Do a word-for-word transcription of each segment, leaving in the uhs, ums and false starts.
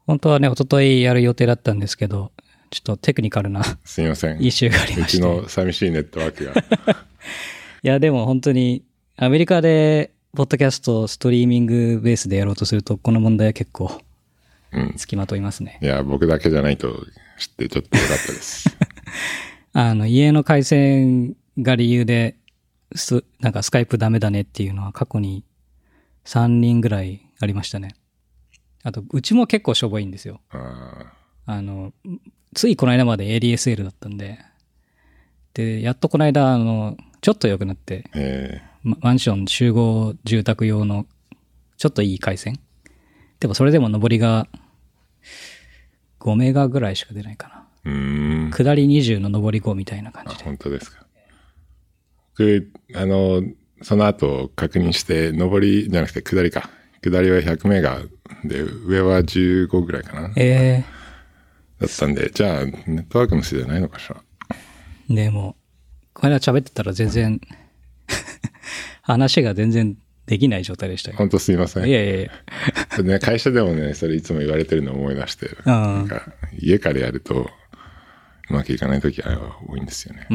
本当はね、一昨日やる予定だったんですけど、ちょっとテクニカルなすいません。 イシューがありまして。 うちの寂しいネットワークが。 いや、でも本当に、アメリカで、ポッドキャストをストリーミングベースでやろうとすると、この問題は結構、つきまといますね。 うん、いや、僕だけじゃないと知ってちょっとよかったです。 あの、家の回線が理由で、すなんかスカイプダメだねっていうのは過去にさんにんぐらいありましたね。あと、うちも結構しょぼいんですよ。 ああの、ついこの間まで エーディーエスエル だったんで、で、やっとこの間、あの、ちょっと良くなって、 えママンション集合住宅用のちょっといい回線。でもそれでも上りがごメガぐらいしか出ないかな。 うーん。 下りにじゅうの上りごみたいな感じで。 あ、本当ですか。僕、あの、その後確認して、上りじゃなくて下りか。下りはひゃくメガで、上はじゅうごぐらいかな。 えだったんで、じゃあ、ネットワークのせいじゃないのかしら。 ー、でも、この間喋ってたら全然、話が全然できない状態でしたよ。 本当すいません。 いやいやいや。 ね、会社でもね、それいつも言われてるのを思い出して、なんか家からやるとうまくいかない時は多いんですよね。 うん。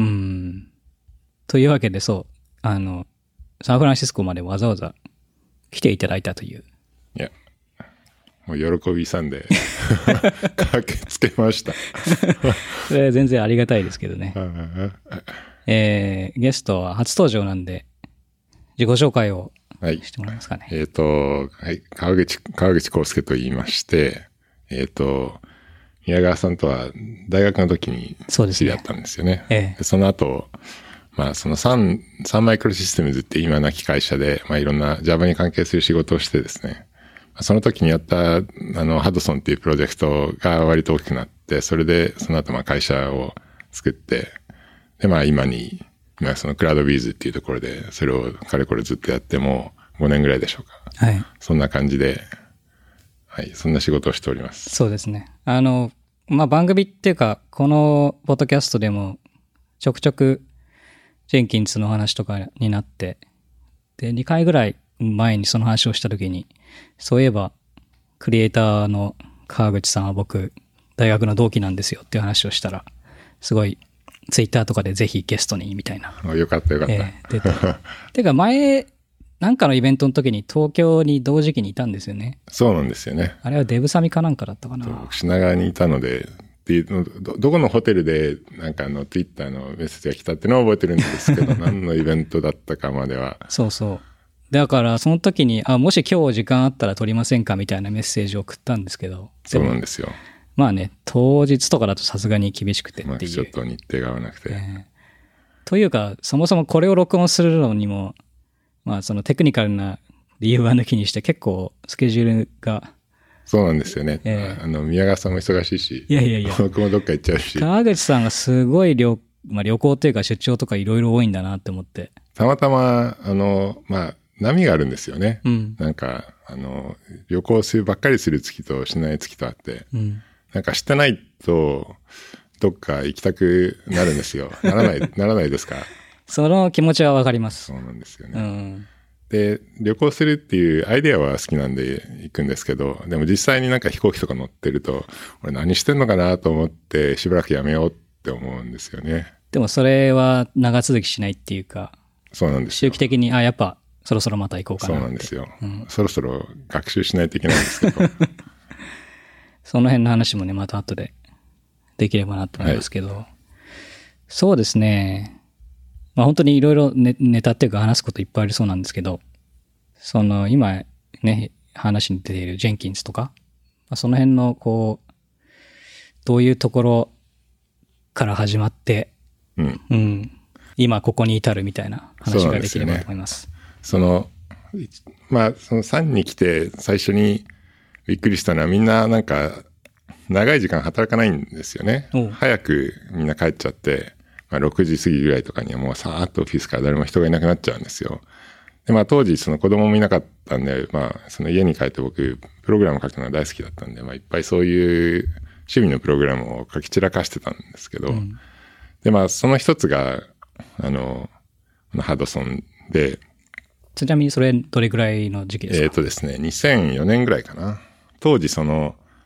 というわけで、そう、あの、サンフランシスコまでわざわざ来ていただいたという。 いや、もう喜びさんで駆けつけました。 それ全然ありがたいですけどね。えー、ゲストは初登場なんで、自己紹介をしてもらえますかね。 はい、えっ、ー、と、はい、川口、川口康介と言いまして、えっ、ー、と、宮川さんとは大学の時に知り合ったんですよね。 そうですね。ええ、 でその後、まあその3、3マイクロシステムズって今なき会社で、まあいろんな Java に関係する仕事をしてですね、その時にやった、あの、ハドソンっていうプロジェクトが割と大きくなって、それでその後まあ会社を作って、でまあ今に、今そのクラウドビーズっていうところで、それをかれこれずっとやってもごねんぐらいでしょうか。 はい。 そんな感じで、はい、そんな仕事をしております。 そうですね。あの、まあ、番組っていうか、このポッドキャストでもちょくちょくジェンキンスの話とかになって、で、にかいぐらい前にその話をしたときに、そういえば、クリエイターの川口さんは僕、大学の同期なんですよっていう話をしたら、すごい、ツイッターとかでぜひゲストにみたいな。 よかったよかった。 えー、出て。てか前、なんかのイベントの時に東京に同時期にいたんですよね。 そうなんですよね。 あれはデブサミかなんかだったかな。 品川にいたので、でど、どこのホテルでなんかあのツイッターのメッセージが来たっていうのは覚えてるんですけど、何のイベントだったかまでは。 そうそう。だからその時に、あ、もし今日時間あったら撮りませんかみたいなメッセージを送ったんですけど。 そうなんですよ。 まあね、当日とかだとさすがに厳しくてっていう。まあ、 ちょっと日程が合わなくて。 えーというか、そもそもこれを録音するのにも、まあそのテクニカルな理由は抜きにして結構スケジュールが。 そうなんですよね。 えー、 あの、宮川さんも忙しいし。 いやいやいや。 僕もどっか行っちゃうし。 川口さんがすごい旅、まあ、旅行というか出張とかいろいろ多いんだなって思って。 たまたま、あの、まあ、波があるんですよね。 うん、 なんか、あの、旅行するばっかりする月としない月とあって。 うん、 なんかしてないと、どっか行きたくなるんですよ。ならない、ならないですか？ その気持ちはわかります。 そうなんですよね。 うん、 で、旅行するっていうアイデアは好きなんで行くんですけど、でも実際になんか飛行機とか乗ってると、俺何してんのかなと思ってしばらくやめようって思うんですよね。 でもそれは長続きしないっていうか、 そうなんですよ。 周期的に、あ、やっぱそろそろまた行こうかなって。 そうなんですよ。 うん、 そろそろ学習しないといけないんですけど。 その辺の話もね、また後でできればなと思いますけど、はい、そうですね。まあ本当にいろいろネタっていうか話すこといっぱいありそうなんですけど、その今ね、話に出ているジェンキンスとか、まあ、その辺のこう、どういうところから始まって、 うん。 うん、今ここに至るみたいな話ができればと思います。 その、まあそのさんに来て最初にびっくりしたのはみんななんか長い時間働かないんですよね。早くみんな帰っちゃって、まあ、ろくじ過ぎぐらいとかにはもうさーっとオフィスから誰も人がいなくなっちゃうんですよ。で、まあ当時その子供もいなかったんで、まあその家に帰って僕プログラム書くのが大好きだったんで、まあいっぱいそういう趣味のプログラムを書き散らかしてたんですけど、うん、でまあその一つが、あの、ハドソンで、 ちなみにそれどれぐらいの時期ですか？ えっとですね、にせんよねんぐらいかな。当時その、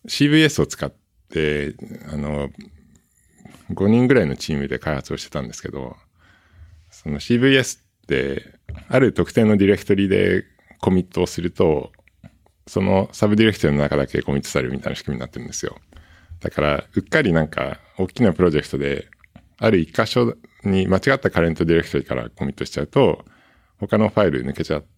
シーブイエス を使って、あの、ごにんぐらいのチームで開発をしてたんですけど、その シーブイエス って、ある特定のディレクトリでコミットをすると、そのサブディレクトリの中だけコミットされるみたいな仕組みになってるんですよ。だから、うっかりなんか、大きなプロジェクトで、ある一箇所に間違ったカレントディレクトリからコミットしちゃうと、他のファイル抜けちゃって、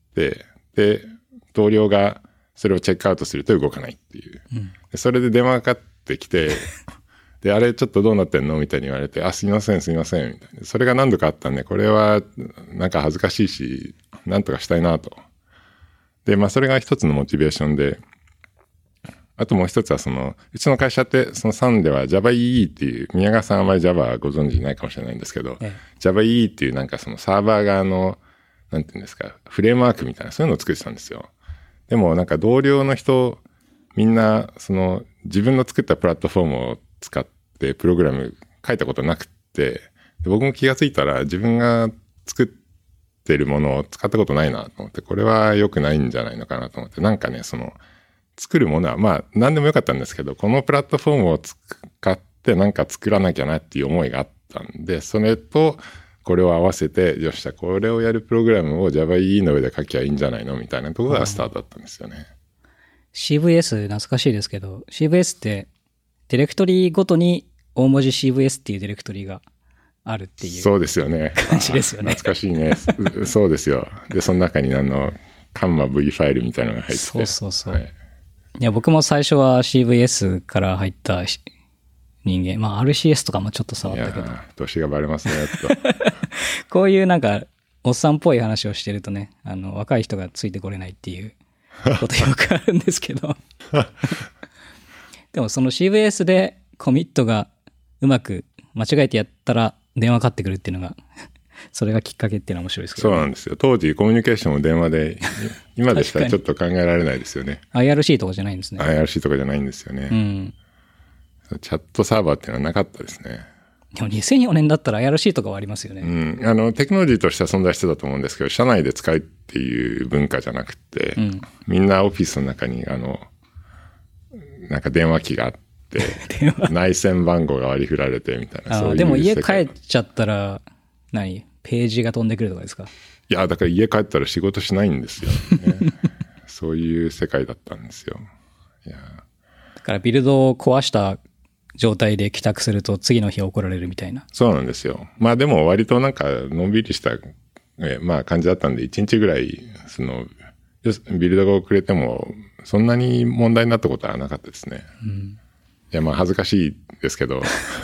で、同僚がそれをチェックアウトすると動かないっていう。うん、でそれで電話かかってきて、で、あれちょっとどうなってんのみたいに言われて、あ、すいません、すいません、みたいな。それが何度かあったんで、これはなんか恥ずかしいし、なんとかしたいなと。で、まあそれが一つのモチベーションで、あともう一つはその、うちの会社ってそのサンでは JavaEE っていう、宮川さんあまり Java はご存知ないかもしれないんですけど、ええ、JavaEE っていうなんかそのサーバー側の、なんていうんですか、フレームワークみたいな、そういうのを作ってたんですよ。でもなんか同僚の人、みんなその自分の作ったプラットフォームを使ってプログラム書いたことなくって、で僕も気がついたら自分が作ってるものを使ったことないなと思って、これは良くないんじゃないのかなと思って、なんかね、その作るものはまあ何でもよかったんですけど、このプラットフォームを使ってなんか作らなきゃなっていう思いがあったんで、それとこれを合わせて、よっしゃ、これをやるプログラムを JavaEE の上で書きゃいいんじゃないのみたいなところがスタートだったんですよね。 シーブイエス 懐かしいですけど、シーブイエス ってディレクトリごとに大文字 シーブイエス っていうディレクトリがあるっていう。 そうですよね。 感じですよね。 懐かしいね。そうですよ。で、その中にあの、カンマ V ファイルみたいなのが入ってて。 そうそうそう。 はい、 いや、僕も最初は シーブイエス から入った人間。まあ アールシーエス とかもちょっと触ったけど。いや年がバレますね、と。 こういうなんか、おっさんっぽい話をしてるとね、あの、若い人がついてこれないっていうことよくあるんですけど。でもその シーブイエス でコミットがうまく間違えてやったら電話かかってくるっていうのが、それがきっかけっていうのは面白いですけど、ね。 そうなんですよ。当時コミュニケーションも電話で、今でしたらちょっと考えられないですよね。 アイアールシー とかじゃないんですね。 アイアールシー とかじゃないんですよね。 うん。 チャットサーバーっていうのはなかったですね。 でもにせんよねんだったら アイアールシー とかはありますよね。 うん。あの、テクノロジーとしては存在してたと思うんですけど、社内で使うっていう文化じゃなくて、うん、みんなオフィスの中に、あの、なんか電話機があって、内線番号が割り振られてみたいな。 あそういうでも家帰っちゃったら、何ページが飛んでくるとかですか？ いや、だから家帰ったら仕事しないんですよ、ね。そういう世界だったんですよ。いやだからビルドを壊した状態で帰宅すると次の日怒られるみたいな。 そうなんですよ。まあでも割となんかのんびりした、えまあ感じだったんで、いちにちぐらい、その、ビルドが遅れても、そんなに問題になったことはなかったですね。うん、いや、まあ恥ずかしいですけど。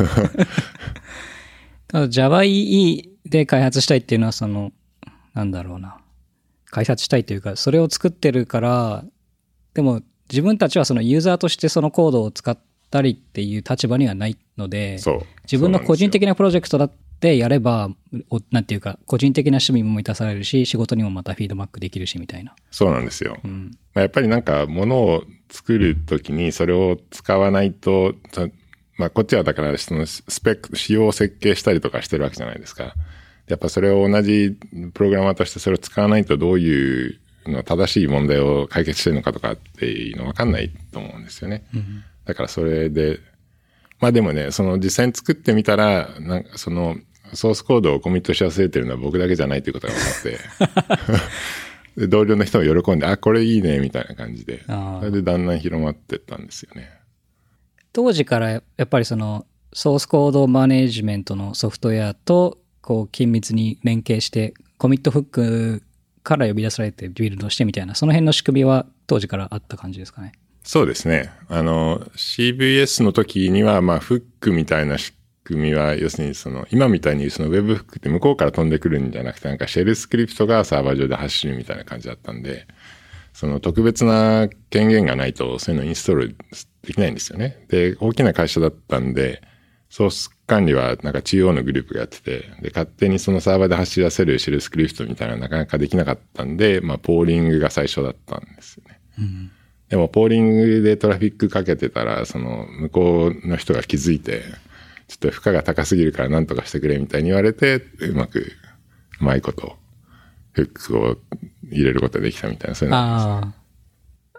ただ JavaEE で開発したいっていうのは、その、なんだろうな。開発したいというか、それを作ってるから、でも自分たちはそのユーザーとしてそのコードを使ったりっていう立場にはないので、 そう自分の個人的なプロジェクトだってやれば、なんていうか、個人的な趣味も満たされるし、仕事にもまたフィードバックできるしみたいな。 そうなんですよ。うん、まあ、やっぱりなんか物を作るときにそれを使わないと、まあこっちはだからそのスペック、仕様を設計したりとかしてるわけじゃないですか。やっぱそれを同じプログラマーとしてそれを使わないとどういうの正しい問題を解決してるのかとかっていうの分かんないと思うんですよね。うん、だからそれで、まあでもね、その実際に作ってみたら、なんかそのソースコードをコミットし忘れてるのは僕だけじゃないということが分かって、で同僚の人も喜んで、あ、これいいねみたいな感じで、それでだんだん広まってったんですよね。 当時からやっぱりそのソースコードマネージメントのソフトウェアとこう緊密に連携してコミットフックから呼び出されてビルドしてみたいな、その辺の仕組みは当時からあった感じですかね。 そうですね。あの シーブイエス の時にはまあフックみたいな仕組みは要するにその今みたいにそのウェブフックって向こうから飛んでくるんじゃなくて、なんかシェルスクリプトがサーバー上で走るみたいな感じだったんで、その特別な権限がないとそういうのインストールできないんですよね。で、大きな会社だったんで、ソース管理はなんか中央のグループがやってて、で、勝手にそのサーバーで走らせるシェルスクリプトみたいなのはなかなかできなかったんで、まあ、ポーリングが最初だったんですよね。うん、でも、ポーリングでトラフィックかけてたら、その、向こうの人が気づいて、ちょっと負荷が高すぎるから何とかしてくれみたいに言われて、うまく、うまいこと、フックを入れることができたみたいな、そういうのがありますね。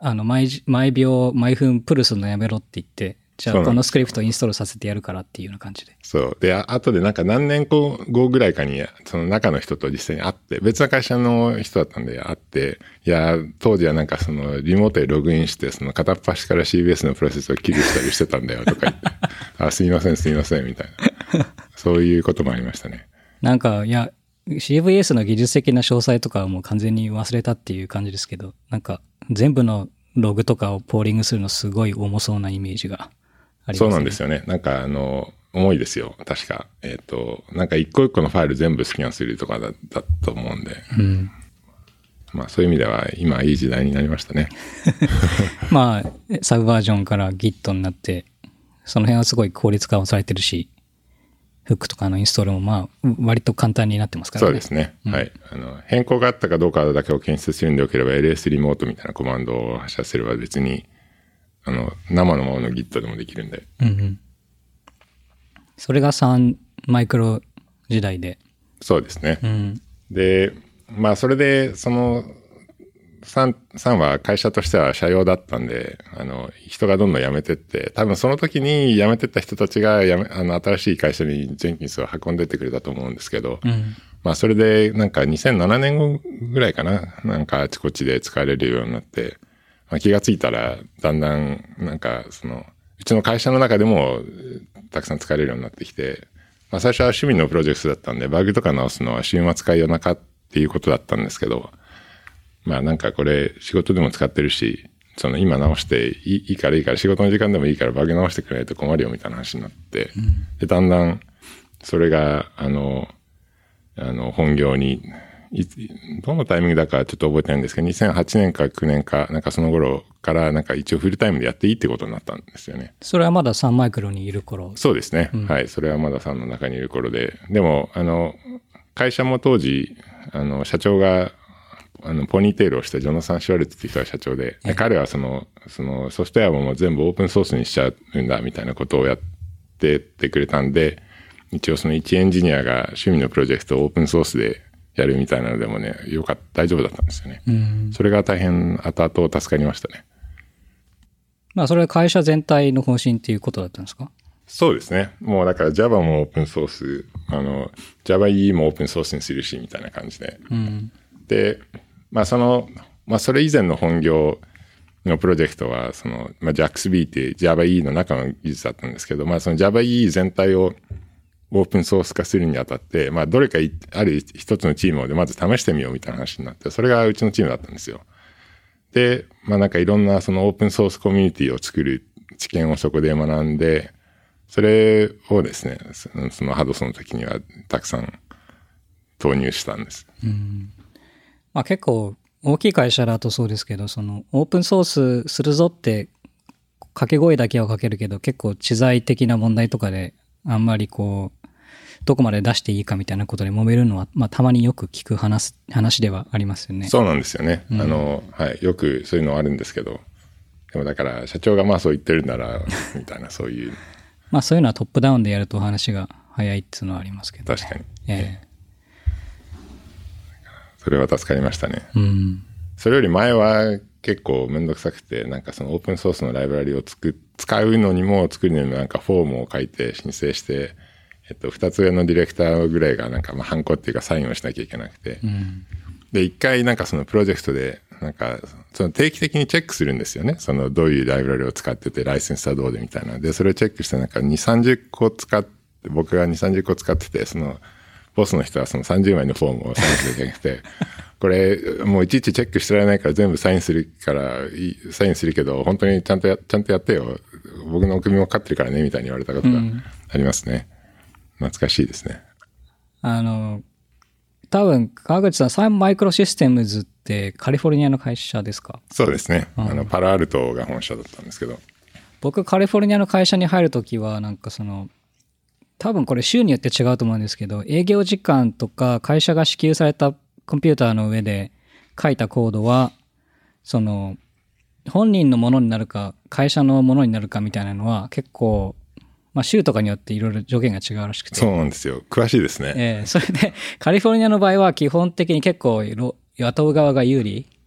あの毎、毎秒、毎分プルするのやめろって言って、じゃあこのスクリプトインストールさせてやるからっていうような感じで。 そう。で、あ後でなんか何年後ぐらいかに、その中の人と実際に会って、別な会社の人だったんで会って、いや、当時はなんかそのリモートでログインして、その片っ端から シービーエス のプロセスをキルしたりしてたんだよとか言って、あ、すいませんすいませんみたいな。そういうこともありましたね。 なんか、いや、シーブイエス の技術的な詳細とかはもう完全に忘れたっていう感じですけど、なんか全部のログとかをポーリングするのすごい重そうなイメージが。 そうなんですよね。なんかあの、重いですよ。確か。えっと、なんか一個一個のファイル全部スキャンするとかだったと思うんで。うん、まあそういう意味では今いい時代になりましたね。 まあ、サブバージョンから Git になって、その辺はすごい効率化をされてるし、フックとかのインストールもまあ割と簡単になってますからね。 そうですね。うん、はい。あの、変更があったかどうかだけを検出するんでよければ エルエス リモートみたいなコマンドを発射すれば別にあの、生のままの Git でもできるんで。 うんうん。それがさんマイクロ時代で。 そうですね。 うん、 で、まあそれで、そのさん、さんは会社としては社用だったんで、あの、人がどんどん辞めてって、多分その時に辞めてった人たちが辞め、あの、新しい会社にジェンキンスを運んでってくれたと思うんですけど、うん、まあそれでなんかにせんななねんごぐらいかな、なんかあちこちで使われるようになって、まあ、気がついたら、だんだん、なんか、その、うちの会社の中でも、たくさん使われるようになってきて、まあ、最初は趣味のプロジェクトだったんで、バグとか直すのは週末か夜中っていうことだったんですけど、まあ、なんかこれ、仕事でも使ってるし、その、今直していい、いいからいいから、仕事の時間でもいいからバグ直してくれないと困るよみたいな話になって、うん、で、だんだん、それが、あの、あの、本業に、いどのタイミングだかちょっと覚えてないんですけど、にせんはちねんかきゅうねんか、なんかその頃からなんか一応フルタイムでやっていいってことになったんですよね。 それはまださんマイクロにいる頃？ そうですね。うん、はい。それはまださんの中にいる頃で。でも、あの、会社も当時、あの、社長が、あの、ポニーテールをしたジョナサン・シュワルツっていう人が社長で、で彼はその、そのソフトウェアももう全部オープンソースにしちゃうんだみたいなことをやってってくれたんで、一応その一エンジニアが趣味のプロジェクトをオープンソースでやるみたいなのでもね、よかった、大丈夫だったんですよね。うん、それが大変後々助かりましたね。 まあそれは会社全体の方針っていうことだったんですか？ そうですね。もうだから Java もオープンソース、あの、JavaE もオープンソースにするし、みたいな感じで。うん、で、まあその、まあそれ以前の本業のプロジェクトは、その、まあ ジャックスビー っていう JavaE の中の技術だったんですけど、まあその JavaE 全体をオープンソース化するにあたって、まあ、どれかある一つのチームでまず試してみようみたいな話になって、それがうちのチームだったんですよ。で、まあなんかいろんなそのオープンソースコミュニティを作る知見をそこで学んで、それをですね、そのハドソンの時にはたくさん投入したんです。 うん。まあ結構大きい会社だとそうですけど、そのオープンソースするぞって掛け声だけはかけるけど、結構知財的な問題とかであんまりこう、どこまで出していいかみたいなことで揉めるのは、まあ、たまによく聞く話、話ではありますよね。 そうなんですよね。うん、あの、はい。よくそういうのはあるんですけど。でもだから、社長がまあそう言ってるなら、みたいな、そういう。 まあそういうのはトップダウンでやると話が早いっていうのはありますけど、 ね。確かに。 ええ。 それは助かりましたね。 うん。 それより前は結構めんどくさくて、なんかそのオープンソースのライブラリをつく、使うのにも作るのにもなんかフォームを書いて申請して、えっと、二つ上のディレクターぐらいがなんか、まあ、ハンコっていうかサインをしなきゃいけなくて。うん、で、一回なんかそのプロジェクトで、なんか、その定期的にチェックするんですよね。その、どういうライブラリを使ってて、ライセンスはどうでみたいな。で、それをチェックしてなんかに、さんじゅっこ使って、僕がに、さんじゅっこ使ってて、その、ボスの人はそのさんじゅうまいのフォームをサインしなきゃいけなくて、これ、もういちいちチェックしてられないから全部サインするから、サインするけど、本当にちゃんとや、ちゃんとやってよ。僕の組も勝ってるからね、みたいに言われたことがありますね。うん、懐かしいですね。 あの、多分、川口さん、サンマイクロシステムズってカリフォルニアの会社ですか？ そうですね。うん、あの、パラアルトが本社だったんですけど。 僕、カリフォルニアの会社に入るときは、なんかその、多分これ州によって違うと思うんですけど、営業時間とか会社が支給されたコンピューターの上で書いたコードは、その、本人のものになるか、会社のものになるかみたいなのは結構、まあ州とかによっていろいろ条件が違うらしくて。 そうなんですよ。詳しいですね。 えー、それで、カリフォルニアの場合は基本的に結構雇う側が有利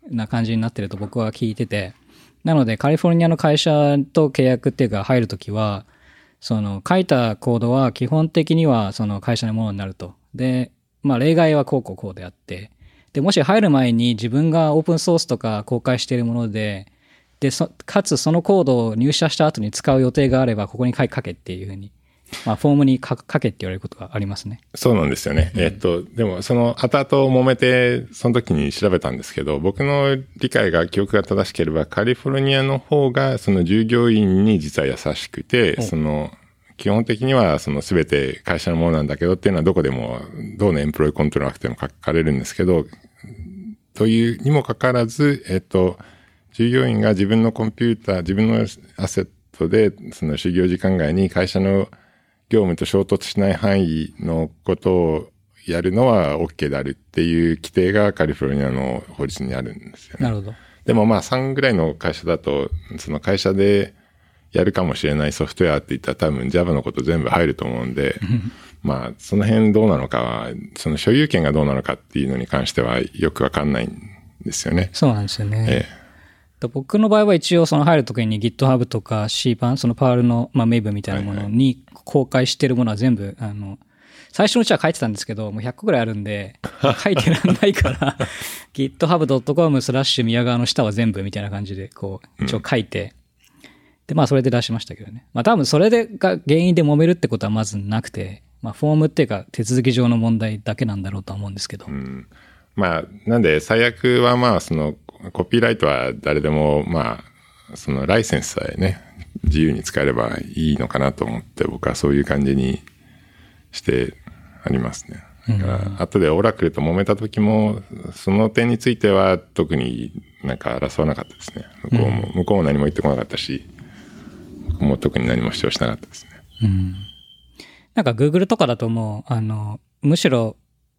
な感じになってると僕は聞いてて、なのでカリフォルニアの会社と契約っていうか入るときは、その書いたコードは基本的にはその会社のものになると。で、まあ例外はこうこうこうであって、で、もし入る前に自分がオープンソースとか公開しているもので、で、そかつそのコードを入社した後に使う予定があれば、ここに書けっていうふうに、まあフォームに書けって言われることがありますね。 そうなんですよね。うん、えっと、でもその後々揉めて、その時に調べたんですけど、僕の理解が、記憶が正しければ、カリフォルニアの方がその従業員に実は優しくて、その、基本的にはその全て会社のものなんだけどっていうのはどこでも、どのエンプロイコントロールなくても書かれるんですけど、というにもかかわらず、えっと、従業員が自分のコンピューター、自分のアセットで、その就業時間外に会社の業務と衝突しない範囲のことをやるのは OK であるっていう規定がカリフォルニアの法律にあるんですよね。 なるほど。 でもまあさんぐらいの会社だと、その会社でやるかもしれないソフトウェアって言ったら多分 Java のこと全部入ると思うんで、まあその辺どうなのかは、その所有権がどうなのかっていうのに関してはよくわかんないんですよね。 そうなんですよね。 ええ、 僕の場合は一応その入るときに GitHub とか シーパン、そのパールのまあ Maven みたいなものに公開してるものは全部、あの、最初のうちは書いてたんですけど、もうひゃっこぐらいあるんで、書いてらんないから、github ドットコム スラッシュ宮川の下は全部みたいな感じで、こう、一応書いて、で、まあそれで出しましたけどね。まあ多分それでが原因で揉めるってことはまずなくて、まあフォームっていうか手続き上の問題だけなんだろうとは思うんですけど。 うん、まあ、なんで最悪はまあその、コピーライトは誰でも、まあ、そのライセンスさえね、自由に使えればいいのかなと思って、僕はそういう感じにしてありますね。だから、後でオラクルと揉めた時も、その点については特になんか争わなかったですね。向こうも、向こうも何も言ってこなかったし、僕も特に何も主張しなかったですね。 うん。なんか Google とかだともう、あの、むしろ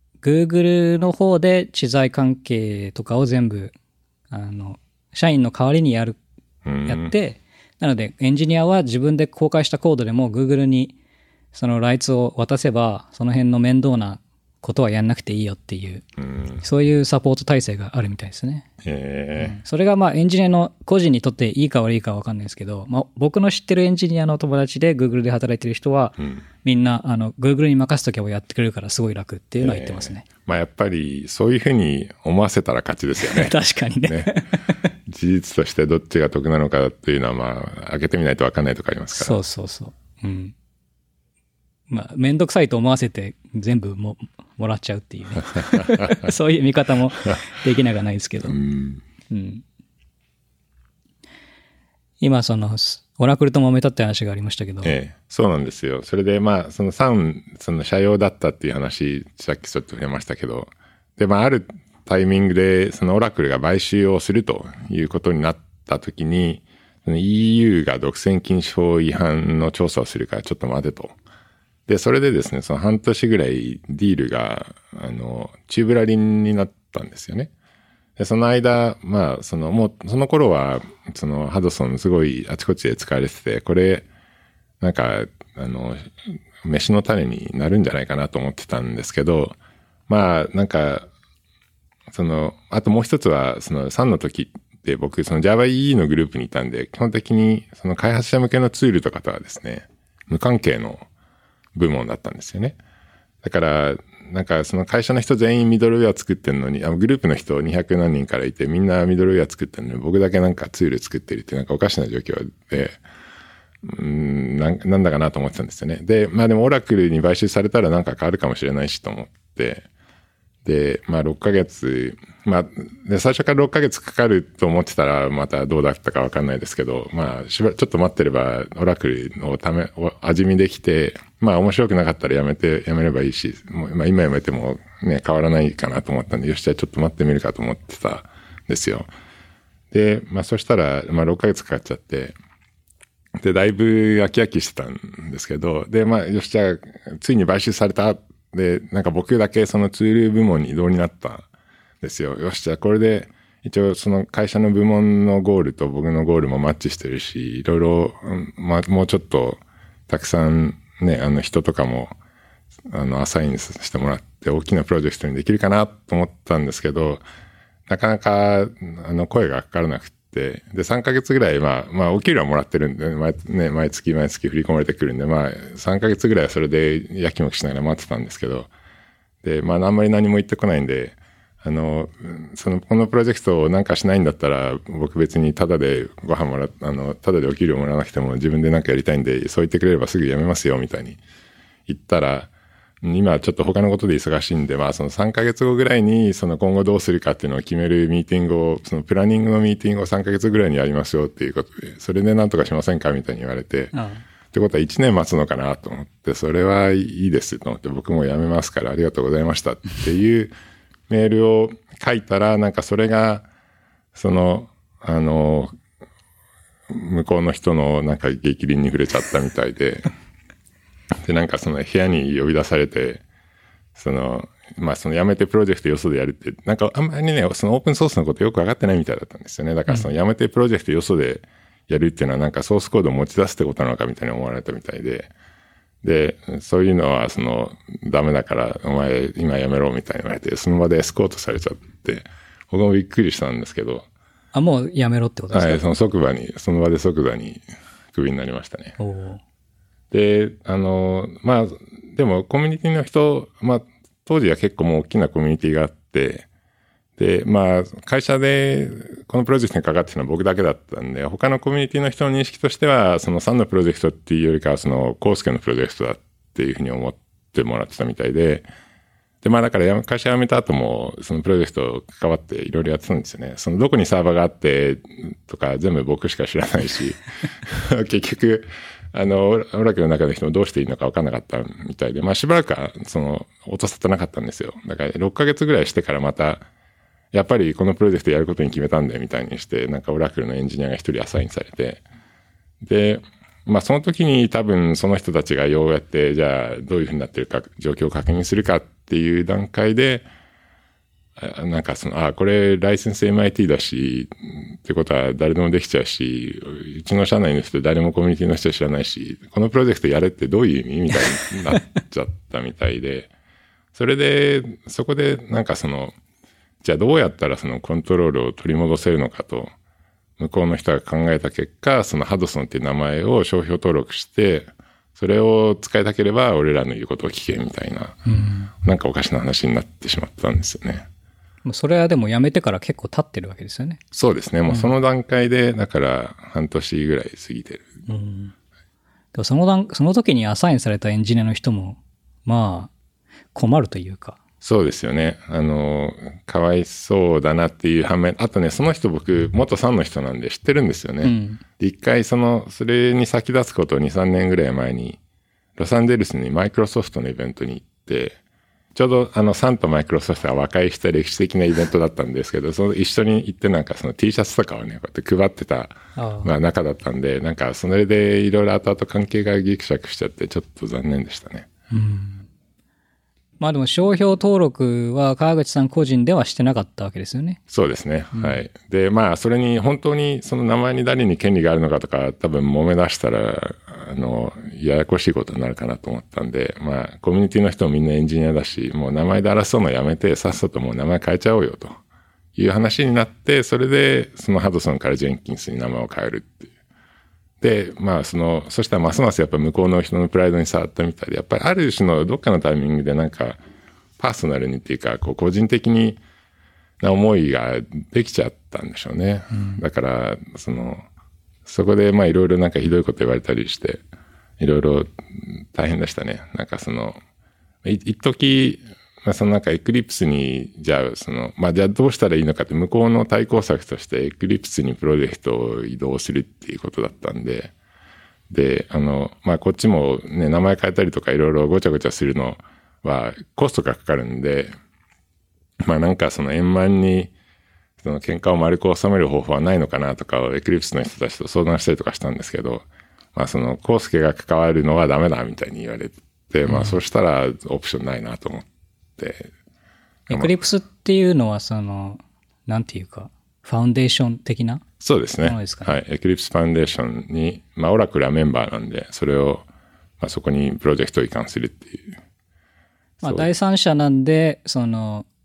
Google の方で知財関係とかを全部、あの、社員の代わりにやる、やって、なのでエンジニアは自分で公開したコードでも Google にそのライツを渡せば、その辺の面倒なことはやんなくていいよっていう、うん、そういうサポート体制があるみたいですね。 へー。 うん、それがまあエンジニアの個人にとっていいか悪いかは分かんないですけど、まあ、僕の知ってるエンジニアの友達で Google で働いてる人は、うん、みんなあの Google に任せとけばやってくれるからすごい楽っていうのは言ってますね。 まあやっぱりそういうふうに思わせたら勝ちですよね。 確かに ね, ね。 事実としてどっちが得なのかっていうのはまあ開けてみないと分かんないとかありますから。 そうそうそう。うん。まあ、めんどくさいと思わせて全部ももらっちゃうっていうね。そういう見方もできなくはないですけど。うんうん、今、その、オラクルと揉めたって話がありましたけど。 ええ、そうなんですよ。それで、まあ、そのさん、その社用だったっていう話、さっきちょっと触れましたけど、で、まあ、あるタイミングで、そのオラクルが買収をするということになったときに、イーユー が独占禁止法違反の調査をするからちょっと待てと。で、それでですね、その半年ぐらいディールが、あの、チューブラリンになったんですよね。で、その間、まあ、その、もう、その頃は、その、ハドソンすごいあちこちで使われてて、これ、なんか、あの、飯の種になるんじゃないかなと思ってたんですけど、まあ、なんか、その、あともう一つは、そのさんの時って僕、その Java イーイー のグループにいたんで、基本的に、その開発者向けのツールとかとはですね、無関係の部門だったんですよね。だから、なんかその会社の人全員ミドルウェア作ってんのに、あのグループの人にひゃく何人からいてみんなミドルウェア作ってんのに僕だけなんかツール作ってるってなんかおかしな状況で、うーん、な、なんだかなと思ってたんですよね。で、まあでもオラクルに買収されたらなんか変わるかもしれないしと思って、で、まあろっかげつ、まあ、で最初からろっかげつかかると思ってたらまたどうだったかわかんないですけど、まあしばちょっと待ってればオラクルのため、味見できて、まあ面白くなかったらやめて、やめればいいし、もうまあ今やめてもね、変わらないかなと思ったんで、よし、じゃあちょっと待ってみるかと思ってたんですよ。で、まあそしたら、まあろっかげつかかっちゃって、で、だいぶ飽き飽きしてたんですけど、で、まあよし、じゃあついに買収された。で、なんか僕だけそのツール部門に異動になったんですよ。よし、じゃあこれで、一応その会社の部門のゴールと僕のゴールもマッチしてるし、いろいろ、まあもうちょっとたくさんね、あの人とかも、あの、アサインしてもらって大きなプロジェクトにできるかなと思ったんですけど、 なかなか、あの、声がかからなくて、で、さんかげつぐらい、まあ、まあ、お給料はもらってるんで、毎,、ね、毎月毎月振り込まれてくるんで、まあ、さんかげつぐらいはそれでやきもきしながら待ってたんですけど、で、まあ、あんまり何も言ってこないんで、あの、その、このプロジェクトをなんかしないんだったら、僕別にタダでご飯もら、あの、タダでお給料もらわなくても自分でなんかやりたいんで、そう言ってくれればすぐ辞めますよ、みたいに言ったら、今ちょっと他のことで忙しいんで、まあそのさんかげつごぐらいにその今後どうするかっていうのを決めるミーティングを、そのプランニングのミーティングをさんかげつぐらいにやりますよっていうことで、それでなんとかしませんかみたいに言われて、ああってことはいちねん待つのかなと思って、それはいいですと思って、僕も辞めますからありがとうございましたっていうメールを書いたら、なんかそれが、その、あの、向こうの人のなんか激鱗に触れちゃったみたいで、で、なんかその部屋に呼び出されて、その、まあその辞めてプロジェクトよそでやるって、なんかあんまりね、そのオープンソースのことよくわかってないみたいだったんですよね。だからその辞めてプロジェクトよそでやるっていうのはなんかソースコードを持ち出すってことなのかみたいに思われたみたいで、で、そういうのはそのダメだからお前今辞めろみたいに言われて、その場でエスコートされちゃって、僕もびっくりしたんですけど。 あ、もう辞めろってことですか？ はい、その即場に、その場で即座にクビになりましたね。おで、あの、まあ、でもコミュニティの人、まあ、当時は結構もう大きなコミュニティがあって、で、まあ、会社でこのプロジェクトにかかってたのは僕だけだったんで、他のコミュニティの人の認識としては、そのさんのプロジェクトっていうよりかは、そのコウスケのプロジェクトだっていうふうに思ってもらってたみたいで、で、まあだから会社辞めた後も、そのプロジェクト関わっていろいろやってたんですよね。そのどこにサーバーがあってとか全部僕しか知らないし、結局、あの、オラクルの中の人もどうしていいのか分かんなかったみたいで、まあしばらくは、その、音沙汰なかったんですよ。だからろっかげつぐらいしてからまた、やっぱりこのプロジェクトやることに決めたんだよみたいにして、なんかオラクルのエンジニアが一人アサインされて、で、まあその時に多分その人たちがようやって、じゃあどういうふうになってるか、状況を確認するかっていう段階で、なんかその、あ、これライセンス エムアイティー だし、ってことは誰でもできちゃうし、うちの社内の人誰もコミュニティの人知らないし、このプロジェクトやるってどういう意味みたいになっちゃったみたいで、それで、そこでなんかその、じゃあどうやったらそのコントロールを取り戻せるのかと、向こうの人が考えた結果、そのハドソンっていう名前を商標登録して、それを使いたければ俺らの言うことを聞けみたいな、うん、なんかおかしな話になってしまったんですよね。 それはでも辞めてから結構経ってるわけですよね。 そうですね。もうその段階で、だから半年ぐらい過ぎてる。うん、 でもその段、その時にアサインされたエンジニアの人も、まあ、困るというか。 そうですよね。あの、かわいそうだなっていう反面、あとね、その人僕、元さんの人なんで知ってるんですよね。うん、で、一回その、それに先立つことをに、さんねんぐらい前に、ロサンゼルスにマイクロソフトのイベントに行って、ちょうどあのサンとマイクロソフトが和解した歴史的なイベントだったんですけど、その一緒に行ってなんかその T シャツとかをね、こうやって配ってた、まあ中だったんで、なんかそれでいろいろ後々関係がギクシャクしちゃってちょっと残念でしたね。うん、 まあでも商標登録は川口さん個人ではしてなかったわけですよね。 そうですね。うん、はい。で、まあそれに本当にその名前に誰に権利があるのかとか多分揉め出したら、あの、ややこしいことになるかなと思ったんで、まあ、コミュニティの人もみんなエンジニアだし、もう名前で争うのやめて、さっさともう名前変えちゃおうよという話になって、それで、そのハドソンからジェンキンスに名前を変えるっていう。で、まあ、その、そしたらますますやっぱ向こうの人のプライドに触ったみたいで、やっぱりある種のどっかのタイミングでなんか、パーソナルにっていうか、こう、個人的にな思いができちゃったんでしょうね。うん、だから、その、そこでまあいろいろなんかひどいこと言われたりして、いろいろ大変でしたね。なんかその、一時、まあそのなんかエクリプスに、じゃあその、まあじゃあどうしたらいいのかって向こうの対抗策としてエクリプスにプロジェクトを移動するっていうことだったんで、で、あの、まあこっちもね、名前変えたりとかいろいろごちゃごちゃするのはコストがかかるんで、まあなんかその円満に、その喧嘩を丸く収める方法はないのかなとかをエクリプスの人たちと相談したりとかしたんですけど、まあそのコウスケが関わるのはダメだみたいに言われて、まあそうしたらオプションないなと思って。 エクリプスっていうのはその、なんていうか、ファウンデーション的な？ そうですね。ですかね。はい。エクリプスファウンデーションに、まあオラクルはメンバーなんで、それを、まあそこにプロジェクトを移管するっていう。 まあ第三者なんで、その、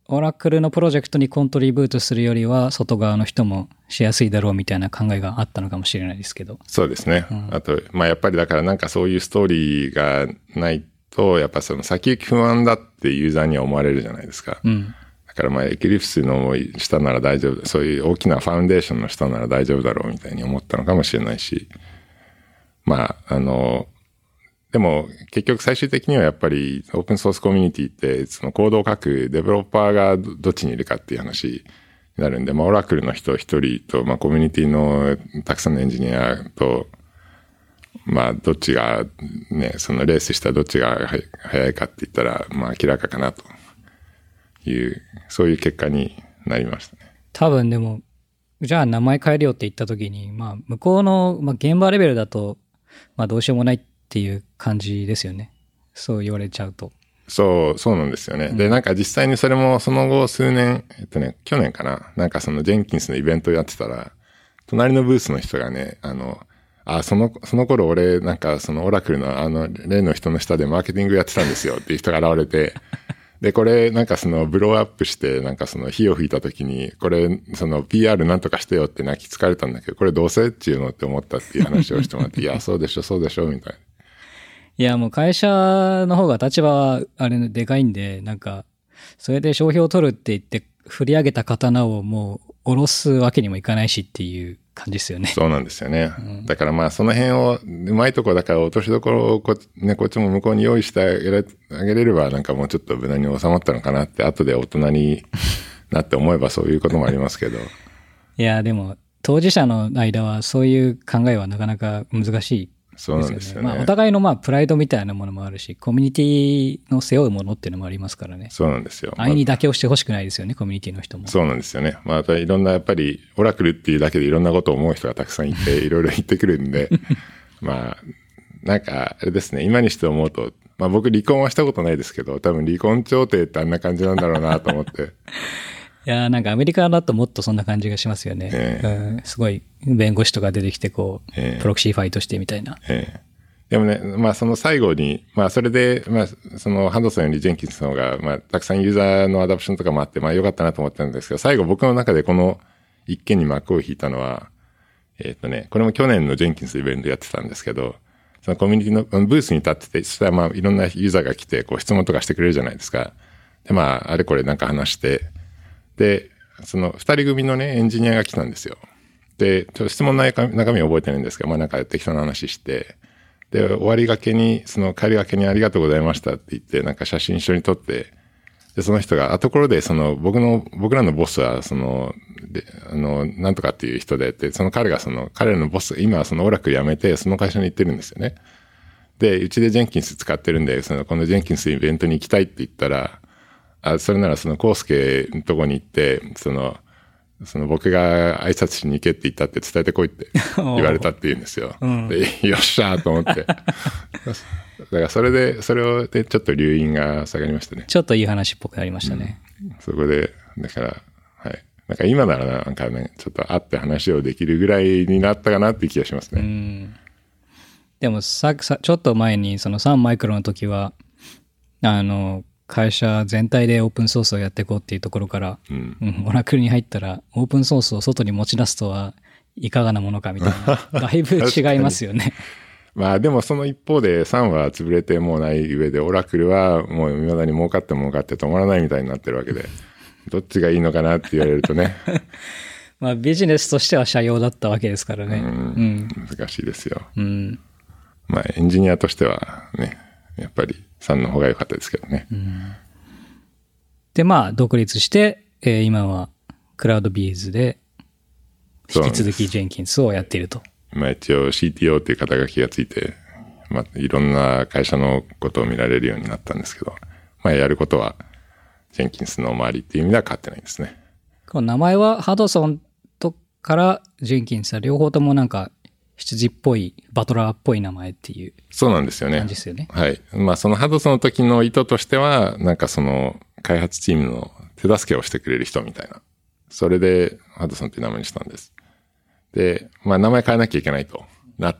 オラクルのプロジェクトにコントリビュートするよりは外側の人もしやすいだろうみたいな考えがあったのかもしれないですけど。 そうですね。うん、あと、まあやっぱりだからなんかそういうストーリーがないと、やっぱその先行き不安だってユーザーには思われるじゃないですか。 うん、 だからまあエクリプスの下なら大丈夫、そういう大きなファウンデーションの下なら大丈夫だろうみたいに思ったのかもしれないし、まああの、でも結局最終的にはやっぱりオープンソースコミュニティってそのコードを書くデベロッパーがどっちにいるかっていう話になるんで、まあオラクルの人一人と、まあコミュニティのたくさんのエンジニアと、まあどっちがね、そのレースしたらどっちが早いかって言ったら、まあ明らかかなという、そういう結果になりましたね。 多分でも、じゃあ名前変えるよって言った時に、まあ向こうの、まあ現場レベルだと、まあどうしようもないっていう感じですよね。そう言われちゃうと。 そう、そうなんですよね。うん、で、なんか実際にそれもその後数年、えっとね、去年かな。なんかそのジェンキンスのイベントやってたら、隣のブースの人がね、あの、あ、その、その頃俺なんかそのオラクルのあの例の人の下でマーケティングやってたんですよっていう人が現れて、で、これなんかそのブローアップしてなんかその火を吹いた時に、これその ピーアール なんとかしてよって泣きつかれたんだけど、これどうせっていうのって思ったっていう話をしてもらって、いや、そうでしょ、そうでしょ、みたいな。 いや、もう会社の方が立場はあれでかいんで、なんか、それで商標を取るって言って振り上げた刀をもう下ろすわけにもいかないしっていう感じですよね。 そうなんですよね。うん、だからまあその辺をうまいとこだから落としどころをこ,、ね、こっちも向こうに用意してあげれ、あげれればなんかもうちょっと無難に収まったのかなって後で大人になって思えばそういうこともありますけど。 いやでも当事者の間はそういう考えはなかなか難しい。 そうなんですよね。 まあ、お互いのまあプライドみたいなものもあるし、コミュニティの背負うものっていうのもありますからね。 そうなんですよ。 安易に妥協してほしくないですよね、コミュニティの人も。 そうなんですよね。まあ、いろんなやっぱり、オラクルっていうだけでいろんなことを思う人がたくさんいて、いろいろ言ってくるんで、まあ、なんか、あれですね、今にして思うと、まあ僕離婚はしたことないですけど、多分離婚調停ってあんな感じなんだろうなと思って。 いやーなんかアメリカだともっとそんな感じがしますよね。えーうん、すごい弁護士とか出てきてこう、えー、プロキシーファイトしてみたいな。 えーでもね、まあその最後に、まあそれで、まあそのハンドソンよりジェンキンスの方が、まあたくさんユーザーのアダプションとかもあって、まあ良かったなと思ったんですけど、最後僕の中でこの一件に幕を引いたのは、えっとね、これも去年のジェンキンスイベントやってたんですけど、そのコミュニティのブースに立ってて、そしたらまあいろんなユーザーが来て、こう質問とかしてくれるじゃないですか。で、まああれこれなんか話して、で、その二人組のね、エンジニアが来たんですよ。で、ちょっと質問の中身は覚えてないんですけど、まあなんか適当な話して、で、終わりがけに、その帰りがけにありがとうございましたって言って、なんか写真一緒に撮って、で、その人が、あ、ところで、その、僕の、僕らのボスは、その、で、あの、なんとかっていう人で、で、その彼がその、彼らのボス、今はそのオラクル辞めて、その会社に行ってるんですよね。で、うちでジェンキンス使ってるんで、その、このジェンキンスイベントに行きたいって言ったら、あ、それならその、コウスケのとこに行って、その、その僕が挨拶しに行けって言ったって伝えてこいって言われたって言うんですよ。うん、でよっしゃーと思って。だからそれで、それをでちょっと留飲が下がりましたね。 ちょっといい話っぽくなりましたね。 うん、そこで、だから、はい。なんか今ならなんかね、ちょっと会って話をできるぐらいになったかなっていう気がしますね。 うん、でもさ、さ、ちょっと前にそのさんマイクロの時は、あの、会社全体でオープンソースをやっていこうっていうところから、うんうん、オラクルに入ったらオープンソースを外に持ち出すとはいかがなものかみたいな、だいぶ違いますよね。 まあでもその一方でさんは潰れてもうない上で、オラクルはもう未だに儲かって儲かって止まらないみたいになってるわけで、どっちがいいのかなって言われるとね。 まあビジネスとしては社用だったわけですからね。うんうん、難しいですよ。 うん、 まあエンジニアとしてはね、やっぱりさんの方が良かったですけどね。 うん、で、まあ、独立して、えー、今はクラウドビーズで引き続きジェンキンスをやっていると。 まあ一応 シーティーオー っていう肩書きがついて、まあいろんな会社のことを見られるようになったんですけど、まあやることはジェンキンスの周りっていう意味では変わってないですね。 この名前はハドソンとからジェンキンスは両方ともなんか羊っぽい、バトラーっぽい名前っていう。 そうなんですよね。 感じですよね。 はい。まあそのハドソンの時の意図としては、なんかその開発チームの手助けをしてくれる人みたいな。それでハドソンっていう名前にしたんです。で、まあ名前変えなきゃいけないとなって、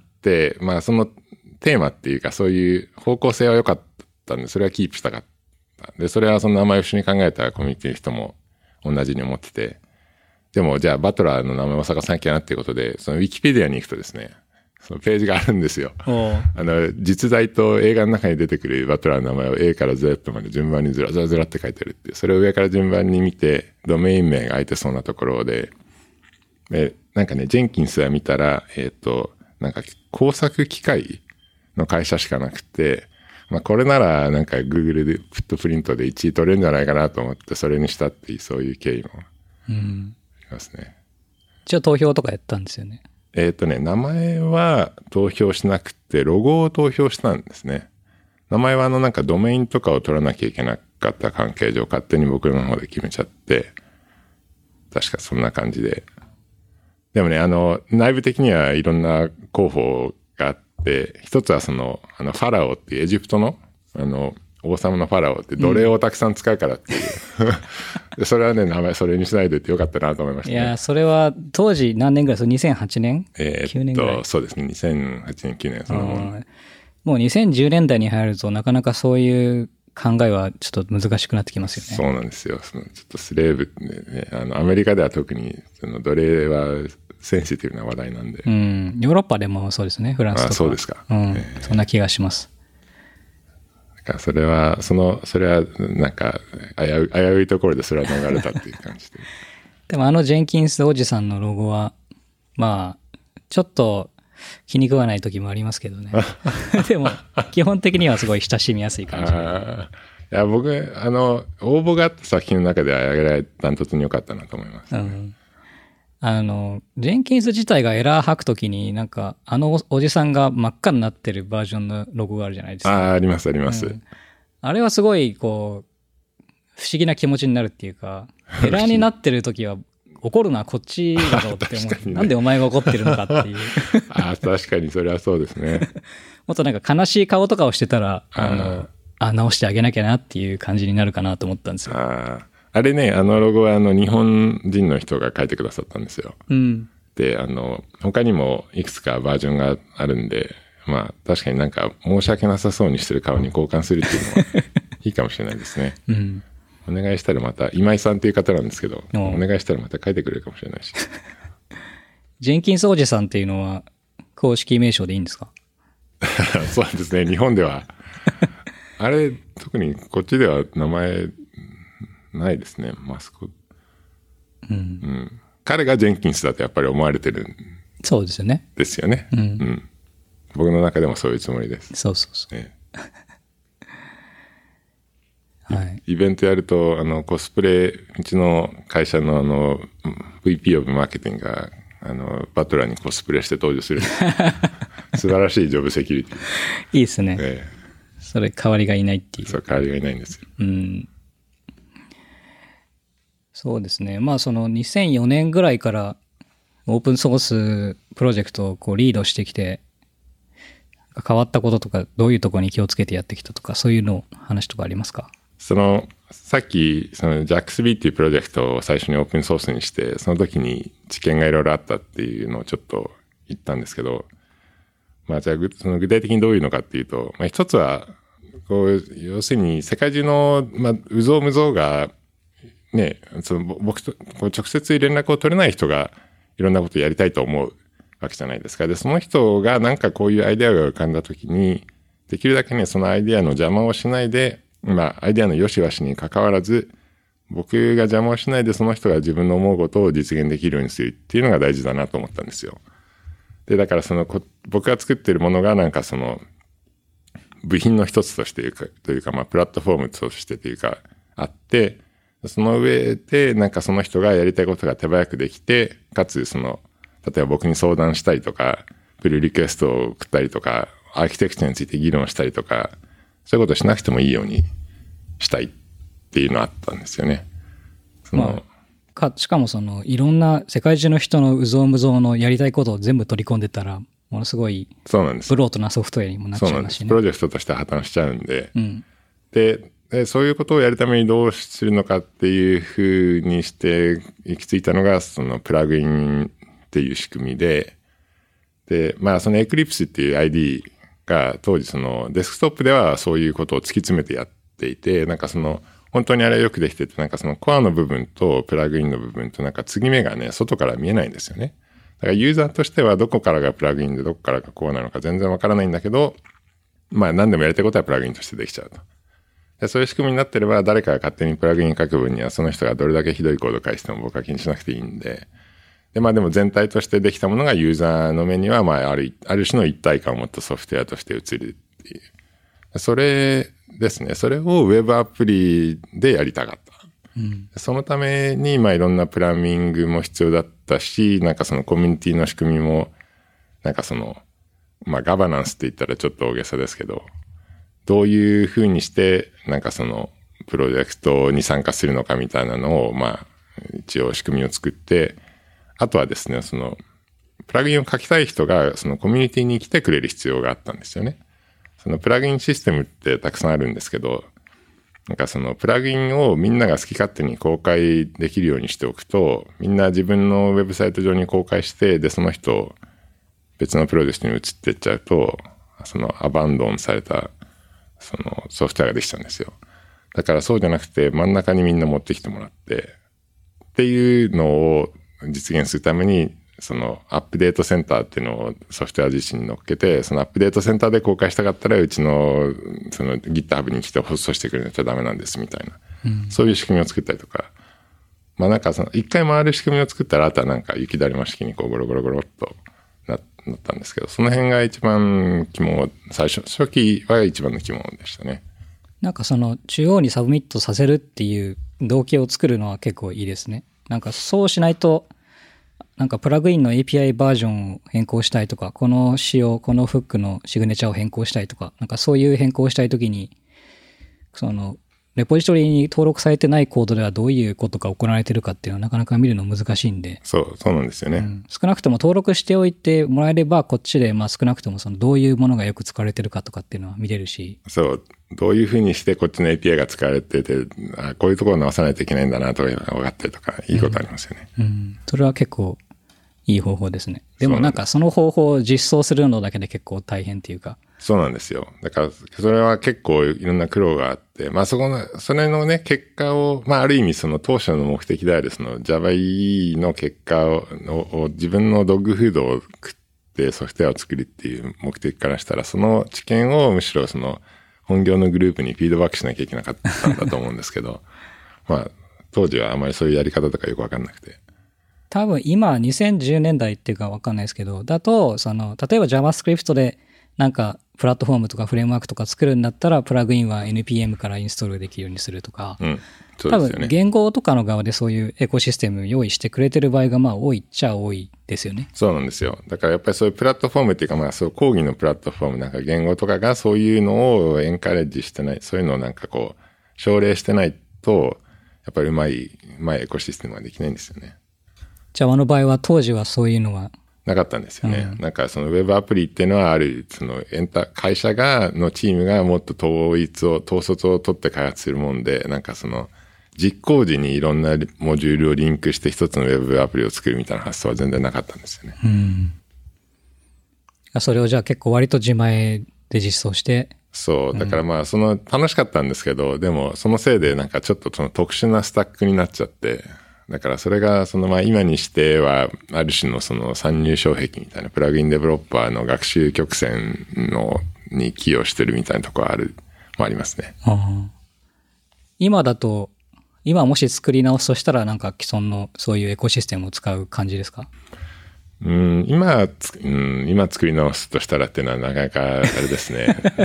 まあそのテーマっていうかそういう方向性は良かったんで、それはキープしたかっ 。で、それはその名前を一緒に考えたコミュニティの人も同じに思ってて、でもじゃあバトラーの名前を探さなきゃなっていうことで、そのウィキペディアに行くとですね、そのページがあるんですよ。あの、実在と映画の中に出てくるバトラーの名前を A から Z まで順番にずらずらずらって書いてあるっていう。それを上から順番に見て、ドメイン名が空いてそうなところで、で、なんかね、ジェンキンスは見たら、えっと、なんか工作機械の会社しかなくて、まあこれならなんか Google でフットプリントでいちい取れるんじゃないかなと思ってそれにしたっていうそういう経緯もありますね。 一応投票とかやったんですよね。 えっとね、名前は投票しなくてロゴを投票したんですね。名前はあのなんかドメインとかを取らなきゃいけなかった関係上勝手に僕の方で決めちゃって、確かそんな感じで。でもね、あの、内部的にはいろんな候補があって、一つはその、あの、ファラオっていうエジプトの、あの、王様のファラオって奴隷をたくさん使うからっていう。うん、でそれはね、名前それにしないでってよかったなと思いました、ね。 いや、それは当時何年ぐらいですか ?にせんはち 年えー、 きゅうねんぐらい。 そうですね。にせんはちねん、きゅうねん。そのもうにせんじゅうねんだいに入るとなかなかそういう考えはちょっと難しくなってきますよね。 そうなんですよ。そのちょっとスレーブってね、あの、アメリカでは特に、その奴隷はセンシティブな話題なんで。 うん。ヨーロッパでもそうですね。フランスとか。 あ、そうですか。 うん、えー。そんな気がします。 だからそれは、その、それはなんか危う、危ういところでそれは逃れたっていう感じで。 でもあのジェンキンスおじさんのロゴは、まあ、ちょっと気に食わない時もありますけどね。でも、基本的にはすごい親しみやすい感じで。 あいや、僕、あの、応募があった作品の中では、やがらダントツに良かったなと思います、ね。うん。 あの、ジェンキンス自体がエラー吐くときに、なんか、あのおじさんが真っ赤になってるバージョンのロゴがあるじゃないですか。 ああ、あります、あります、うん。あれはすごい、こう、不思議な気持ちになるっていうか、エラーになってるときは、怒るのはこっちだろうって思う、ね。なんでお前が怒ってるのかっていう。 ああ、確かにそれはそうですね。 もっとなんか悲しい顔とかをしてたら、あの、あ、直してあげなきゃなっていう感じになるかなと思ったんですよ。 ああれね、あのロゴはあの日本人の人が書いてくださったんですよ。 うん。 で、あの、他にもいくつかバージョンがあるんで、まあ確かになんか申し訳なさそうにしてる顔に交換するっていうのはいいかもしれないですね。 うん。 お願いしたらまた、今井さんっていう方なんですけど、お願いしたらまた書いてくれるかもしれないし。 ジェンキンスおじさんっていうのは公式名称でいいんですか？ そうですね、日本では。あれ、特にこっちでは名前ないですね、マスコット。 うん。うん。 彼がジェンキンスだとやっぱり思われてるんそうですよね。 ですよね。 うん。うん、 僕の中でもそういうつもりです。 そうそうそう。ねはい、イベントやると、あの、コスプレ、うちの会社のあの、ブイピー オブマーケティングが、あの、バトラーにコスプレして登場する。素晴らしいジョブセキュリティ。 いいですね。えー、それ、代わりがいないっていう。 そう、代わりがいないんですよ。 うん。そうですね。まあ、そのにせんよねんぐらいからオープンソースプロジェクトをこうリードしてきて、変わったこととか、どういうところに気をつけてやってきたとか、そういうの話とかありますか？ その、さっき、その ジャックスビー っていうプロジェクトを最初にオープンソースにして、その時に知見がいろいろあったっていうのをちょっと言ったんですけど、まあじゃあ、その具体的にどういうのかっていうと、まあ一つは、こう、要するに世界中の、まあ、うぞうむぞうが、ね、その僕とこう直接連絡を取れない人がいろんなことをやりたいと思うわけじゃないですか。で、その人がなんかこういうアイデアが浮かんだ時に、できるだけね、そのアイデアの邪魔をしないで、まあ、アイデアの良し悪しに関わらず、僕が邪魔をしないでその人が自分の思うことを実現できるようにするっていうのが大事だなと思ったんですよ。で、だからその僕が作ってるものがなんかその部品の一つとしてというか、まあ、プラットフォームとしてというかあって、その上でなんかその人がやりたいことが手早くできて、かつその、例えば僕に相談したりとか、プルリクエストを送ったりとか、アーキテクチャについて議論したりとか、そういうことをしなくてもいいようにしたいっていうのがあったんですよね。その、まあ、かしかもそのいろんな世界中の人のうぞうむぞうのやりたいことを全部取り込んでたらものすごいそうなんです。 ブロートなソフトウェアにもなっちゃいますしね。 プロジェクトとして破綻しちゃうんで、 うん、 で、でそういうことをやるためにどうするのかっていうふうにして行き着いたのがそのプラグインっていう仕組みで、で、まあその Eclipse っていう アイディーが当時そのデスクトップではそういうことを突き詰めてやっっていて、なんかその、本当にあれよくできてて、なんかそのコアの部分とプラグインの部分となんか継ぎ目がね、外から見えないんですよね。だからユーザーとしてはどこからがプラグインでどこからがコアなのか全然わからないんだけど、まあ何でもやりたいことはプラグインとしてできちゃうと。でそういう仕組みになってれば誰かが勝手にプラグイン書く分にはその人がどれだけひどいコード書いても僕は気にしなくていいんで、で、まあでも全体としてできたものがユーザーの目には、まあある、ある種の一体感を持ったソフトウェアとして映るっていう。それですね。それをウェブアプリでやりたかった。うん、そのために、まあいろんなプランニングも必要だったし、なんかそのコミュニティの仕組みも、なんかその、まあガバナンスって言ったらちょっと大げさですけど、どういうふうにして、なんかその、プロジェクトに参加するのかみたいなのを、まあ、一応仕組みを作って、あとはですね、その、プラグインを書きたい人が、そのコミュニティに来てくれる必要があったんですよね。そのプラグインシステムってたくさんあるんですけど、なんかそのプラグインをみんなが好き勝手に公開できるようにしておくと、みんな自分のウェブサイト上に公開して、で、その人、別のプロジェクトに移っていっちゃうと、そのアバンドンされた、そのソフトウェアができちゃうんですよ。だからそうじゃなくて、真ん中にみんな持ってきてもらって、っていうのを実現するために、そのアップデートセンターっていうのをソフトウェア自身に乗っけて、そのアップデートセンターで公開したかったら、うちのその GitHub に来てホストしてくれなきゃダメなんですみたいな、うん、そういう仕組みを作ったりとか、まあなんかその一回回る仕組みを作ったら、あとはなんか雪だるま式にこうゴロゴロゴロっとなったんですけど、その辺が一番肝、最初、初期は一番の肝でしたね。 なんかその中央にサブミットさせるっていう動機を作るのは結構いいですね。なんかそうしないと、なんかプラグインの エーピーアイ バージョンを変更したいとか、この仕様、このフックのシグネチャーを変更したいとか、なんかそういう変更したいときに、そのレポジトリに登録されてないコードではどういうことが行われているかっていうのはなかなか見るの難しいんで。 そう、そうなんですよね。うん、 少なくとも登録しておいてもらえれば、こっちでまあ少なくともそのどういうものがよく使われてるかとかっていうのは見れるし。 そう、どういうふうにしてこっちの エーピーアイ が使われてて、あ、こういうところを直さないといけないんだなとかいうのが分かったりとか、いいことありますよね。 うん。うん、それは結構いい方法ですね。でもなんかその方法を実装するのだけで結構大変っていうか。 そうなんですよ。だから、それは結構いろんな苦労があって、まあそこの、それのね、結果を、まあある意味その当初の目的であるその Java-E の結果を、を自分のドッグフードを食ってソフトウェアを作るっていう目的からしたら、その知見をむしろその本業のグループにフィードバックしなきゃいけなかったんだと思うんですけど、まあ当時はあまりそういうやり方とかよくわかんなくて。 多分今にせんじゅうねんだいっていうかわかんないですけど、だと、その、例えば JavaScript でなんかプラットフォームとかフレームワークとか作るんだったら、プラグインは エヌピーエム からインストールできるようにするとか、 うん、そうですよね。 多分言語とかの側でそういうエコシステム用意してくれてる場合がまあ多いっちゃ多いですよね。 そうなんですよ。だからやっぱりそういうプラットフォームっていうか、まあそう講義のプラットフォームなんか言語とかがそういうのをエンカレッジしてない、そういうのをなんかこう、奨励してないと、やっぱりうまい、うまいエコシステムができないんですよね。 Java の場合は当時はそういうのはなかったんですよね。うん、なんかそのウェブアプリっていうのはある、そのエンタ、会社が、のチームがもっと統一を、統率を取って開発するもんで、なんかその実行時にいろんなモジュールをリンクして一つのウェブアプリを作るみたいな発想は全然なかったんですよね。 うん。それをじゃあ結構割と自前で実装して。 そう。だからまあその楽しかったんですけど、でもそのせいでなんかちょっとその特殊なスタックになっちゃって、だからそれがそのまあ今にしてはある種のその参入障壁みたいなプラグインデベロッパーの学習曲線のに寄与してるみたいなところあるもありますね。 あ今だと今もし作り直すとしたらなんか既存のそういうエコシステムを使う感じですか？ うん今つ、うん、今作り直すとしたらっていうのはなかなかあれですね、うん、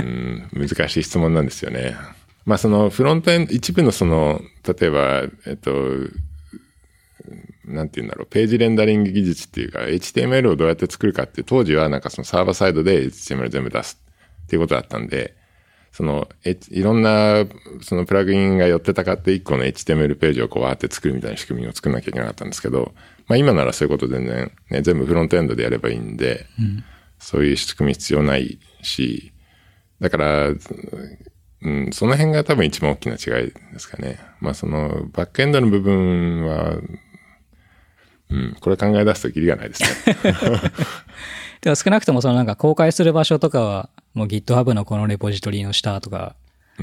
難しい質問なんですよね。まあそのフロントエンド一部のその例えばえっとなんて言うんだろう、ページレンダリング技術っていうか、エイチティーエムエル をどうやって作るかって当時はなんかそのサーバーサイドで エイチティーエムエル 全部出すっていうことだったんで、その、いろんなそのプラグインが寄ってたかって一個の エイチティーエムエル ページをこうわーって作るみたいな仕組みを作んなきゃいけなかったんですけど、まあ今ならそういうこと全然ね、全部フロントエンドでやればいいんで、うん、そういう仕組み必要ないし、だから、うん、その辺が多分一番大きな違いですかね。まあそのバックエンドの部分は、うん、これ考え出すとキリがないですね。 でも少なくともそのなんか公開する場所とかはもう GitHub のこのレポジトリの下とか、 うん、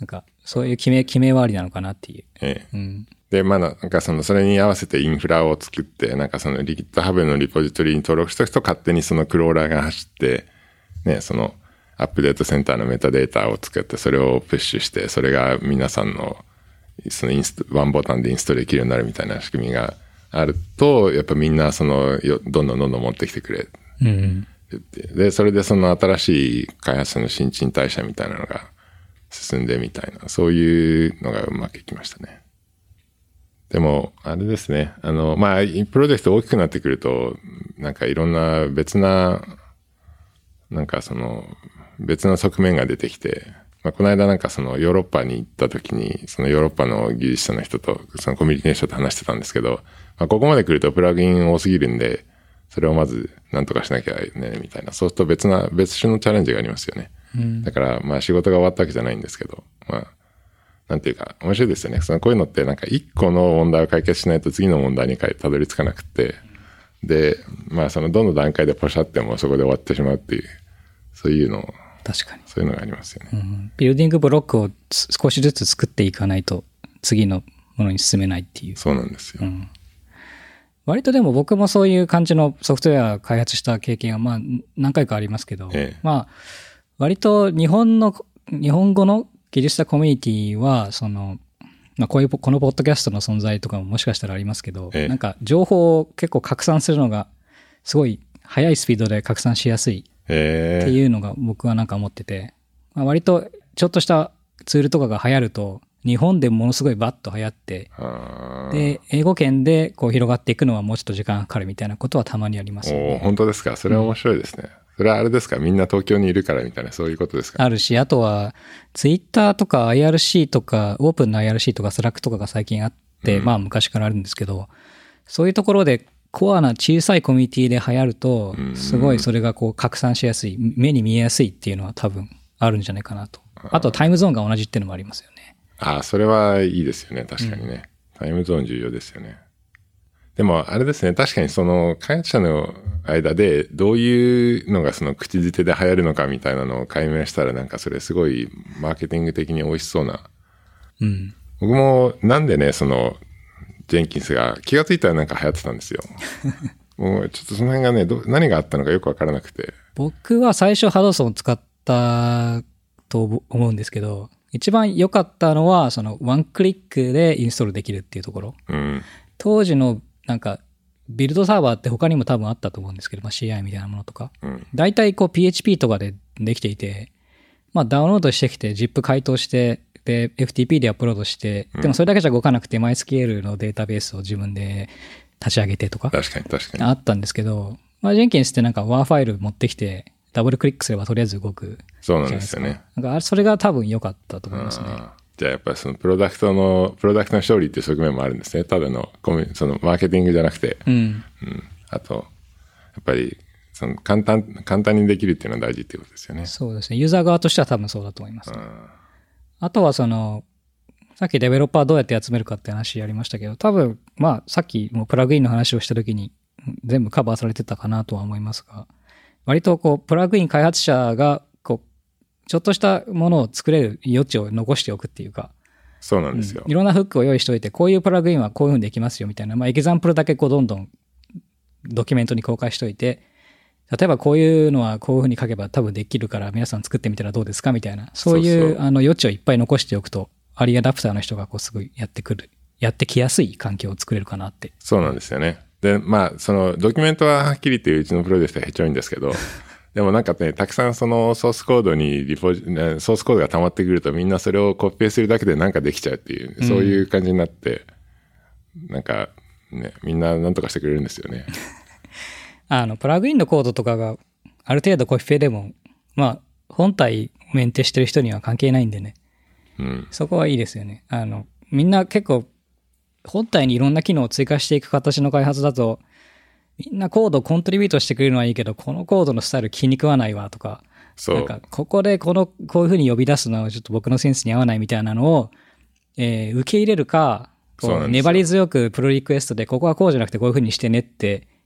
なんか、そういう決め、決めはありなのかなっていう。 ええ。 うん。 で、まあ、なんかその、それに合わせてインフラを作って、なんかその GitHub のリポジトリに登録した人勝手にそのクローラーが走って、ね、そのアップデートセンターのメタデータを作って、それをプッシュして、それが皆さんの、そのインスト、ワンボタンでインストールできるようになるみたいな仕組みがあると、やっぱみんなその、どんどんどんどん持ってきてくれ。 うん。 で、それでその新しい開発者の新陳代謝みたいなのが進んでみたいな、そういうのがうまくいきましたね。でも、あれですね。あの、まあ、プロジェクト大きくなってくると、なんかいろんな別な、なんかその、別の側面が出てきて、まあ、この間なんかそのヨーロッパに行った時に、そのヨーロッパの技術者の人と、そのコミュニケーションと話してたんですけど、まあ、ここまで来るとプラグイン多すぎるんで、それをまず何とかしなきゃね、みたいな。そうすると別な、別種のチャレンジがありますよね。うん、だから、まあ仕事が終わったわけじゃないんですけど、まあ、なんていうか、面白いですよね。そのこういうのってなんか一個の問題を解決しないと次の問題にたどり着かなくて、で、まあそのどの段階でポシャってもそこで終わってしまうっていう、そういうのを、 確かに。 そういうのがありますよね。 うん、ビルディングブロックを少しずつ作っていかないと次のものに進めないっていう。 そうなんですよ。うん、 割とでも僕もそういう感じのソフトウェア開発した経験はまあ何回かありますけど、ええ、まあ割と日本の、日本語の技術者コミュニティは、その、まあこういう、このポッドキャストの存在とかももしかしたらありますけど、ええ、なんか情報を結構拡散するのがすごい速いスピードで拡散しやすいっていうのが僕はなんか思ってて、まあ、割とちょっとしたツールとかが流行ると、日本でものすごいバッと流行って、で、英語圏でこう広がっていくのはもうちょっと時間がかかるみたいなことはたまにありますよね。 お、本当ですか。それは面白いですね。うん、それはあれですか、みんな東京にいるからみたいな、そういうことですか。 あるし、あとは、ツイッターとか アイアールシー とか、オープンの アイアールシー とか Slack とかが最近あって、うん、まあ昔からあるんですけど、そういうところでコアな小さいコミュニティで流行ると、すごいそれがこう拡散しやすい、目に見えやすいっていうのは多分あるんじゃないかなと。あとタイムゾーンが同じっていうのもありますよね。 ああ、それはいいですよね。確かにね。うん、タイムゾーン重要ですよね。でも、あれですね。確かにその、開発者の間で、どういうのがその口づてで流行るのかみたいなのを解明したら、なんかそれすごいマーケティング的に美味しそうな。 うん。 僕も、なんでね、その、ジェンキンスが気がついたらなんか流行ってたんですよ。もう、ちょっとその辺がね、ど、何があったのかよくわからなくて。 僕は最初ハドソンを使ったと思うんですけど、一番良かったのは、その、ワンクリックでインストールできるっていうところ。 うん。 当時のなんかビルドサーバーって他にも多分あったと思うんですけど、まあ、シーアイ みたいなものとか、うん、大体こう ピーエイチピー とかでできていて、まあダウンロードしてきて ジップ 解凍してで エフティーピー でアップロードして、でもそれだけじゃ動かなくて MySQL のデータベースを自分で立ち上げてとか、 確かに確かにあったんですけど、まあ、ジェンキンスってなんか ワー ファイル持ってきてダブルクリックすればとりあえず動く。 そうなんですよね。 なんかそれが多分良かったと思いますね。 じゃあやっぱりそのプロダクトの、プロダクトの勝利っていう側面もあるんですね。ただのコミ、そのマーケティングじゃなくて。 うん。うん。 あと、やっぱり、その簡単、簡単にできるっていうのは大事っていうことですよね。 そうですね。ユーザー側としては多分そうだと思います、ね。あとはその、さっきデベロッパーどうやって集めるかって話やりましたけど、多分、まあさっきもプラグインの話をした時に全部カバーされてたかなとは思いますが、割とこう、プラグイン開発者がちょっとしたものを作れる余地を残しておくっていうか。 そうなんですよ。 うん、いろんなフックを用意しておいて、こういうプラグインはこういう風にできますよみたいな、まあエキザンプルだけこうどんどんドキュメントに公開しておいて、例えばこういうのはこういう風に書けば多分できるから皆さん作ってみたらどうですかみたいな、そういうそうそうあの余地をいっぱい残しておくと、アリーアダプターの人がこうすぐやってくる、やってきやすい環境を作れるかなって。 そうなんですよね。で、まあそのドキュメントははっきり言ってうちのプロジェクトはへちょいんですけど、でもなんかね、たくさんそのソースコードにリポジ、ソースコードが溜まってくるとみんなそれをコピペするだけでなんかできちゃうっていう、うん、そういう感じになって、なんかね、みんななんとかしてくれるんですよね。 あの、プラグインのコードとかがある程度コピペでも、まあ、本体メンテしてる人には関係ないんでね。 うん。 そこはいいですよね。あの、みんな結構、本体にいろんな機能を追加していく形の開発だと、みんなコードをコントリビュートしてくれるのはいいけど、このコードのスタイル気に食わないわとか、 そう。 なんか、ここでこの、こういう風に呼び出すのはちょっと僕のセンスに合わないみたいなのを、えー、受け入れるか、こう粘り強くプロリクエストで、ここはこうじゃなくてこういう風にしてねって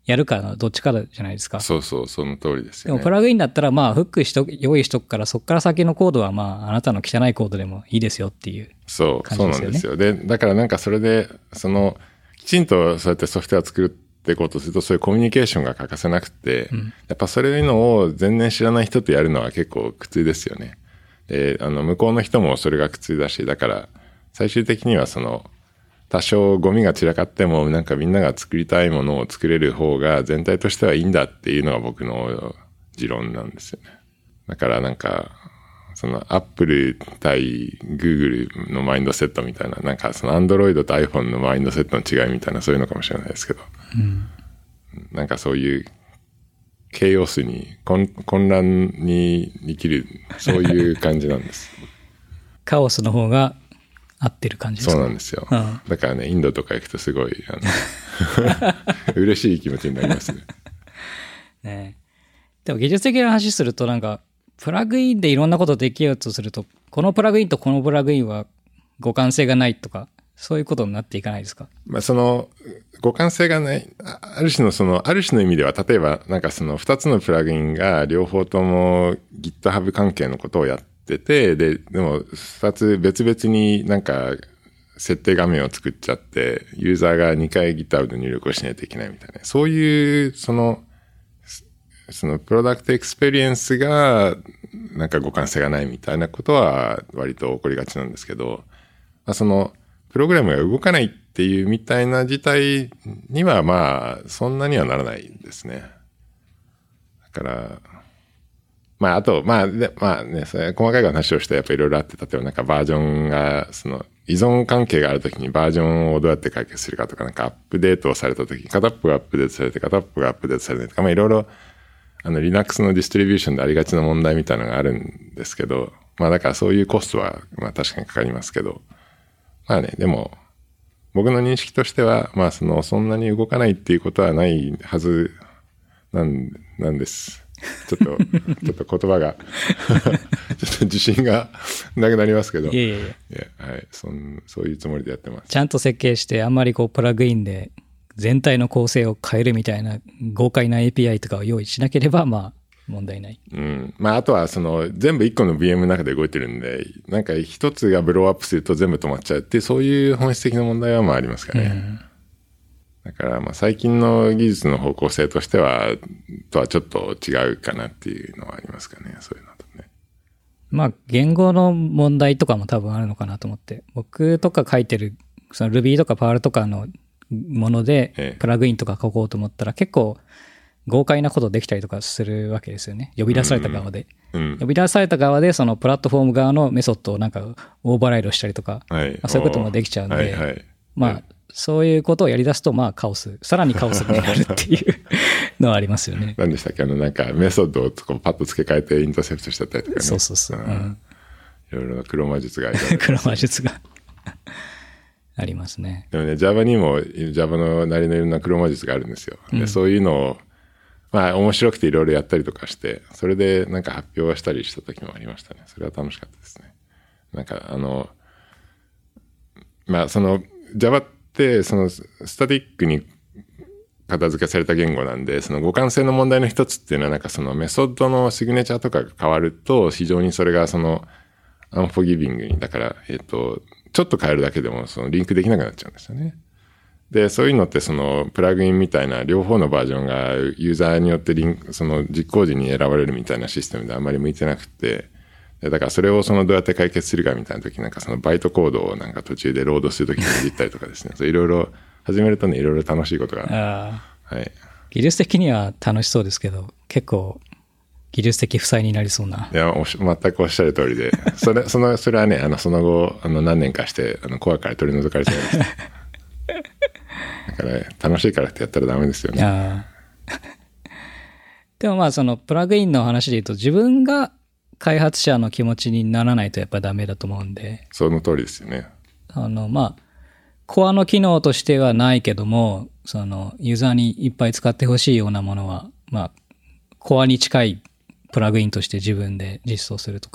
やるかのどっちかじゃないですか。 そうそう、その通りですよね。 でもプラグインだったら、まあ、フックしと用意しとくから、そこから先のコードは、まあ、あなたの汚いコードでもいいですよっていう感じですよね。そう、そうなんですよ。 で、だからなんかそれで、その、きちんとそうやってソフトウェアを作っていこうとすると、そういうコミュニケーションが欠かせなくて、うん、やっぱそういうのを全然知らない人とやるのは結構苦痛ですよね。で、あの、向こうの人もそれが苦痛だし、だから、最終的にはその、多少ゴミが散らかってもなんかみんなが作りたいものを作れる方が全体としてはいいんだっていうのが僕の持論なんですよね。だからなんかそのアップル対グーグルのマインドセットみたいな、なんかそのアンドロイドと iPhone のマインドセットの違いみたいな、そういうのかもしれないですけど、うん、なんかそういうケイオスに混乱に生きる、そういう感じなんです。 カオスの方が合ってる感じですか？ そうなんですよ。うん、だからね、インドとか行くとすごい、あの嬉しい気持ちになりますね。 ね、でも技術的な話すると、なんか、プラグインでいろんなことできようとすると、このプラグインとこのプラグインは互換性がないとか、そういうことになっていかないですか？ まあ、その、互換性がない、ある種のその、ある種の意味では、例えば、なんかその二つのプラグインが両方とも GitHub 関係のことをやって、てて、で、でも、二つ別々になんか、設定画面を作っちゃって、ユーザーがにかい GitHub で入力をしないといけないみたいな。そういう、その、その、プロダクトエクスペリエンスが、なんか互換性がないみたいなことは、割と起こりがちなんですけど、まあ、その、プログラムが動かないっていうみたいな事態には、まあ、そんなにはならないですね。だから、まあ、あと、まあ、で、まあね、それ細かい話をしてやっぱいろいろあって、例えばなんかバージョンが、その、依存関係があるときにバージョンをどうやって解決するかとか、なんかアップデートをされたとき、片っぽがアップデートされて、片っぽがアップデートされないとか、まあいろいろ、あの、Linux のディストリビューションでありがちな問題みたいなのがあるんですけど、まあだからそういうコストは、まあ確かにかかりますけど、まあね、でも、僕の認識としては、まあその、そんなに動かないっていうことはないはずなん、なんです。ちょっと、ちょっと言葉が、ちょっと自信がなくなりますけど。 いやいやいや。いや、はい。そん、そういうつもりでやってます。 ちゃんと設計して、あんまりこう、プラグインで全体の構成を変えるみたいな豪快な エーピーアイ とかを用意しなければ、まあ、問題ない。 うん。まあ、あとは、その、全部一個の ブイエム の中で動いてるんで、なんか一つがブローアップすると全部止まっちゃうって、そういう本質的な問題はまあありますかね。うんだからまあ最近の技術の方向性としては、とはちょっと違うかなっていうのはありますかね、そういうのとね。 まあ言語の問題とかも多分あるのかなと思って、僕とか書いてる、その Ruby とか Perl とかのもので、プラグインとか書こうと思ったら結構豪快なことできたりとかするわけですよね。呼び出された側で。うんうん、呼び出された側でそのプラットフォーム側のメソッドをなんかオーバーライドしたりとか、はいまあ、そういうこともできちゃうんで、はいはい、まあ、はいそういうことをやり出すと、まあ、カオス、さらにカオスになるっていうのはありますよね。 何でしたっけあの、なんか、メソッドをこうパッと付け替えてインターセプトしちゃったりとかね。 そうそうそう。うん、 いろいろな黒魔術があります、ね。黒魔術がありますね。 でもね、Java にも Java のなりのいろんな黒魔術があるんですよ。で、うん、そういうのを、まあ、面白くていろいろやったりとかして、それでなんか発表したりした時もありましたね。それは楽しかったですね。なんか、あの、まあ、その、Java ってで、そのスタティックに片付けされた言語なんで、その互換性の問題の一つっていうのは、なんかそのメソッドのシグネチャーとかが変わると、非常にそれがそのアンフォギビングに、だから、えっと、ちょっと変えるだけでもそのリンクできなくなっちゃうんですよね。で、そういうのってそのプラグインみたいな両方のバージョンがユーザーによってリンク、その実行時に選ばれるみたいなシステムであんまり向いてなくて、だからそれをそのどうやって解決するかみたいな時なんかそのバイトコードをなんか途中でロードする時にいじったりとかですね。いろいろ始めるとね、いろいろ楽しいことが。あはい。 技術的には楽しそうですけど、結構技術的負債になりそうな。 いや、全くおっしゃる通りで、それ、その、それはね、あの、その後、あの、何年かして、あの、コアから取り除かれちゃいました。だから、ね、楽しいからってやったらダメですよね。あでもまあ、その、プラグインの話で言うと、自分が開発者の気持ちにならないとやっぱダメだと思うんで。 その通りですよね。 あの、まあ、コアの機能としてはないけども、その、ユーザーにいっぱい使ってほしいようなものは、まあ、コアに近いプラグインとして自分で実装するとか。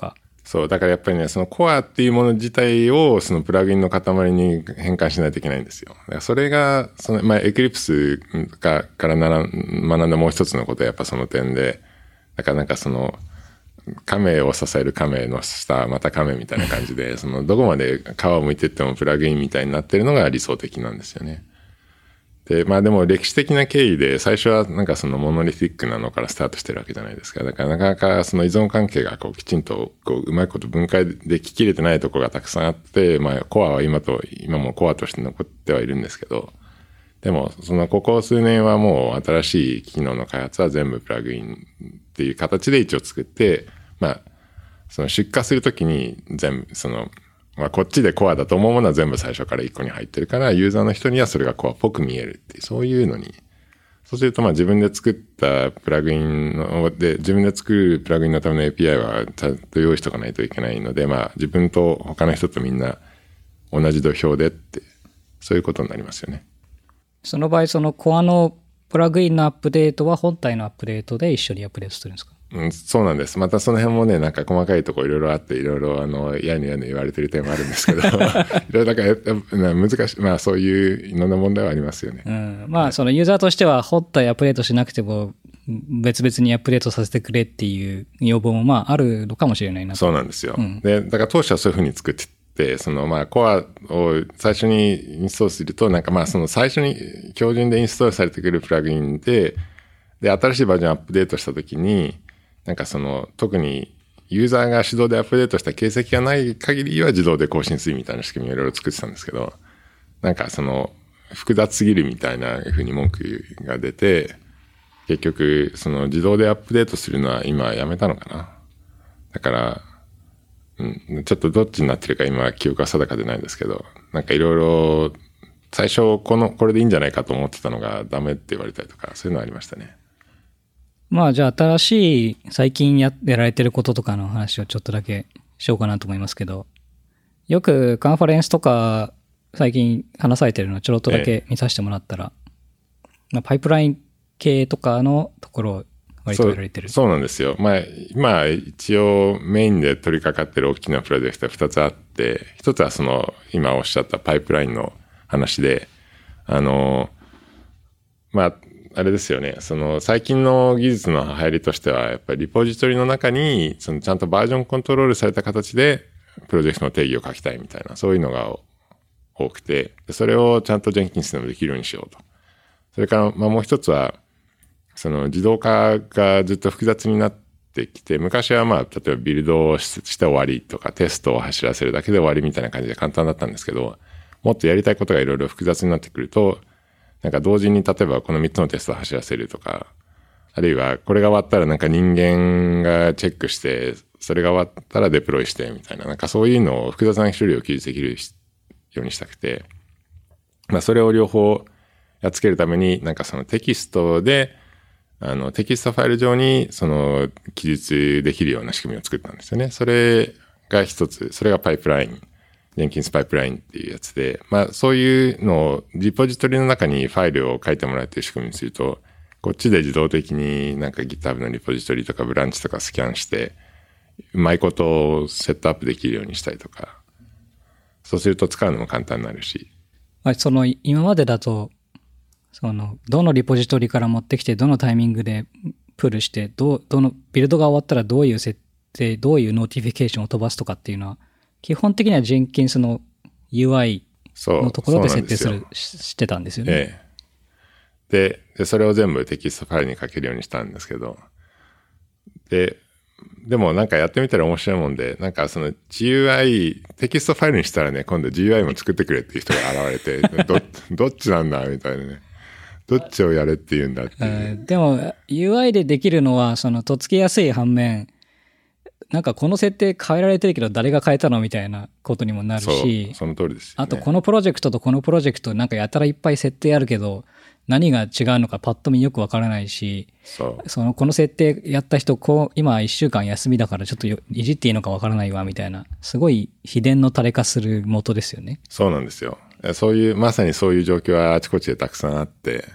そう、だからやっぱりね、そのコアっていうもの自体をそのプラグインの塊に変換しないといけないんですよ。だからそれが、その、まあ、エクリプスかからなら学んだもう一つのことはやっぱその点で、だからなんかその、亀を支える亀の下、また亀みたいな感じで、その、どこまで皮を剥いてってもプラグインみたいになってるのが理想的なんですよね。で、まあでも歴史的な経緯で最初はなんかそのモノリティックなのからスタートしてるわけじゃないですか。だからなかなかその依存関係がこうきちんとこううまいこと分解でききれてないところがたくさんあって、まあコアは今と、今もコアとして残ってはいるんですけど、でもそのここ数年はもう新しい機能の開発は全部プラグインっていう形で一応作って、まあその出荷するときに全部そのまあ、こっちでコアだと思うものは全部最初からいっこに入ってるから、ユーザーの人にはそれがコアっぽく見えるっていう、そういうのに。そうすると、まあ自分で作ったプラグインの、で、自分で作るプラグインのための エーピーアイ はちゃんと用意しとかないといけないので、まあ自分と他の人とみんな同じ土俵でって、そういうことになりますよね。 その場合、そのコアのプラグインのアップデートは本体のアップデートで一緒にアップデートするんですか？ うん、そうなんです。またその辺もね、なんか細かいところいろいろあって、いろいろあの、やにやに言われてる点もあるんですけど、いろいろだから難しい、まあそういういろんな問題はありますよね。 うん。まあそのユーザーとしては本体アップデートしなくても別々にアップデートさせてくれっていう要望もまああるのかもしれないなと。 そうなんですよ。うん、で、だから当初はそういうふうに作ってて、そのまあコアを最初にインストールすると、なんかまあその最初に標準でインストールされてくるプラグインで、で、新しいバージョンアップデートしたときに、なんかその、特にユーザーが手動でアップデートした形跡がない限りは自動で更新するみたいな仕組みをいろいろ作ってたんですけど、なんかその、複雑すぎるみたいな風に文句が出て、結局、その自動でアップデートするのは今やめたのかな。だから、うん、ちょっとどっちになってるか今記憶は定かでないですけど、なんかいろいろ、最初この、これでいいんじゃないかと思ってたのがダメって言われたりとか、そういうのありましたね。 まあじゃあ新しい最近ややられてることとかの話をちょっとだけしようかなと思いますけど、よくカンファレンスとか最近話されてるのをちょろっとだけ見させてもらったら、ええ、まあ、パイプライン系とかのところを割とやられてる。 そう、そうなんですよ。まあ今一応メインで取り掛かってる大きなプロジェクトがふたつあって、ひとつはその今おっしゃったパイプラインの話で、あの、まああれですよね。その最近の技術の入りとしては、やっぱりリポジトリの中に、そのちゃんとバージョンコントロールされた形で、プロジェクトの定義を書きたいみたいな、そういうのが多くて、それをちゃんと Jenkins でもできるようにしようと。それから、まあもう一つは、その自動化がずっと複雑になってきて、昔はまあ、例えばビルドをして終わりとか、テストを走らせるだけで終わりみたいな感じで簡単だったんですけど、もっとやりたいことがいろいろ複雑になってくると、なんか同時に例えばこのみっつのテストを走らせるとか、あるいはこれが終わったらなんか人間がチェックして、それが終わったらデプロイしてみたいな、なんかそういうのを複雑な処理を記述できるようにしたくて、まあそれを両方やっつけるために、なんかそのテキストで、あのテキストファイル上にその記述できるような仕組みを作ったんですよね。それが一つ、それがパイプライン。Jenkins パイプラインっていうやつで、まあそういうのをリポジトリの中にファイルを書いてもらえてる仕組みにすると、こっちで自動的になんか GitHub のリポジトリとかブランチとかスキャンして、うまいことをセットアップできるようにしたりとか、そうすると使うのも簡単になるし。 その今までだと、そのどのリポジトリから持ってきて、どのタイミングでプルして、どう、どのビルドが終わったらどういう設定、どういうノーティフィケーションを飛ばすとかっていうのは、基本的には Jenkins の ユーアイ のところで設定する、してたんですよね。 ええ。で、で、それを全部テキストファイルに書けるようにしたんですけど、で、でもなんかやってみたら面白いもんで、なんかその ジーユーアイ、テキストファイルにしたらね、今度 ジーユーアイ も作ってくれっていう人が現れて、ど、どっちなんだみたいなね。どっちをやれって言うんだっていう。 でも ユーアイ でできるのは、そのとっつきやすい反面、なんかこの設定変えられてるけど誰が変えたのみたいなことにもなるし、 そう、その通りですよね。 あとこのプロジェクトとこのプロジェクトなんかやたらいっぱい設定あるけど、何が違うのかパッと見よくわからないし、 そう。 そのこの設定やった人、こう、今いっしゅうかん休みだからちょっといじっていいのかわからないわみたいな、すごい秘伝の垂れ化する元ですよね。 そうなんですよ。そういう、まさにそういう状況はあちこちでたくさんあって、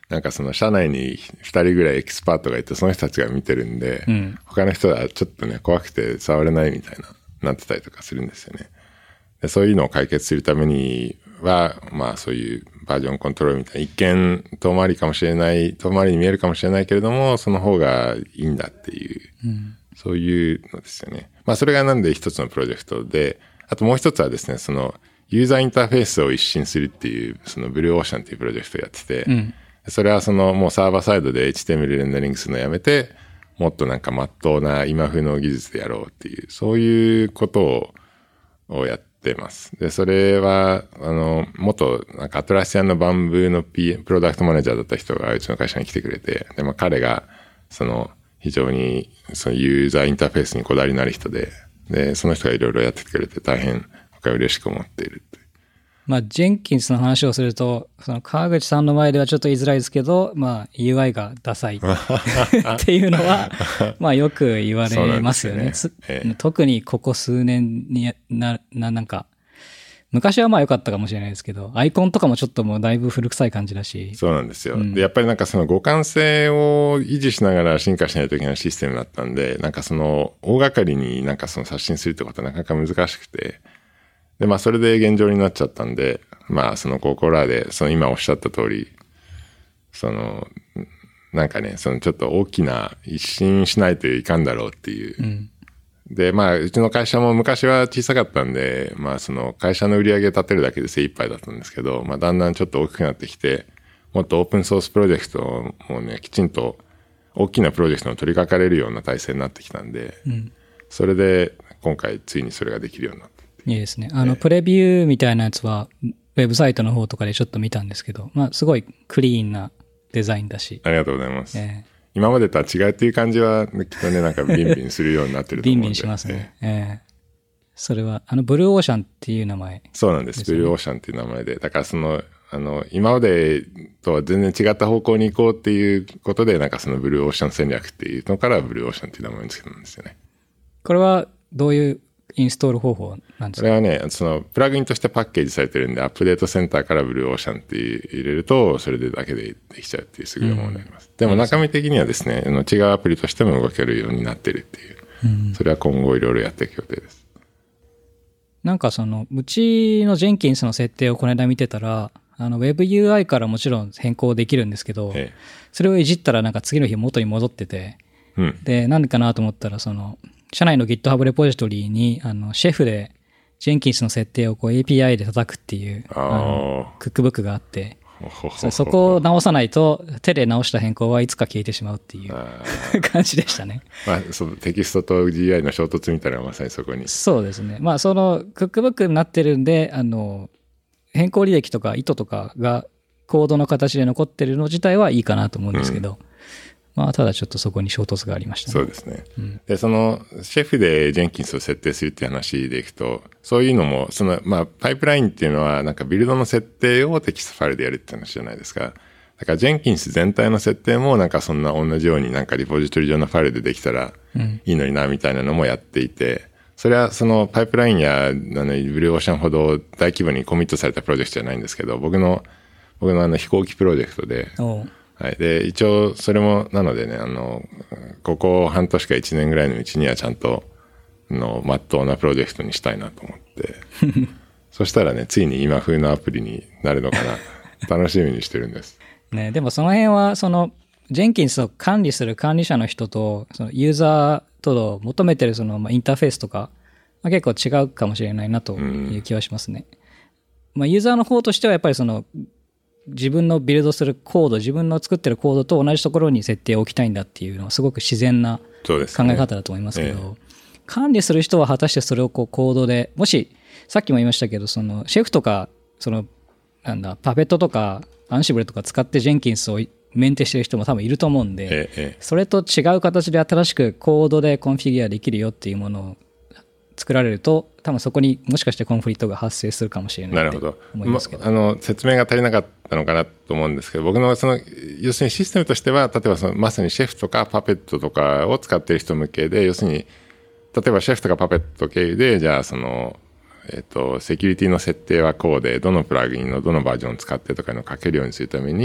なんかその社内にふたりぐらいエキスパートがいて、その人たちが見てるんで、うん、他の人はちょっとね、怖くて触れないみたいな、なってたりとかするんですよね。でそういうのを解決するためには、まあそういうバージョンコントロールみたいな、一見遠回りかもしれない、遠回りに見えるかもしれないけれども、その方がいいんだっていう、うん、そういうのですよね。まあそれがなんで一つのプロジェクトで、あともう一つはですね、そのユーザーインターフェースを一新するっていう、そのブルーオーシャンっていうプロジェクトをやってて、うん、それはそのもうサーバーサイドで エイチティーエムエル レンダリングするのやめて、もっとなんか真っ当な今風の技術でやろうっていう、そういうことを、をやってます。で、それは、あの、元、なんかアトラシアンのバンブーの P、プロダクトマネージャーだった人がうちの会社に来てくれて、で、まあ彼が、その、非常に、そのユーザーインターフェースにこだわりのある人で、で、その人がいろいろやってくれて大変、僕は嬉しく思っているって。 まあ、ジェンキンスの話をすると、その川口さんの前ではちょっと言いづらいですけど、まあ、ユーアイ がダサいっていうのは、まあ、よく言われますよね。すよねええ、特にここ数年にな、な、なんか、昔はまあ良かったかもしれないですけど、アイコンとかもちょっともうだいぶ古臭い感じだし。 そうなんですよ。うん、で、やっぱりなんかその互換性を維持しながら進化しないといけないシステムだったんで、なんかその大掛かりになんかその刷新するってことはなかなか難しくて、で、まあそれで現状になっちゃったんで、まあそのここらで、その今おっしゃった通り、その、なんかね、そのちょっと大きな一新しないといかんだろうっていう。うんで、まあ、うちの会社も昔は小さかったんで、まあ、その会社の売り上げ立てるだけで精一杯だったんですけど、まあ、だんだんちょっと大きくなってきて、もっとオープンソースプロジェクトもね、きちんと大きなプロジェクトに取り掛かれるような体制になってきたんで、うん、それで今回ついにそれができるようになった。 いいですね。あの、えー、プレビューみたいなやつは、ウェブサイトの方とかでちょっと見たんですけど、まあ、すごいクリーンなデザインだし。 ありがとうございます。えー今までとは違うっていう感じは、きっとね、なんかビンビンするようになってると思うんで。 ビンビンしますね。ええー。それは、あの、ブルーオーシャンっていう名前、ね。 そうなんです。ブルーオーシャンっていう名前で。だからその、あの、今までとは全然違った方向に行こうっていうことで、なんかそのブルーオーシャン戦略っていうのからブルーオーシャンっていう名前につけたんですよね。 これはどういうインストール方法なんですか？ これはね、そのプラグインとしてパッケージされてるんで、アップデートセンターからブルーオーシャンって入れると、それでだけでできちゃうっていう優れものになります。うん、でも中身的にはですね、あの違うアプリとしても動けるようになってるっていう。うん、それは今後いろいろやっていく予定です。 なんかその、うちのジェンキンスの設定をこの間見てたら、あの WebUI からもちろん変更できるんですけど、ええ、それをいじったらなんか次の日元に戻ってて、うん、で、なんでかなと思ったら、その、社内の GitHub レポジトリに、あの、シェフで、ジェンキンスの設定をこう エーピーアイ で叩くっていう、あの、クックブックがあって、そ, そこを直さないと、手で直した変更はいつか消えてしまうっていう感じでしたね。 まあ、そのテキストと ジーアイ の衝突みたいなのがまさにそこに。 そうですね。まあ、その、クックブックになってるんで、あの、変更履歴とか意図とかがコードの形で残ってるの自体はいいかなと思うんですけど、うんまあ、ただちょっとそこに衝突がありましたね。 そうですね。うん、で、その、シェフでジェンキンスを設定するっていう話でいくと、そういうのも、その、まあ、パイプラインっていうのは、なんかビルドの設定をテキストファイルでやるって話じゃないですか。だから、ジェンキンス全体の設定も、なんかそんな同じようになんかリポジトリ上のファイルでできたらいいのにな、みたいなのもやっていて、うん、それはそのパイプラインや、あの、ブルーオーシャンほど大規模にコミットされたプロジェクトじゃないんですけど、僕の、僕のあの飛行機プロジェクトで、はい。で、一応、それも、なのでね、あの、ここ半年か一年ぐらいのうちにはちゃんと、の、まっとうなプロジェクトにしたいなと思って。そしたらね、ついに今風のアプリになるのかな。楽しみにしてるんです。 ね、でもその辺は、その、ジェンキンスを管理する管理者の人と、そのユーザーとの求めてるその、まあ、インターフェースとか、まあ、結構違うかもしれないなという気はしますね。うん、まあ、ユーザーの方としてはやっぱりその、自分のビルドするコード、自分の作ってるコードと同じところに設定を置きたいんだっていうのはすごく自然な考え方だと思いますけど、ねええ、管理する人は果たしてそれをこうコードで、もしさっきも言いましたけど、そのシェフとか、そのなんだ、パペットとかアンシブルとか使ってジェンキンスをメンテしてる人も多分いると思うんで、ええ、それと違う形で新しくコードでコンフィギュアできるよっていうものを作られると、多分そこにもしかしてコンフリクトが発生するかもしれないと思いますけど。 なるほど。ま、あの、説明が足りなかったのかなと思うんですけど、僕のその、要するにシステムとしては、例えばその、まさにシェフとかパペットとかを使っている人向けで、要するに、例えばシェフとかパペット経由で、じゃあその、えっと、セキュリティの設定はこうで、どのプラグインのどのバージョンを使ってとかいうのを書けるようにするために、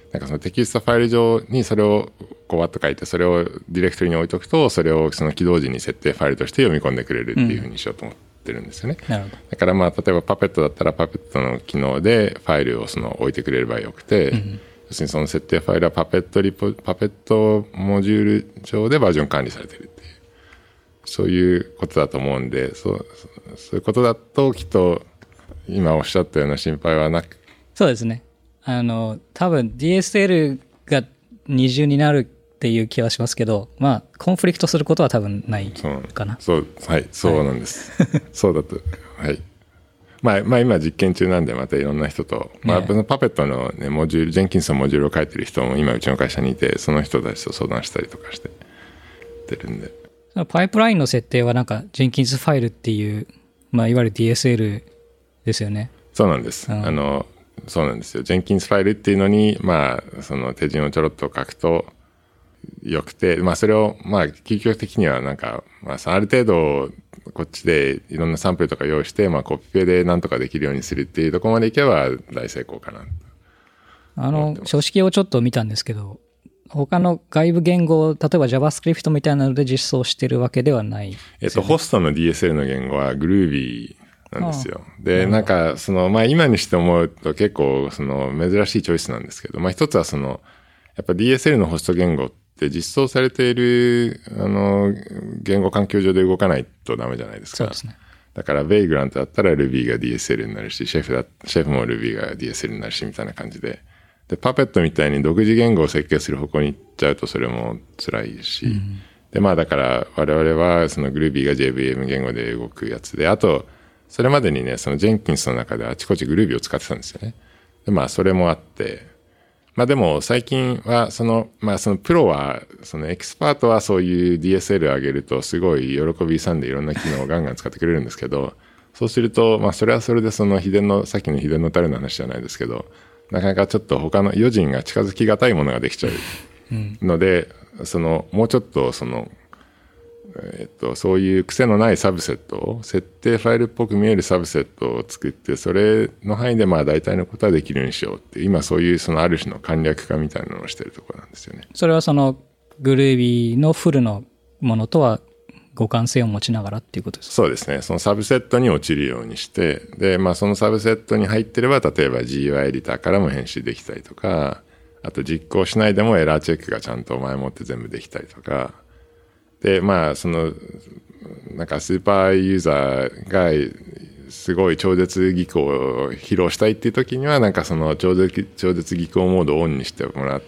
なんかそのテキストファイル上にそれをこうわっと書いて、それをディレクトリに置いとくと、それをその起動時に設定ファイルとして読み込んでくれるっていうふうにしようと思ってるんですよね。 うん、なるほど。 だからまあ例えばパペットだったらパペットの機能でファイルをその置いてくれればよくて、うん、要するにその設定ファイルはパペットリポパペットモジュール上でバージョン管理されてるっていう、そういうことだと思うんで、そうそういうことだときっと今おっしゃったような心配はなく。 そうですね。あの多分 ディーエスエル が二重になるっていう気はしますけど、まあコンフリクトすることは多分ないかな。 そう、そう、はい、そうなんです。はい、そうだと、はい。まあ、まあ今実験中なんでまたいろんな人と、まあ、パペットの、ね、モジュール、ジェンキンスのモジュールを書いてる人も今うちの会社にいて、その人たちと相談したりとかしててるんで。 そのパイプラインの設定はなんかジェンキンスファイルっていう、まあいわゆる ディーエスエル ですよね。 そうなんです。うん、あの、そうなんですよ。ジェンキンスファイルっていうのに、まあ、その手順をちょろっと書くとよくて、まあそれを、まあ究極的にはなんか、まあある程度こっちでいろんなサンプルとか用意して、まあコピペでなんとかできるようにするっていうところまでいけば大成功かな。 あの、書式をちょっと見たんですけど、他の外部言語、例えば JavaScript みたいなので実装してるわけではないですよね。 えっと、ホストの ディーエスエル の言語は Groovy なんですよ。で、なんか、その、まあ今にして思うと結構、その、珍しいチョイスなんですけど、まあ一つはその、やっぱ ディーエスエル のホスト言語って実装されている、あの、言語環境上で動かないとダメじゃないですか。 そうですね。 だから、Vagrant だったら Ruby が ディーエスエル になるし、シェフだ、シェフも Ruby が ディーエスエル になるし、みたいな感じで。で、パペットみたいに独自言語を設計する方向に行っちゃうとそれも辛いし。うん、で、まあだから我々はその Groovy が ジェイブイエム 言語で動くやつで、あと、それまでにね、その Jenkins の中であちこち Groovy を使ってたんですよね。で、まあそれもあって、まあでも最近はその、まあそのプロは、そのエキスパートはそういう ディーエスエル を上げるとすごい喜びさんでいろんな機能をガンガン使ってくれるんですけど、そうすると、まあそれはそれでその秘伝の、さっきの秘伝のタレの話じゃないですけど、なかなかちょっと他の余人が近づきがたいものができちゃうので、うん、そのもうちょっとその、えっと、そういう癖のないサブセットを、設定ファイルっぽく見えるサブセットを作って、それの範囲でまあ大体のことはできるようにしようっていう、今そういうそのある種の簡略化みたいなのをしてるところなんですよね。 それはそのグルービーのフルのものとは互換性を持ちながらっていうことですか？ そうですね。そのサブセットに落ちるようにして、で、まあそのサブセットに入ってれば、例えば ジーユーアイ エディターからも編集できたりとか、あと実行しないでもエラーチェックがちゃんと前もって全部できたりとか、で、まあその、なんかスーパーユーザーがすごい超絶技巧を披露したいっていう時には、なんかその超絶、超絶技巧モードをオンにしてもらって、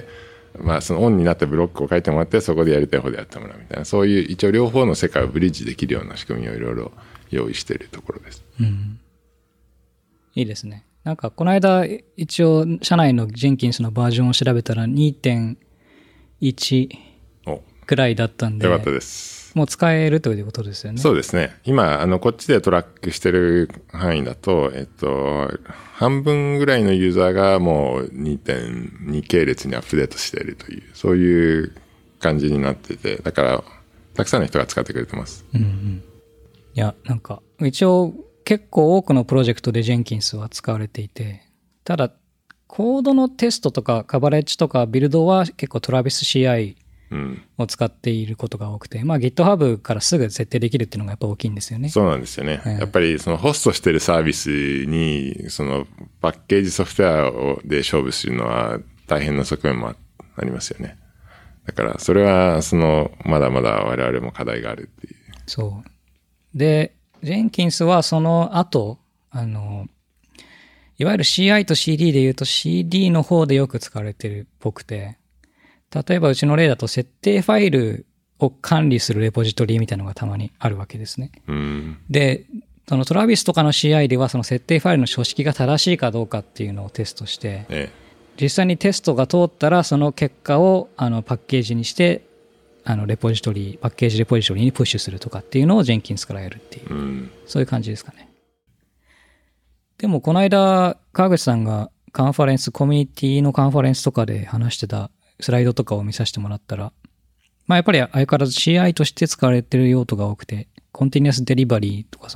まあそのオンになったブロックを書いてもらって、そこでやりたい方でやってもらうみたいな、そういう一応両方の世界をブリッジできるような仕組みをいろいろ用意しているところです。 うん。いいですね。なんかこの間一応社内のジェンキンスのバージョンを調べたら にてんいち くらいだったんで。 よかったです。 もう使えるということですよね。 そうですね。今、あの、こっちでトラックしてる範囲だと、えっと、半分ぐらいのユーザーがもう にてんに 系列にアップデートしているという、そういう感じになってて、だから、たくさんの人が使ってくれてます。 うんうん。いや、なんか、一応、結構多くのプロジェクトで Jenkins は使われていて、ただ、コードのテストとかカバレッジとかビルドは結構 Travis シーアイを使っていることが多くて、まあ GitHub からすぐ設定できるっていうのがやっぱ大きいんですよね。 そうなんですよね。えー、やっぱりそのホストしてるサービスにそのパッケージソフトウェアをで勝負するのは大変な側面もありますよね。だからそれはそのまだまだ我々も課題があるっていう。 そう。で、Jenkins はその後、あの、いわゆる シーアイ と シーディー で言うと シーディー の方でよく使われてるっぽくて、例えばうちの例だと設定ファイルを管理するレポジトリみたいなのがたまにあるわけですね。 うん、 で、その Travis とかの シーアイ ではその設定ファイルの書式が正しいかどうかっていうのをテストして、 ええ、 実際にテストが通ったらその結果をあのパッケージにしてあのレポジトリパッケージレポジトリにプッシュするとかっていうのを Jenkins からやるっていう、 うん、 そういう感じですかね。でもこの間川口さんがカンファレンスコミュニティのカンファレンスとかで話してたスライドとかを見させてもらったら、まあやっぱり相変わらず シーアイ として使われてる用途が多くて、コンティニュアスデリバリーとかその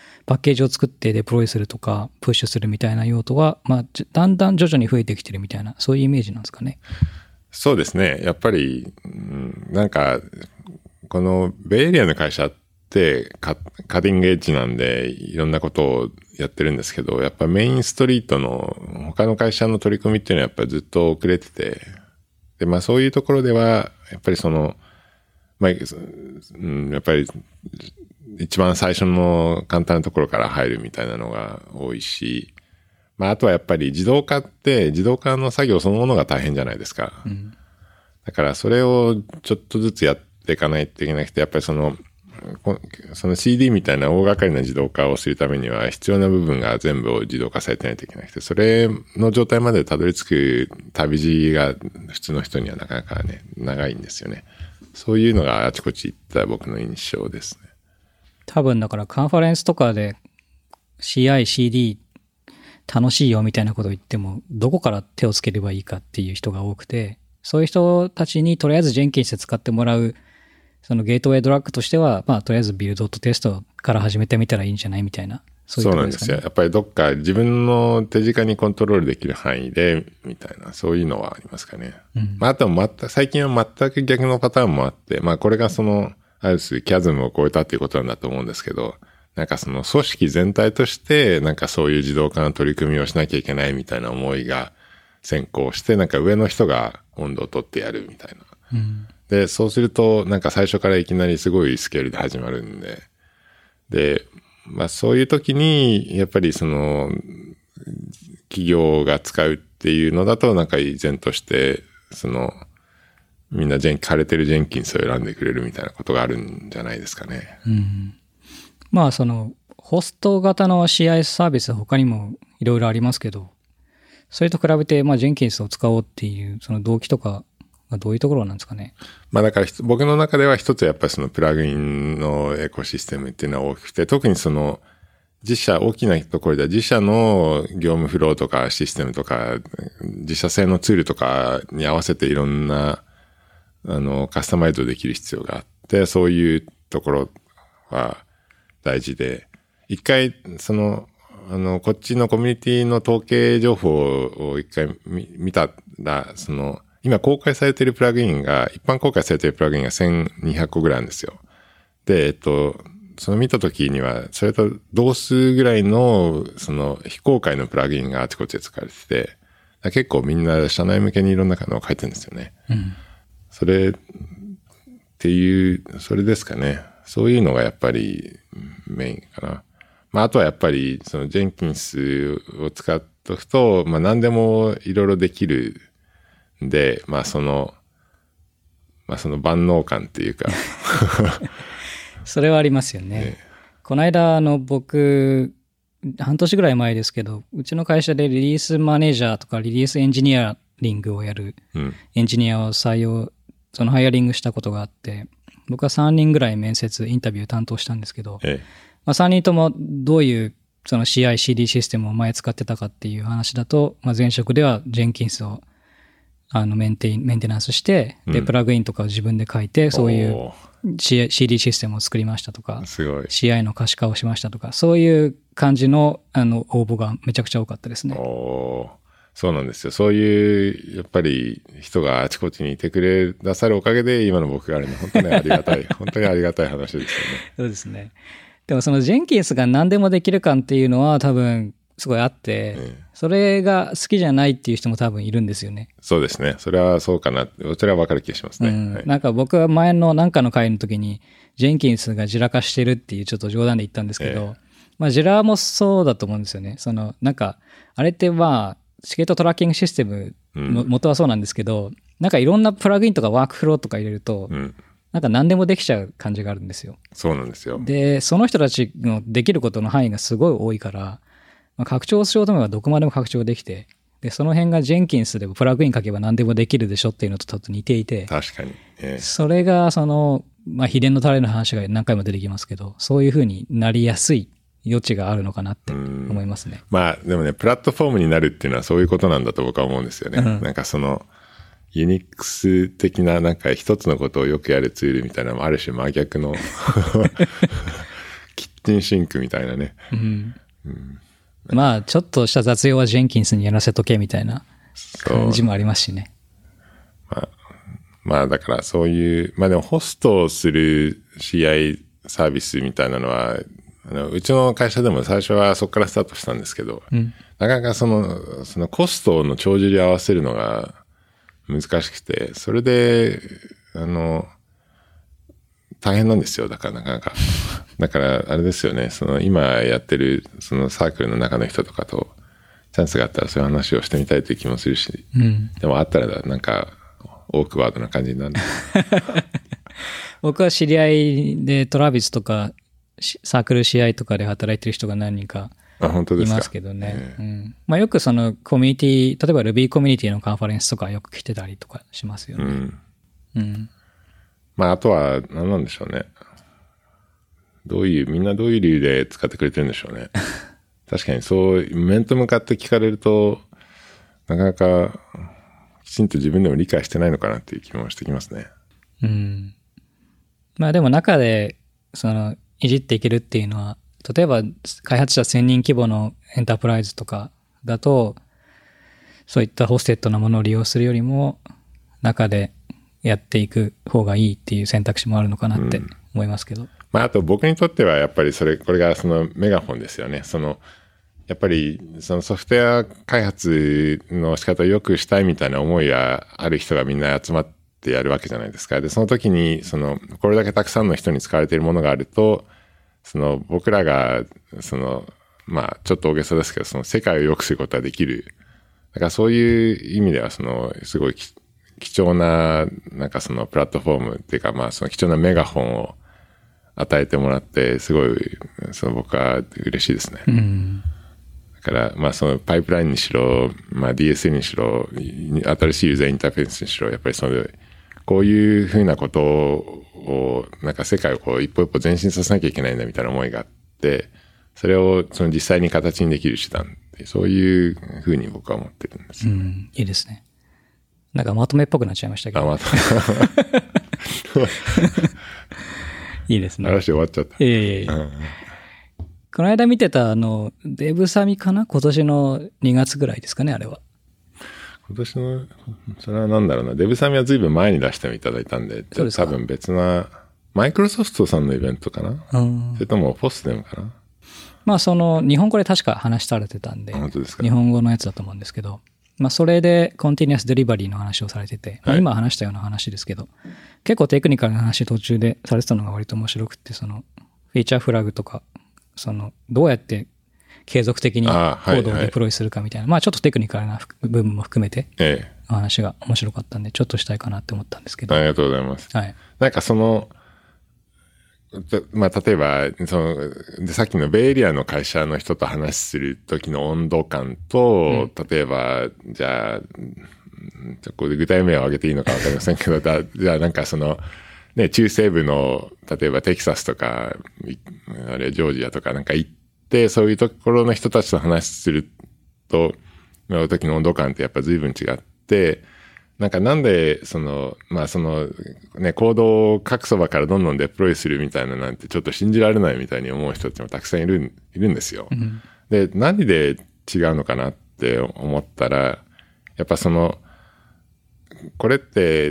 パッケージを作ってデプロイするとか、プッシュするみたいな用途は、まあ、だんだん徐々に増えてきてるみたいな、そういうイメージなんですかね。 そうですね。やっぱり、うん、なんか、このベイエリアの会社ってカ、カティングエッジなんで、いろんなことをやってるんですけど、やっぱメインストリートの他の会社の取り組みっていうのはやっぱりずっと遅れてて、で、まあそういうところでは、やっぱりその、まあ、うん、やっぱり一番最初の簡単なところから入るみたいなのが多いし、まああとはやっぱり自動化って自動化の作業そのものが大変じゃないですか。うん、だからそれをちょっとずつやっていかないといけなくて、やっぱりその、その シーディー みたいな大掛かりな自動化をするためには必要な部分が全部自動化されてないといけなくて、それの状態までたどり着く旅路が普通の人にはなかなかね、長いんですよね。そういうのがあちこち行った僕の印象ですね。 多分だからカンファレンスとかで シーアイ、シーディー 楽しいよみたいなことを言っても、どこから手をつければいいかっていう人が多くて、そういう人たちにとりあえずジェンキンスで使ってもらうそのゲートウェイドラッグとしては、まあ、とりあえずビルドとテストから始めてみたらいいんじゃないみたいな。 そういうところですかね。そうなんですよ。やっぱりどっか自分の手近にコントロールできる範囲で、みたいな、そういうのはありますかね。うん、まあ、あと全く、最近は全く逆のパターンもあって、まあ、これがその、ある種、キャズムを超えたっていうことなんだと思うんですけど、なんかその組織全体として、なんかそういう自動化の取り組みをしなきゃいけないみたいな思いが先行して、なんか上の人が温度を取ってやるみたいな。うんで、そうすると、なんか最初からいきなりすごいスケールで始まるんで。で、まあそういう時に、やっぱりその、企業が使うっていうのだと、なんか依然として、その、みんなジェン、枯れてるジェンキンスを選んでくれるみたいなことがあるんじゃないですかね。 うん。まあその、ホスト型の シーアイ サービス他にもいろいろありますけど、それと比べて、まあジェンキンスを使おうっていう、その動機とか、どういうところなんですかね。 まあだから僕の中では一つやっぱりそのプラグインのエコシステムっていうのは大きくて、特にその自社、大きなところでは自社の業務フローとかシステムとか自社製のツールとかに合わせていろんなあのカスタマイズできる必要があって、そういうところは大事で、一回そのあのこっちのコミュニティの統計情報を一回 見, 見たらその今公開されているプラグインが、一般公開されているプラグインがせんにひゃくこぐらいあるんですよ。で、えっと、その見たときには、それと同数ぐらいの、その非公開のプラグインがあちこちで使われてて、結構みんな社内向けにいろんなのを書いてるんですよね。うん、それっていう、それですかね。そういうのがやっぱりメインかな。まあ、あとはやっぱり、そのジェンキンスを使っとくと、まあ何でもいろいろできる。で、まあその、まあその万能感っていうか。 それはありますよね。ねこの間、あの僕、半年ぐらい前ですけど、うちの会社でリリースマネージャーとかリリースエンジニアリングをやるエンジニアを採用、そのハイアリングしたことがあって、僕はさんにんぐらい面接、インタビュー担当したんですけど、ええまあ、さんにんともどういうその シーアイ、シーディー システムを前使ってたかっていう話だと、まあ、前職ではジェンキンスをあのメンテ、メンテナンスして、で、うん、プラグインとかを自分で書いて、そういう シーアイ、シーディー システムを作りましたとか、 すごいシーアイ の可視化をしましたとか、そういう感じの、あの、応募がめちゃくちゃ多かったですね。 おー、そうなんですよ。そういう、やっぱり人があちこちにいてくれなさるおかげで、今の僕があるの、本当にありがたい、本当にありがたい話ですよね。 そうですね。でもそのジェンキンスが何でもできる感っていうのは多分、すごいあって、うん、それが好きじゃないっていう人も多分いるんですよね。 そうですね。それはそうかな。それは分かる気がしますね。 うんはい、 なんか僕は前のなんかの回の時に、ジェンキンスがジラ化してるっていうちょっと冗談で言ったんですけど、えー、まあジラもそうだと思うんですよね。そのなんか、あれってまあ、チケットトラッキングシステムの元はそうなんですけど、うん、なんかいろんなプラグインとかワークフローとか入れると、うんなんか何でもできちゃう感じがあるんですよ。 そうなんですよ。 で、その人たちのできることの範囲がすごい多いから、まあ、拡張しようと思えばどこまでも拡張できて、で、その辺がジェンキンスでもプラグイン書けば何でもできるでしょっていうのとちょっと似ていて、 確かに。えー、 それがその、まあ、秘伝のタレの話が何回も出てきますけど、そういう風になりやすい余地があるのかなって思いますね。 まあ、でもね、プラットフォームになるっていうのはそういうことなんだと僕は思うんですよね。うん、なんかその、ユニックス的ななんか一つのことをよくやるツールみたいなのもある種真逆のチンシンクみたいなね。 うんうん、まあ、ちょっとした雑用はジェンキンスにやらせとけみたいな感じもありますしね。 まあ、まあ、だからそういう、まあでもホストをする シーアイ サービスみたいなのは、あのうちの会社でも最初はそこからスタートしたんですけど、うん、なかなかその、そのコストの帳尻を合わせるのが難しくて、それで、あの、大変なんですよ。だからなかなか。だからあれですよね。その今やってるそのサークルの中の人とかとチャンスがあったらそういう話をしてみたいという気もするし、うん、でもあったらなんかオークワードな感じになる。 僕は知り合いでトラビスとかサークル シーアイ とかで働いてる人が何人かいますけどね。うん、まあ、よくそのコミュニティ、例えば Ruby コミュニティのカンファレンスとかよく来てたりとかしますよね。うんうん、 まああとは何なんでしょうね。どういう、みんなどういう理由で使ってくれてるんでしょうね。確かにそう、面と向かって聞かれると、なかなかきちんと自分でも理解してないのかなっていう気もしてきますね。 うん。まあでも中で、その、いじっていけるっていうのは、例えば開発者せんにん規模のエンタープライズとかだと、そういったホステッドなものを利用するよりも、中でやっていく方がいいっていう選択肢もあるのかなって思いますけど。うん、 まあ、あと僕にとってはやっぱりそれ、これがそのメガホンですよね。その、やっぱりそのソフトウェア開発の仕方を良くしたいみたいな思いがある人がみんな集まってやるわけじゃないですか。で、その時に、その、これだけたくさんの人に使われているものがあると、その僕らが、その、まあ、ちょっと大げさですけど、その世界を良くすることができる。だからそういう意味では、その、すごい貴重な、なんかそのプラットフォームっていうか、まあ、その貴重なメガホンを与えてもらって、すごい、その僕は嬉しいですね。うん、だから、まあそのパイプラインにしろ、まあ ディーエス にしろ、新しいユーザーインターフェースにしろ、やっぱりその、こういうふうなことを、なんか世界をこう一歩一歩前進させなきゃいけないんだみたいな思いがあって、それをその実際に形にできる手段って、そういうふうに僕は思ってるんです。 うん、いいですね。なんかまとめっぽくなっちゃいましたけど。あ、まとめ。いいですね。 話終わっちゃった。 いやいやいや、うん、この間見てたあの、デブサミかな？今年のにがつぐらいですかね、あれは。 今年の、それはなんだろうな。デブサミは随分前に出してもいただいたんで、 そうですか。 多分別な、マイクロソフトさんのイベントかな？うん、それともポステムかな？ まあその、日本語で確か話されてたんで、 本当ですか？ 日本語のやつだと思うんですけど、まあそれでコンティニュアスデリバリーの話をされてて、はい、まあ、今話したような話ですけど、結構テクニカルな話途中でされてたのが割と面白くて、そのフィーチャーフラグとか、そのどうやって継続的にコードをデプロイするかみたいな、はいはい、まあちょっとテクニカルな部分も含めて、お話が面白かったんで、ちょっとしたいかなって思ったんですけど。 ありがとうございます。 はい。 なんかその、まあ、例えば、その、で、さっきのベイエリアの会社の人と話する時の温度感と、うん、例えば、じゃあ、これ具体名を挙げていいのかわかりませんけど、だじゃあなんかその、ね、中西部の、例えばテキサスとか、あれ、ジョージアとかなんか行って、そういうところの人たちと話すると、の時の温度感ってやっぱ随分違って、なんかなんで、その、まあその、ね、コードを書くそばからどんどんデプロイするみたいななんてちょっと信じられないみたいに思う人たちもたくさんいる、いるんですよ。うん、で、何で違うのかなって思ったら、やっぱその、これって、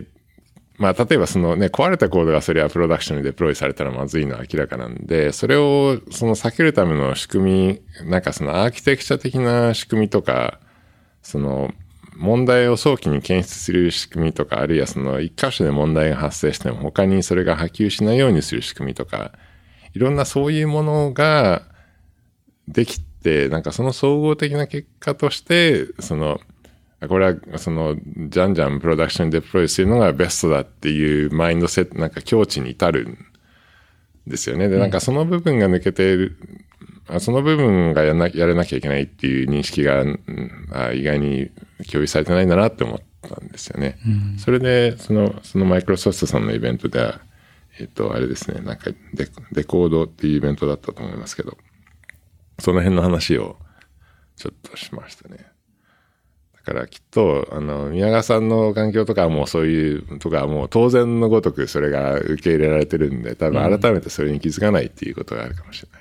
まあ例えばそのね、壊れたコードがそれはプロダクションにデプロイされたらまずいのは明らかなんで、それをその避けるための仕組み、なんかそのアーキテクチャ的な仕組みとか、その、問題を早期に検出する仕組みとか、あるいはその一箇所で問題が発生しても他にそれが波及しないようにする仕組みとか、いろんなそういうものができて、なんかその総合的な結果として、その、これはその、じゃんじゃんプロダクションにデプロイするのがベストだっていうマインドセット、なんか境地に至るんですよね。で、なんかその部分が抜けている、その部分がやらな、やらなきゃいけないっていう認識が、うん、あ意外に共有されてないんだなって思ったんですよね。うん、それで、その、そのマイクロソフトさんのイベントでは、えっと、あれですね、なんかデ、デコードっていうイベントだったと思いますけど、その辺の話をちょっとしましたね。だからきっと、あの、宮川さんの環境とかはもうそういうとかはもう当然のごとくそれが受け入れられてるんで、多分改めてそれに気づかないっていうことがあるかもしれないです。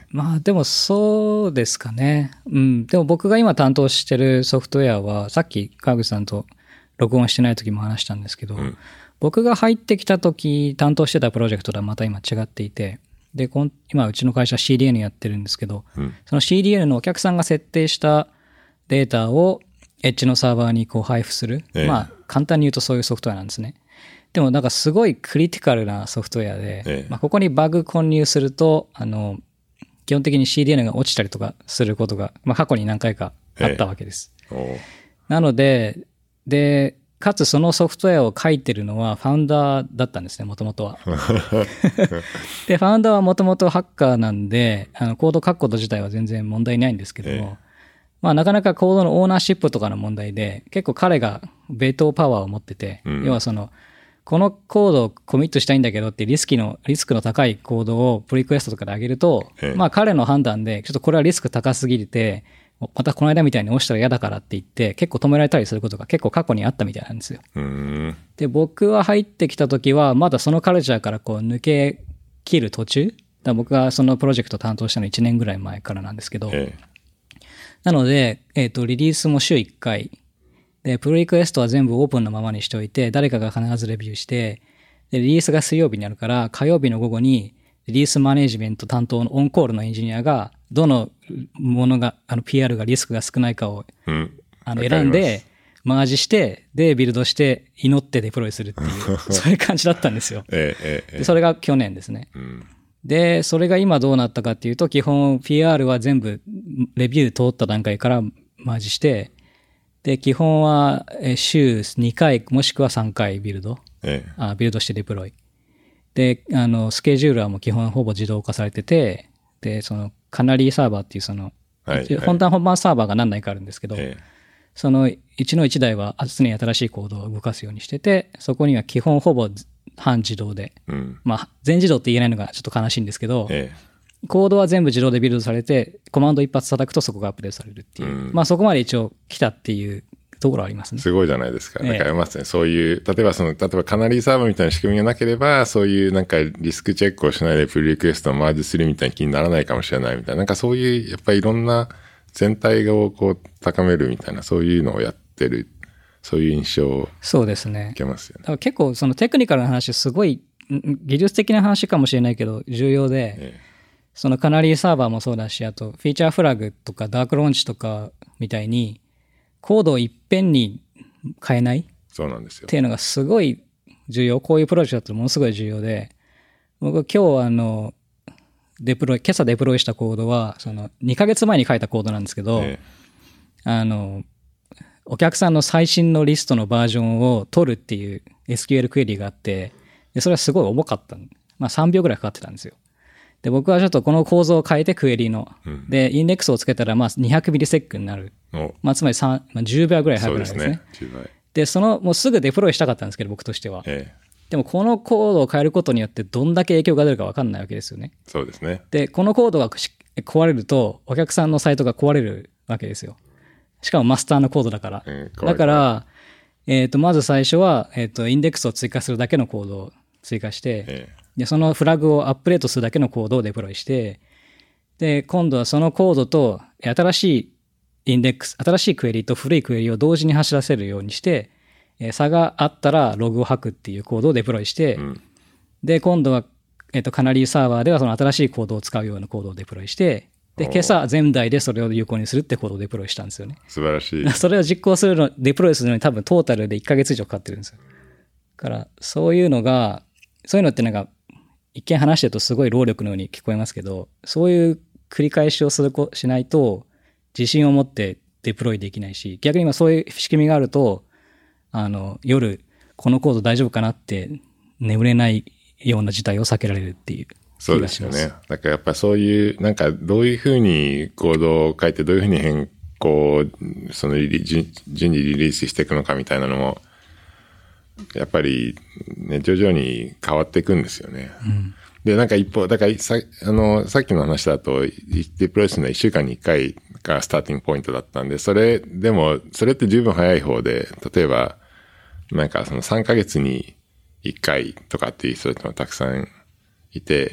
まあでもそうですかね。うん。でも僕が今担当してるソフトウェアは、さっき川口さんと録音してない時も話したんですけど、うん、僕が入ってきた時担当してたプロジェクトとはまた今違っていて、で、今うちの会社 シーディーエヌ やってるんですけど、うん、その シーディーエヌ のお客さんが設定したデータをエッジのサーバーにこう配布する。ええ、まあ簡単に言うとそういうソフトウェアなんですね。でもなんかすごいクリティカルなソフトウェアで、ええ、まあ、ここにバグ混入すると、あの、基本的に シーディーエヌ が落ちたりとかすることが、まあ、過去に何回かあったわけです。ええ、なので、で、かつそのソフトウェアを書いてるのはファウンダーだったんですね、もともとは。で、ファウンダーはもともとハッカーなんで、あのコード書くこと自体は全然問題ないんですけども、ええ、まあなかなかコードのオーナーシップとかの問題で、結構彼がベトパワーを持ってて、うん、要はその、このコードをコミットしたいんだけどってリスクの、リスクの高いコードをプリクエストとかで上げると、ええ、まあ彼の判断で、ちょっとこれはリスク高すぎて、またこの間みたいに押したら嫌だからって言って、結構止められたりすることが結構過去にあったみたいなんですよ。 うーんで、僕は入ってきた時は、まだそのカルチャーからこう抜け切る途中、だ僕がそのプロジェクト担当したのいちねんぐらい前からなんですけど、ええ、なので、えっと、リリースも週いっかい、で、プロリクエストは全部オープンのままにしておいて、誰かが必ずレビューして、で、リリースが水曜日にあるから、火曜日の午後に、リリースマネージメント担当のオンコールのエンジニアが、どのものが、あの、ピーアール がリスクが少ないかを、うん、あの、選んで、マージして、で、ビルドして、祈ってデプロイするっていう、そういう感じだったんですよ。 ええええ、 でそれが去年ですね。 うん、 で、それが今どうなったかっていうと、基本 ピーアール は全部レビュー通った段階からマージして、で、基本は週にかいもしくはさんかいビルド、ええ、あビルドしてデプロイ。で、あの、スケジューラーも基本ほぼ自動化されてて、で、そのカナリーサーバーっていうその、はいはい、本当は本番サーバーが何台かあるんですけど、ええ、そのいちのいち台は常に新しいコードを動かすようにしてて、そこには基本ほぼ半自動で、うん、まあ全自動って言えないのがちょっと悲しいんですけど、ええ、コードは全部自動でビルドされて、コマンド一発叩くとそこがアップデートされるっていう、うん、まあそこまで一応来たっていうところありますね。 すごいじゃないですか。なんかありますね。ええ、そういう、例えばその、例えばカナリーサーバーみたいな仕組みがなければ、そういうなんかリスクチェックをしないでプリリクエストをマージするみたいな気にならないかもしれないみたいな、なんかそういう、やっぱりいろんな全体をこう高めるみたいな、そういうのをやってる、そういう印象をそうですね。 受けますよね。 だから結構そのテクニカルな話、すごい技術的な話かもしれないけど、重要で、ええ、そのカナリーサーバーもそうだし、あとフィーチャーフラグとかダークローンチとかみたいに、コードをいっぺんに変えないそうなんですよっていうのがすごい重要。こういうプロジェクトだとものすごい重要で、僕今日あの、デプロイ、今朝デプロイしたコードは、そのにかげつまえに書いたコードなんですけど、ええ、あの、お客さんの最新のリストのバージョンを取るっていう エスキューエル クエリがあって、でそれはすごい重かった。まあさんびょうぐらいかかってたんですよ。で、僕はちょっとこの構造を変えてクエリの。うん、で、インデックスをつけたらまあにひゃくミリセックになる。まあつまりさん、まあ、じゅうびょうぐらい早くなるんですね。そうですね。じゅうばい。で、その、もうすぐデプロイしたかったんですけど、僕としては。ええ、でもこのコードを変えることによってどんだけ影響が出るか分かんないわけですよね。 そうですね。 で、このコードが壊れると、お客さんのサイトが壊れるわけですよ。しかもマスターのコードだから。うん、だから、えっと、まず最初は、えっと、インデックスを追加するだけのコードを追加して、ええ、で、そのフラグをアップデートするだけのコードをデプロイして、で、今度はそのコードと新しいインデックス、新しいクエリと古いクエリを同時に走らせるようにして、えー、差があったらログを吐くっていうコードをデプロイして、うん、で、今度は、えっと、カナリーサーバーではその新しいコードを使うようなコードをデプロイして、で、今朝全台でそれを有効にするってコードをデプロイしたんですよね。 素晴らしい。 それを実行するの、デプロイするのに多分トータルでいっかげつ以上かかってるんですよ。だから、そういうのが、そういうのってなんか、一見話してるとすごい労力のように聞こえますけど、そういう繰り返しをするこしないと、自信を持ってデプロイできないし、逆に今そういう仕組みがあると、あの、夜、このコード大丈夫かなって眠れないような事態を避けられるっていう。 そうですよね。だからやっぱそういう、なんかどういうふうにコードを書いてどういうふうに変更、その順にリリースしていくのかみたいなのも、やっぱりね、徐々に変わっていくんですよね。うん、で、なんか一方、だからさ、あの、さっきの話だと、デプロイするのはいっしゅうかんにいっかいがスターティングポイントだったんで、それ、でも、それって十分早い方で、例えば、なんかそのさんかげつにいっかいとかっていう人たちもたくさんいて、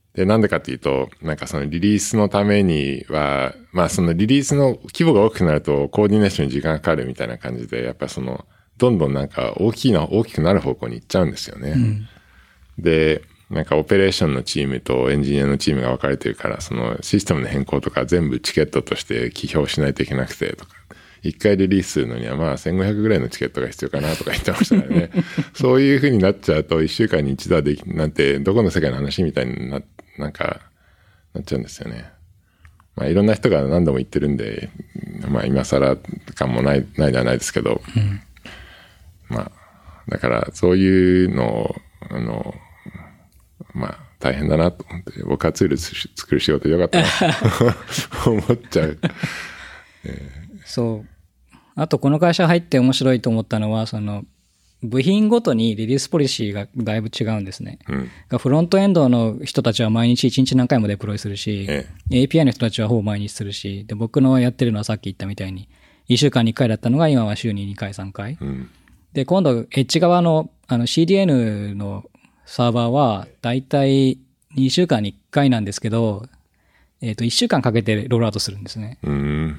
で、なんでかっていうと、なんかそのリリースのためには、まあそのリリースの規模が大きくなるとコーディネーションに時間がかかるみたいな感じで、やっぱその、どんどんなんか大きいの、大きくなる方向に行っちゃうんですよね。うん、で、なんかオペレーションのチームとエンジニアのチームが分かれてるから、そのシステムの変更とか全部チケットとして起表しないといけなくてとか、一回リリースするのにはまあせんごひゃくぐらいのチケットが必要かなとか言ってましたからね。そういう風になっちゃうと一週間に一度はでき、なんてどこの世界の話みたいにな、なんか、なっちゃうんですよね。まあいろんな人が何度も言ってるんで、まあ今更感もない、ないではないですけど、うん、まあ、だからそういうのを、あの、まあ大変だなと思って、僕はツール作る仕事よかったなと思っちゃう。 えーそう。あと、この会社入って面白いと思ったのは、その、部品ごとにリリースポリシーがだいぶ違うんですね。うん、フロントエンドの人たちは毎日いちにち何回もデプロイするし、ええ、エーピーアイ の人たちはほぼ毎日するし、で、僕のやってるのはさっき言ったみたいに、いっしゅうかんにいっかいだったのが今は週ににかい、さんかい。うん、で、今度、エッジ側のあの シーディーエヌ のサーバーは、だいたいにしゅうかんにいっかいなんですけど、えっと、いっしゅうかんかけてロールアウトするんですね。うん、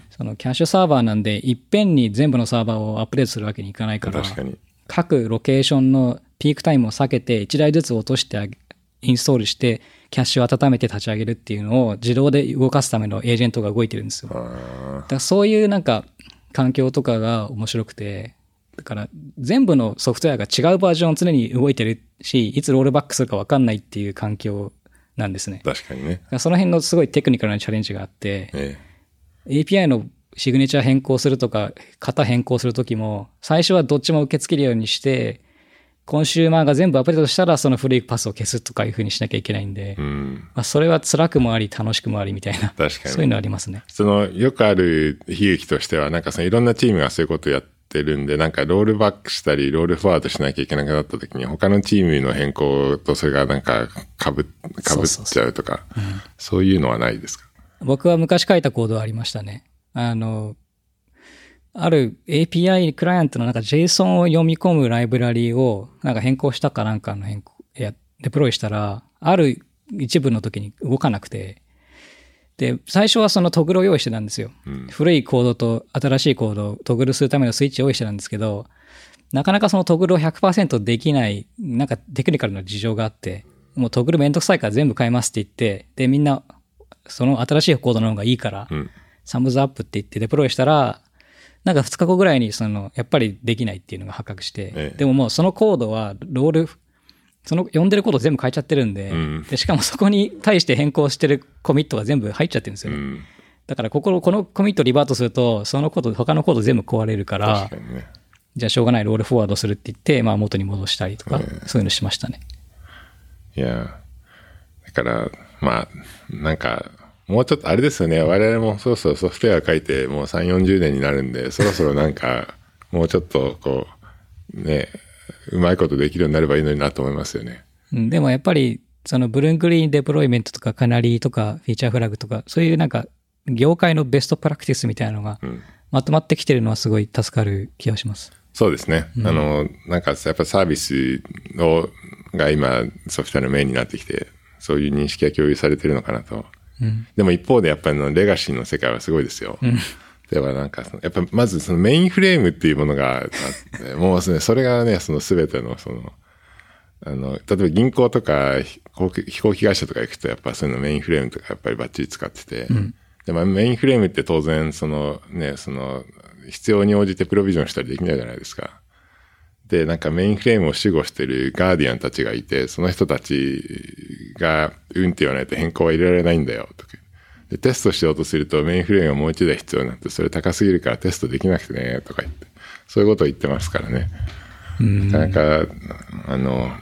そのキャッシュサーバーなんで、いっぺんに全部のサーバーをアップデートするわけにいかないから、 確かに各ロケーションのピークタイムを避けて、いちだいずつ落としてあげ、インストールして、キャッシュを温めて立ち上げるっていうのを自動で動かすためのエージェントが動いてるんですよ。だからそういうなんか環境とかが面白くて、だから全部のソフトウェアが違うバージョン常に動いてるし、いつロールバックするか分かんないっていう環境なんですね。 確かにね。 その辺のすごいテクニカルなチャレンジがあって、ええ、エーピーアイ のシグネチャー変更するとか、型変更するときも、最初はどっちも受け付けるようにして、コンシューマーが全部アップデートしたら、その古いパスを消すとかいうふうにしなきゃいけないんで、うんまあ、それは辛くもあり、楽しくもありみたいな、確かにそういうのありますね。 その、よくある悲劇としては、なんかそのいろんなチームがそういうことをやってるんで、なんかロールバックしたり、ロールフォワードしなきゃいけなくなったときに、他のチームの変更とそれがなんかかぶ、かぶっちゃうとか、そうそうそう、うん、そういうのはないですか？ 僕は昔書いたコードはありましたね。あの、ある エーピーアイ クライアントのなんか JSON を読み込むライブラリをなんか変更したかなんかの変更、や、デプロイしたら、ある一部の時に動かなくて、で、最初はそのトグルを用意してたんですよ。うん、古いコードと新しいコードをトグルするためのスイッチを用意してたんですけど、なかなかそのトグルを ひゃくパーセント できない、なんかテクニカルな事情があって、もうトグルめんどくさいから全部変えますって言って、で、みんな、その新しいコードの方がいいから、うん、サムズアップって言ってデプロイしたら、なんかふつかごぐらいにそのやっぱりできないっていうのが発覚して、ええ、でももうそのコードはロール、その読んでるコード全部変えちゃってるんで、うん、でしかもそこに対して変更してるコミットが全部入っちゃってるんですよね。うん、だからここ、このコミットリバートすると、そのコード、他のコード全部壊れるから、確かにね、じゃあしょうがないロールフォワードするって言って、まあ元に戻したりとか、ええ、そういうのしましたね。 いや、だから、まあ、なんか、もうちょっとあれですよね。我々もそろそろソフトウェア書いてもうさんじゅう、よんじゅうねんになるんで、そろそろなんか、もうちょっとこう、ね、うまいことできるようになればいいのになと思いますよね。 でもやっぱり、そのブルーングリーンデプロイメントとかカナリーとかフィーチャーフラグとか、そういうなんか業界のベストプラクティスみたいなのがまとまってきてるのはすごい助かる気がします。 そうですね。うん、あの、なんかやっぱサービスをが今ソフトウェアのメインになってきて、そういう認識が共有されてるのかなと。うん、でも一方でやっぱりのレガシーの世界はすごいですよ。うん、ではなんかやっぱまずそのメインフレームっていうものがあってもうそれがねその全てのそのあの例えば銀行とか飛行機会社とか行くとやっぱそういうのメインフレームとかやっぱりバッチリ使ってて、うん、でもメインフレームって当然そのねその必要に応じてプロビジョンしたりできないじゃないですか。で、なんかメインフレームを守護してるガーディアンたちがいて、その人たちがうんって言わないと変更は入れられないんだよとか。で、テストしようとするとメインフレームがもう一台必要になって、それ高すぎるからテストできなくてねとか言って、そういうことを言ってますからね。なかなか、あの、うん、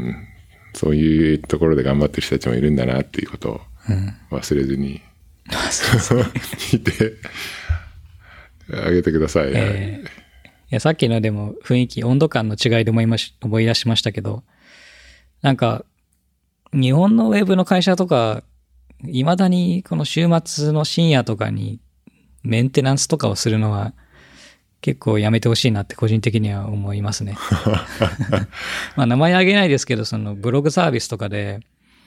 そういうところで頑張ってる人たちもいるんだなっていうことを忘れずに、うん、聞いてあげてください。えーいや、さっきのでも雰囲気、温度感の違いで思いまし、思い出しましたけど、なんか、日本のウェブの会社とか、未だにこの週末の深夜とかにメンテナンスとかをするのは結構やめてほしいなって個人的には思いますね。まあ名前挙げないですけど、そのブログサービスとかで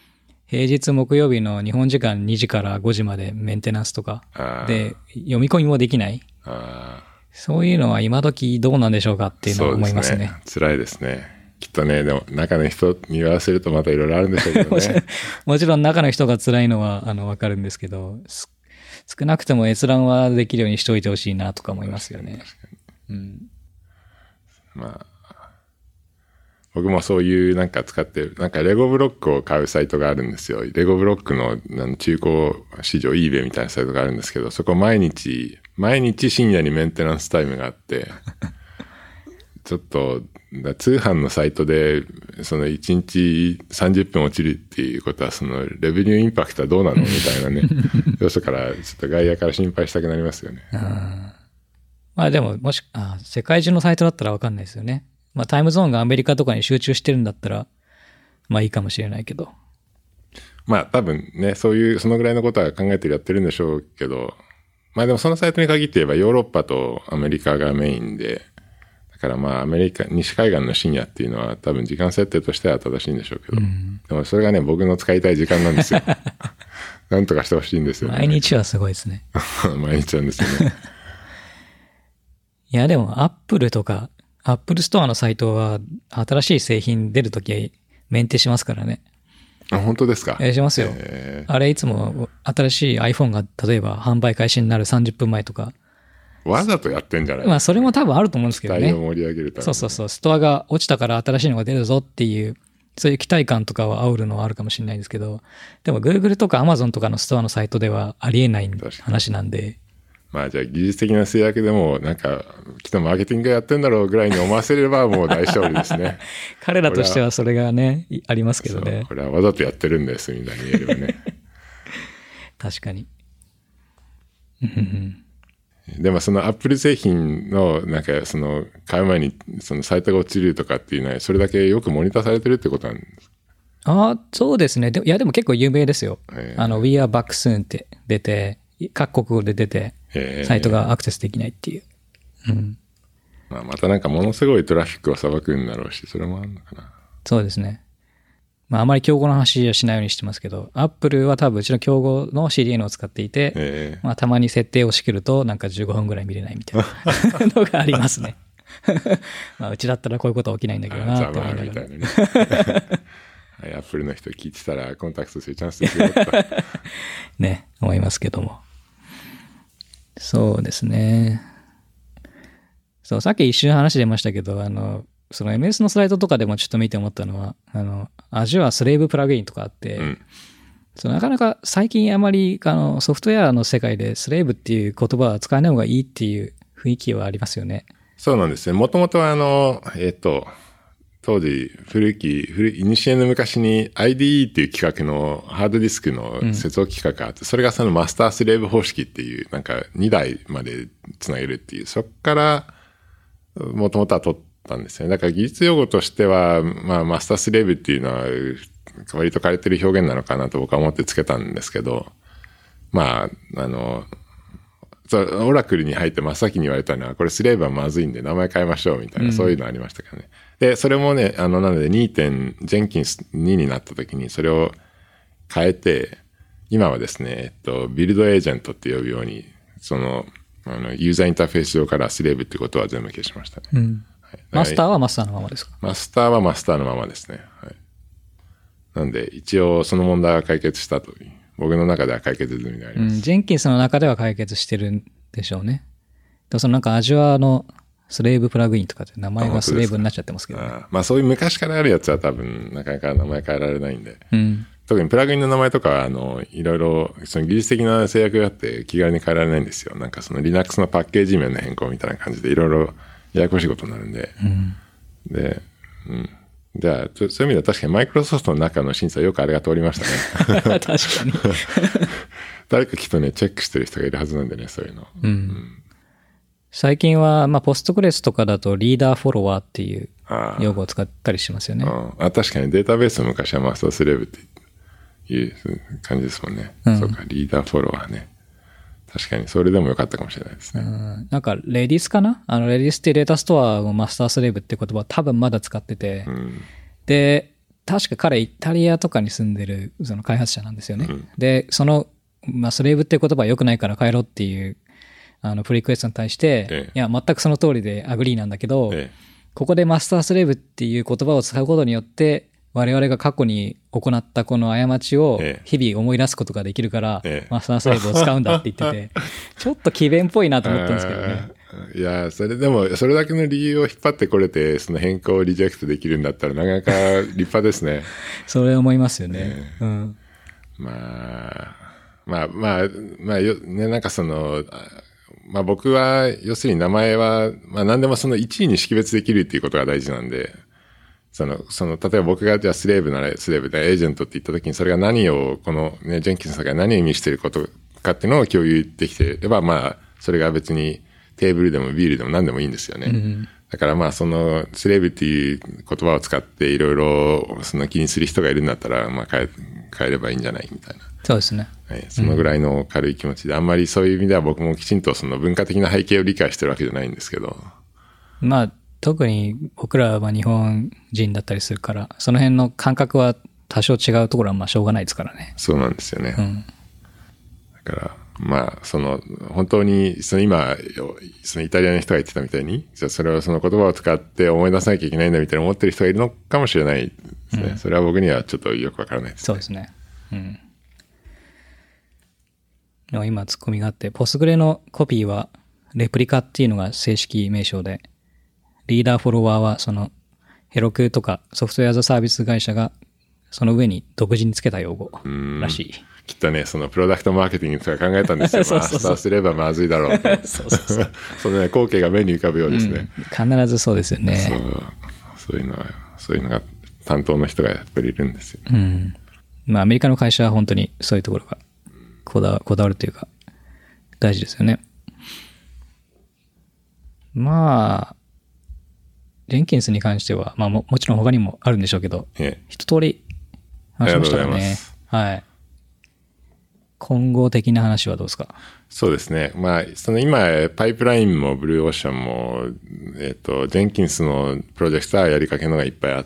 平日木曜日の日本時間にじからごじまでメンテナンスとかで読み込みもできない。あ、そういうのは今時どうなんでしょうかっていうのは思いますね。 そうですね。辛いですね。きっとね、でも中の人に言わせるとまたいろいろあるんでしょうけどね。 もちろん中の人が辛いのはあの分かるんですけど、少なくとも閲覧はできるようにしておいてほしいなとか思いますよね。うん、 まあ、僕もそういうなんか使ってる、なんかレゴブロックを買うサイトがあるんですよ。レゴブロックの中古市場 eBay みたいなサイトがあるんですけど、そこ毎日、毎日深夜にメンテナンスタイムがあって、ちょっと、通販のサイトで、そのいちにちさんじゅっぷん落ちるっていうことは、そのレベニューインパクトはどうなのみたいなね。要素から、ちょっと外野から心配したくなりますよね。 あ、まあでも、もし、あ、世界中のサイトだったらわかんないですよね。まあタイムゾーンがアメリカとかに集中してるんだったら、まあいいかもしれないけど。 まあ多分ね、そういう、そのぐらいのことは考えてやってるんでしょうけど、まあでもそのサイトに限って言えばヨーロッパとアメリカがメインで、だからまあアメリカ、西海岸の深夜っていうのは多分時間設定としては正しいんでしょうけど、うん、でもそれがね、僕の使いたい時間なんですよ。なんとかしてほしいんですよね。 毎日はすごいですね。 毎日なんですよね。 いやでもアップルとか、アップルストアのサイトは新しい製品出るときメンテしますからね。 あ、本当ですか？ えー、しますよ。えー、あれいつも新しい iPhone が例えば販売開始になるさんじゅっぷんまえとか。 わざとやってんじゃないですか。 まあそれも多分あると思うんですけどね。 期待を盛り上げるために。 そうそうそう。ストアが落ちたから新しいのが出るぞっていう、そういう期待感とかは煽るのはあるかもしれないですけど、でも Google とか Amazon とかのストアのサイトではありえない話なんで。 まあじゃあ技術的な制約でもなんかきっとマーケティングやってんだろうぐらいに思わせればもう大勝利ですね。 彼らとしてはそれがね、ありますけどね。 これはわざとやってるんですみたいに言えればね。 確かに。 でもそのアップル製品のなんかその買う前にそのサイトが落ちるとかっていうのはそれだけよくモニターされてるってことなんですか？ ああ、そうですね。でいやでも結構有名ですよ。あの We are back soon って出て、各国語で出て、サイトがアクセスできないっていう。うん。 まあ、またなんかものすごいトラフィックをさばくんだろうし、それもあるのかな。 そうですね。まああまり競合の話はしないようにしてますけど、アップルは多分うちの競合の シーディーエヌ を使っていて、えー、まあたまに設定を仕切るとなんかじゅうごふんぐらい見れないみたいなのがありますね。まあうちだったらこういうことは起きないんだけどなって思いながら。みたいなね。 はい、アップルの人聞いてたらコンタクトするチャンスですよとか。 ね、思いますけども。そうですね。そう、さっき一瞬話出ましたけど、あの、その エムエス のスライドとかでもちょっと見て思ったのは、あの、Azure スレーブプラグインとかあって、うん、そのなかなか最近あまりあのソフトウェアの世界でスレーブっていう言葉は使わない方がいいっていう雰囲気はありますよね。 そうなんですね。もともとあの、えっと、当時、古き、古い、イニシエの昔に アイディーイー っていう企画のハードディスクの接続企画があって、うん、それがそのマスタースレーブ方式っていう、なんかにだいまでつなげるっていう、そっから、もともとは取ったんですよね。だから技術用語としては、まあマスタースレーブっていうのは、割と枯れてる表現なのかなと僕は思ってつけたんですけど、まあ、あの、オラクルに入って真っ先に言われたのは、これスレーブはまずいんで名前変えましょうみたいな、うん、そういうのありましたからね。で、それもね、あの、なので にてん、ジェンキンスにになった時にそれを変えて、今はですね、えっと、ビルドエージェントって呼ぶように、その、あの、ユーザーインターフェース上からスレーブってことは全部消しましたね。うんはい、マスターはマスターのままですか？ マスターはマスターのままですね。はい。なんで、一応その問題は解決したと。僕の中では解決済みであります。 うん、ジェンキンスの中では解決してるんでしょうね。でそのなんか Azure のスレーブプラグインとかって名前がスレーブになっちゃってますけどね。 あまあそういう昔からあるやつは多分なかなか名前変えられないんで。うん、特にプラグインの名前とかはあのいろいろその技術的な制約があって気軽に変えられないんですよ。なんかその Linux のパッケージ名の変更みたいな感じでいろいろややこしいことになるんで。うん、で、うん。じゃあ、そういう意味では確かにマイクロソフトの中の審査よくあれが通りましたね。 確かに。 誰かきっとね、チェックしてる人がいるはずなんでね、そういうの。うんうん、 最近は、まあ、ポストグレスとかだとリーダーフォロワーっていう用語を使ったりしますよね。 ああ、確かにデータベースの昔はマスタースレーブっていう感じですもんね。うん、そうか、リーダーフォロワーね。確かに、それでもよかったかもしれないですね。うん、 なんか、レディスかなあの、レディスっていうデータストアをマスタースレーブって言葉は多分まだ使ってて、うん、で、 確か彼イタリアとかに住んでるその開発者なんですよね。 うん、 で、その、まあ、スレーブっていう言葉は良くないから帰ろうっていう、あの、プリクエストに対して、ええ、いや、全くその通りでアグリーなんだけど、ええ、ここでマスタースレーブっていう言葉を使うことによって、我々が過去に行ったこの過ちを日々思い出すことができるから、ええ、マスタースレーブを使うんだって言ってて、ちょっと奇弁っぽいなと思ったんですけどね。 いや、それでも、それだけの理由を引っ張ってこれて、その変更をリジェクトできるんだったら、なかなか立派ですね。 それ思いますよね。えー、うん。 まあ、まあ、まあ、まあ、よ、ね、なんかその、まあ僕は、要するに名前は、まあ何でもその一位に識別できるっていうことが大事なんで、その、その、例えば僕がじゃあスレーブならスレーブでエージェントって言った時にそれが何を、このね、ジェンキンスさんが何を意味していることかっていうのを共有できていれば、まあ、それが別にテーブルでもビールでも何でもいいんですよね。うん、だからまあそのスレーブっていう言葉を使っていろいろその気にする人がいるんだったら、まあ変え、変えればいいんじゃないみたいな。 そうですね。 はい。そのぐらいの軽い気持ちで、うん、あんまりそういう意味では僕もきちんとその文化的な背景を理解してるわけじゃないんですけど。 まあ、特に僕らは日本人だったりするから、その辺の感覚は多少違うところはまあしょうがないですからね。 そうなんですよね。うん、だから、まあ、その、本当に、その今、そのイタリアの人が言ってたみたいに、じゃあそれをその言葉を使って思い出さなきゃいけないんだみたいな思ってる人がいるのかもしれないですね。うん、それは僕にはちょっとよくわからないですね。 そうですね。うん。でも今ツッコミがあって、ポスグレのコピーはレプリカっていうのが正式名称で、リーダーフォロワーはそのヘロクとかソフトウェア・アザ・サービス会社がその上に独自につけた用語らしい。 きっとね、そのプロダクトマーケティングとか考えたんですよ。そうそうそうマスターすればまずいだろうと。そうそうそう。そのね、光景が目に浮かぶようですね。 うん、必ずそうですよね。 そう。そういうのは、そういうのが担当の人がやっぱりいるんですよ。 うん。まあアメリカの会社は本当にそういうところがこだわ、こだわるというか大事ですよね。まあ、ジェンキンスに関しては、まあ も, もちろん他にもあるんでしょうけど、ええ、一通り話しましたかね。はい。混合的な話はどうですか？ そうですね。まあ、その今、パイプラインもブルーオーシャンも、えっと、ジェンキンスのプロジェクトはやりかけのがいっぱいあって、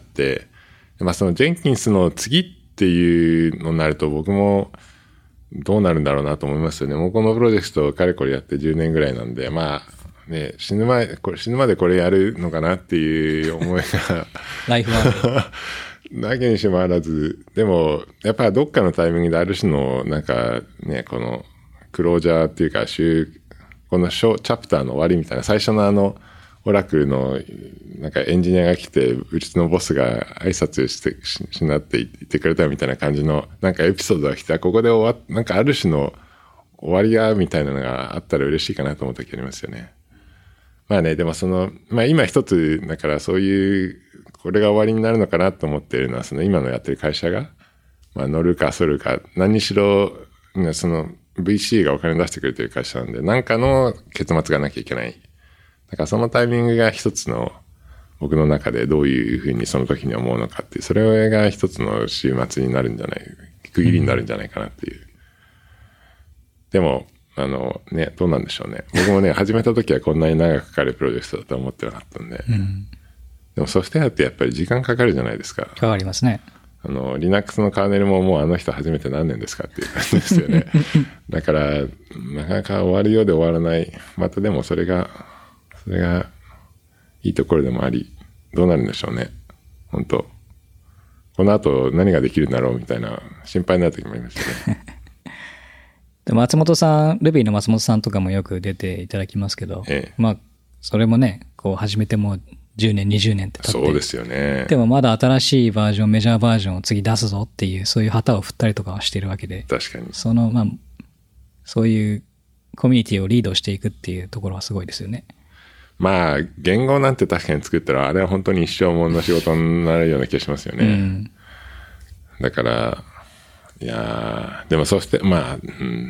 まあそのジェンキンスの次っていうのになると僕もどうなるんだろうなと思いますよね。もうこのプロジェクトをかれこれやってじゅうねんぐらいなんで、まあ、ね、死ぬ前、これ死ぬまでこれやるのかなっていう思いがライフワークだけにしもあらず、でも、やっぱりどっかのタイミングである種の、なんかね、この、クロージャーっていうか、このショー、チャプターの終わりみたいな、最初のあの、オラクルの、なんかエンジニアが来て、うちのボスが挨拶して、し、しなって言ってくれたみたいな感じの、なんかエピソードが来て、ここで終わっ、なんかある種の終わりが、みたいなのがあったら嬉しいかなと思った時ありますよね。まあね、でもその、まあ今一つ、だからそういう、これが終わりになるのかなと思っているのは、その今のやってる会社が、まあ乗るか反るか、何にしろ、その ブイシー がお金出してくれてる会社なんで、なんかの結末がなきゃいけない。だからそのタイミングが一つの、僕の中でどういうふうにその時に思うのかっていう、それが一つの週末になるんじゃない、区切りになるんじゃないかなっていう。でも、あのね、どうなんでしょうね。僕もね、始めた時はこんなに長くかかるプロジェクトだと思ってなかったんで。うんでもソフトウェアってやっぱり時間かかるじゃないですか。 かかりますね。 あの、Linux のカーネルももうあの人始めて何年ですかっていう感じですよね。だから、なかなか終わるようで終わらない。またでもそれが、それがいいところでもあり、どうなるんでしょうね。本当この後何ができるんだろうみたいな心配になる時もありますよね。 で松本さん、Ruby の松本さんとかもよく出ていただきますけど、ええ、まあ、それもね、こう始めてもじゅうねん、にじゅうねんって経って。 そうですよね。 でもまだ新しいバージョン、メジャーバージョンを次出すぞっていう、そういう旗を振ったりとかはしてるわけで。 確かに。 その、まあ、そういうコミュニティをリードしていくっていうところはすごいですよね。 まあ、言語なんて確かに作ったら、あれは本当に一生もの仕事になるような気がしますよね。うん、だから、いやー、でもそして、まあ、うん、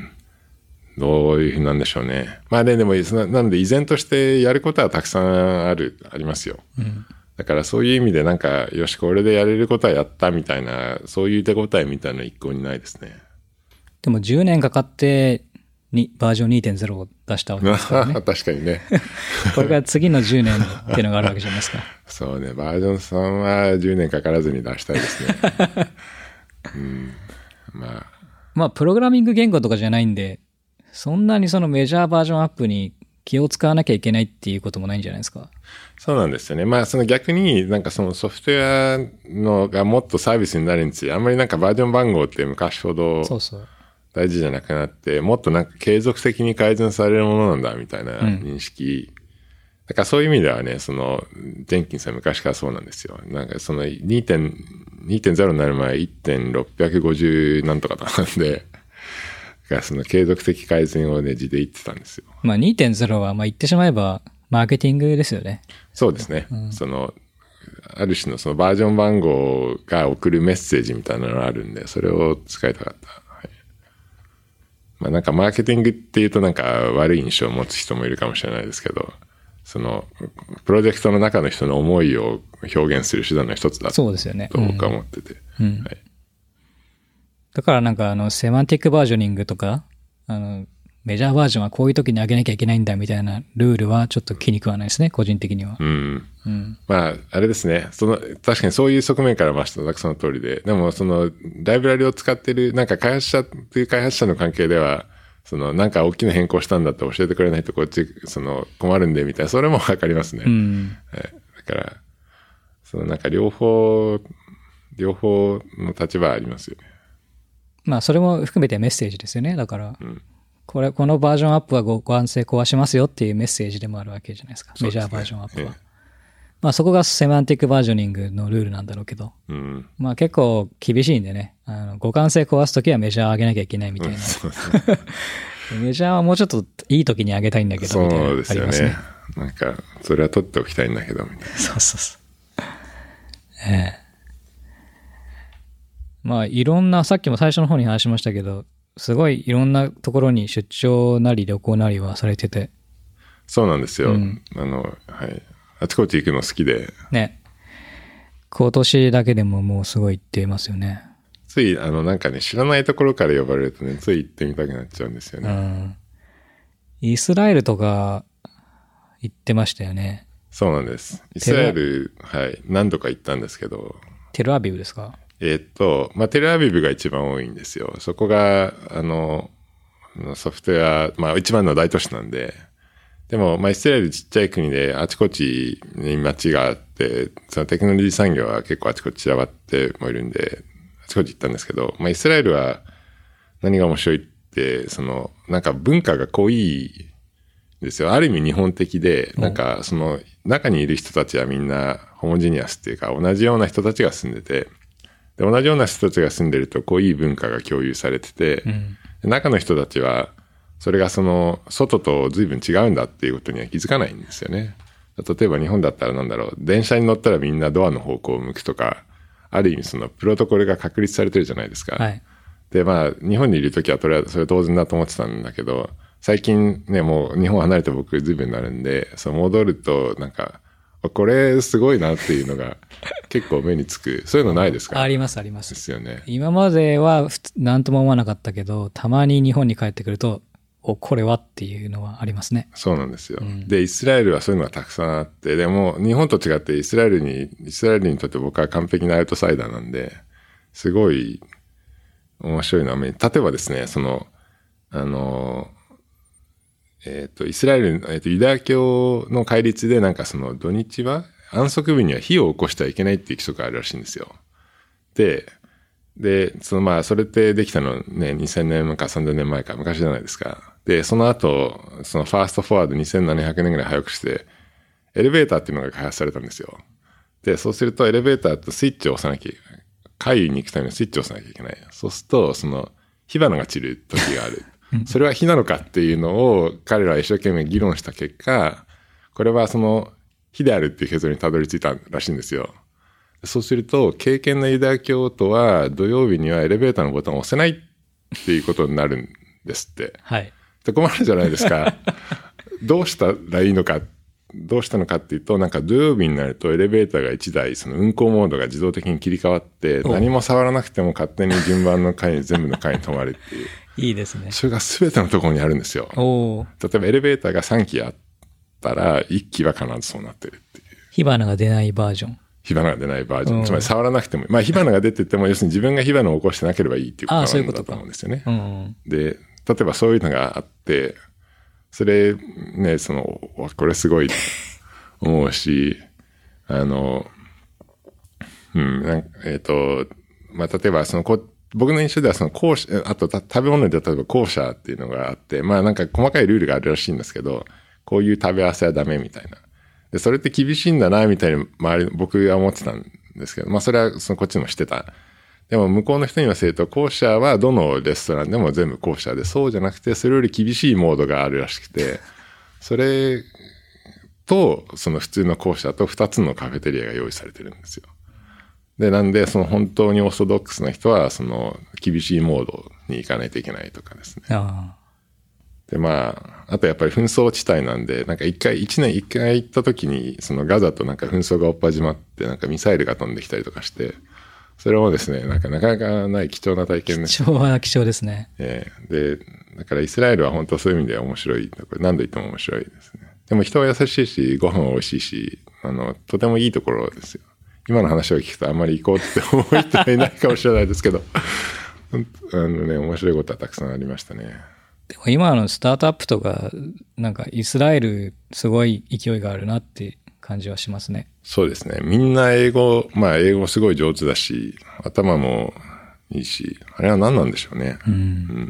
どういうふうなんでしょうね。まあで、でも、なので依然としてやることはたくさんある、ありますよ。うん、だからそういう意味でなんか、よし、これでやれることはやったみたいな、そういう手応えみたいな一向にないですね。 でもじゅうねんかかってにバージョン にてんゼロ を出したわけですからね。 確かにね。 これから次のじゅうねんっていうのがあるわけじゃないですか。 そうね、バージョンさんはじゅうねんかからずに出したいですね。うん、まあ。 まあ、プログラミング言語とかじゃないんで、そんなにそのメジャーバージョンアップに気を使わなきゃいけないっていうこともないんじゃないですか。 そうなんですよね。まあその逆になんかそのソフトウェアのがもっとサービスになるについてあんまりなんかバージョン番号って昔ほど大事じゃなくなって、そうそうもっとなんか継続的に改善されるものなんだみたいな認識。うん、だからそういう意味ではね、そのジェンキンスは昔からそうなんですよ。なんかその にてんゼロ になる前 いってんろっぴゃくごじゅう なんとかだったんで、がその継続的改善をね、字で言ってたんですよ。 まあ にてんゼロ はまあ言ってしまえばマーケティングですよね。 そうですね。うん、その、ある種のそのバージョン番号が送るメッセージみたいなのがあるんで、それを使いたかった。はい、まあなんかマーケティングっていうとなんか悪い印象を持つ人もいるかもしれないですけど、その、プロジェクトの中の人の思いを表現する手段の一つだと僕は思ってて。うんうんはい、 だからなんかあの、セマンティックバージョニングとか、あの、メジャーバージョンはこういう時に上げなきゃいけないんだみたいなルールはちょっと気に食わないですね、個人的には。 うん。うん、まあ、あれですね。その、確かにそういう側面からました。その通りで。でも、その、ライブラリを使ってる、なんか開発者という開発者の関係では、その、なんか大きな変更したんだって教えてくれないとこっち、その、困るんでみたいな、それもわかりますね。うん。はい、だから、そのなんか両方、両方の立場ありますよね。 まあ、それも含めてメッセージですよね。だから、うん、これ、このバージョンアップは互換性壊しますよっていうメッセージでもあるわけじゃないですか。メジャーバージョンアップは。ええ、まあ、そこがセマンティックバージョニングのルールなんだろうけど、うん、まあ結構厳しいんでね、あの互換性壊すときはメジャー上げなきゃいけないみたいな。うん、メジャーはもうちょっといいときに上げたいんだけど、みたいな。 そうですよね。なんか、それは取っておきたいんだけど、みたいな。 そうそうそう。ええ。まあいろんな、さっきも最初の方に話しましたけど、すごいいろんなところに出張なり旅行なりはされてて。 そうなんですよ。うん、あの、はい。あちこち行くの好きで。 ね。今年だけでももうすごい行ってますよね。 つい、あの、なんかね、知らないところから呼ばれるとね、つい行ってみたくなっちゃうんですよね。うん。 イスラエルとか行ってましたよね。 そうなんです。イスラエル、はい。何度か行ったんですけど。 テルアビブですか？ えー、っと、まあ、テルアビブが一番多いんですよ。そこが、あの、ソフトウェア、まあ、一番の大都市なんで、でも、まあ、イスラエルちっちゃい国で、あちこちに街があって、そのテクノロジー産業は結構あちこち散らばってもいるんで、あちこち行ったんですけど、まあ、イスラエルは何が面白いって、その、なんか文化が濃いですよ。ある意味日本的で、なんかその中にいる人たちはみんなホモジニアスっていうか、同じような人たちが住んでて、で、同じような人たちが住んでると濃い文化が共有されてて、うん、中の人たちは、それがその外と随分違うんだっていうことには気づかないんですよね。例えば日本だったらなんだろう、電車に乗ったらみんなドアの方向を向くとか、ある意味そのプロトコルが確立されてるじゃないですか。はい、で、まあ日本にいるときはそれはそれ当然だと思ってたんだけど、最近ね、もう日本離れて僕随分になるんで、その戻るとなんか、これすごいなっていうのが結構目につく。そういうのないですか？ ありますあります。 ですよね。 今までは何とも思わなかったけど、たまに日本に帰ってくると、お、これはっていうのはありますね。 そうなんですよ。うん、で、イスラエルはそういうのがたくさんあって、でも日本と違ってイスラエルに、イスラエルにとって僕は完璧なアウトサイダーなんで、すごい面白いのは、例えばですね、その、あの、えっと、イスラエル、えっと、ユダヤ教の戒律でなんかその土日は安息日には火を起こしてはいけないっていう規則があるらしいんですよ。で、で、そのまあ、それってできたのね、にせんねんかさんぜんねんまえか、昔じゃないですか。で、その後、そのファーストフォワードにせんななひゃくねんぐらい早くして、エレベーターっていうのが開発されたんですよ。で、そうするとエレベーターとスイッチを押さなきゃいけない。階に行くためにスイッチを押さなきゃいけない。そうすると、その、火花が散る時がある。それは火なのかっていうのを彼らは一生懸命議論した結果、これはその火であるっていう結論にたどり着いたらしいんですよ。そうすると、敬虔なユダヤ教徒は土曜日にはエレベーターのボタンを押せないっていうことになるんですって。はい。で困るじゃないですか。どうしたらいいのか。 どうしたのかっていうと、なんか土曜日になるとエレベーターがいちだい、その運行モードが自動的に切り替わって、何も触らなくても勝手に順番の階に全部の階に止まるっていう。 いいですね。 それが全てのところにあるんですよ。 お例えばエレベーターがさんきあったら、いっきは必ずそうなってるっていう。 火花が出ないバージョン。 火花が出ないバージョン。つまり触らなくても、まあ火花が出てても、要するに自分が火花を起こしてなければいいっていうことなんだと思うんですよね。 うん、 で、例えばそういうのがあって、それね、その、これすごい思うし、あの、うん、なんかえっ、ー、と、まあ例えばそのこ、僕の印象ではその校舎、あと食べ物で例えば校舎っていうのがあって、まあなんか細かいルールがあるらしいんですけど、こういう食べ合わせはダメみたいな。で、それって厳しいんだな、みたいに周り、僕は思ってたんですけど、まあそれはそのこっちもしてた。でも向こうの人に言わせると、校舎はどのレストランでも全部校舎で、そうじゃなくて、それより厳しいモードがあるらしくて、それと、その普通の校舎とふたつのカフェテリアが用意されてるんですよ。で、なんで、その本当にオーソドックスな人は、その厳しいモードに行かないといけないとかですね。 あで、まあ、あとやっぱり紛争地帯なんで、なんか一回、一年一回行った時に、そのガザとなんか紛争が追っ始まって、なんかミサイルが飛んできたりとかして、それもですね、なんかなかなかない貴重な体験です。 貴重な貴重ですね。 ええー、で、だからイスラエルは本当そういう意味では面白い。これ何度言っても面白いですね。でも人は優しいし、ご飯は美味しいし、あの、とてもいいところですよ。今の話を聞くとあんまり行こうって思う人はいないかもしれないですけど、あのね、面白いことはたくさんありましたね。 でも今のスタートアップとか、なんかイスラエルすごい勢いがあるなって感じはしますね。 そうですね。みんな英語、まあ英語すごい上手だし、頭もいいし、あれは何なんでしょうね。 うん。うん、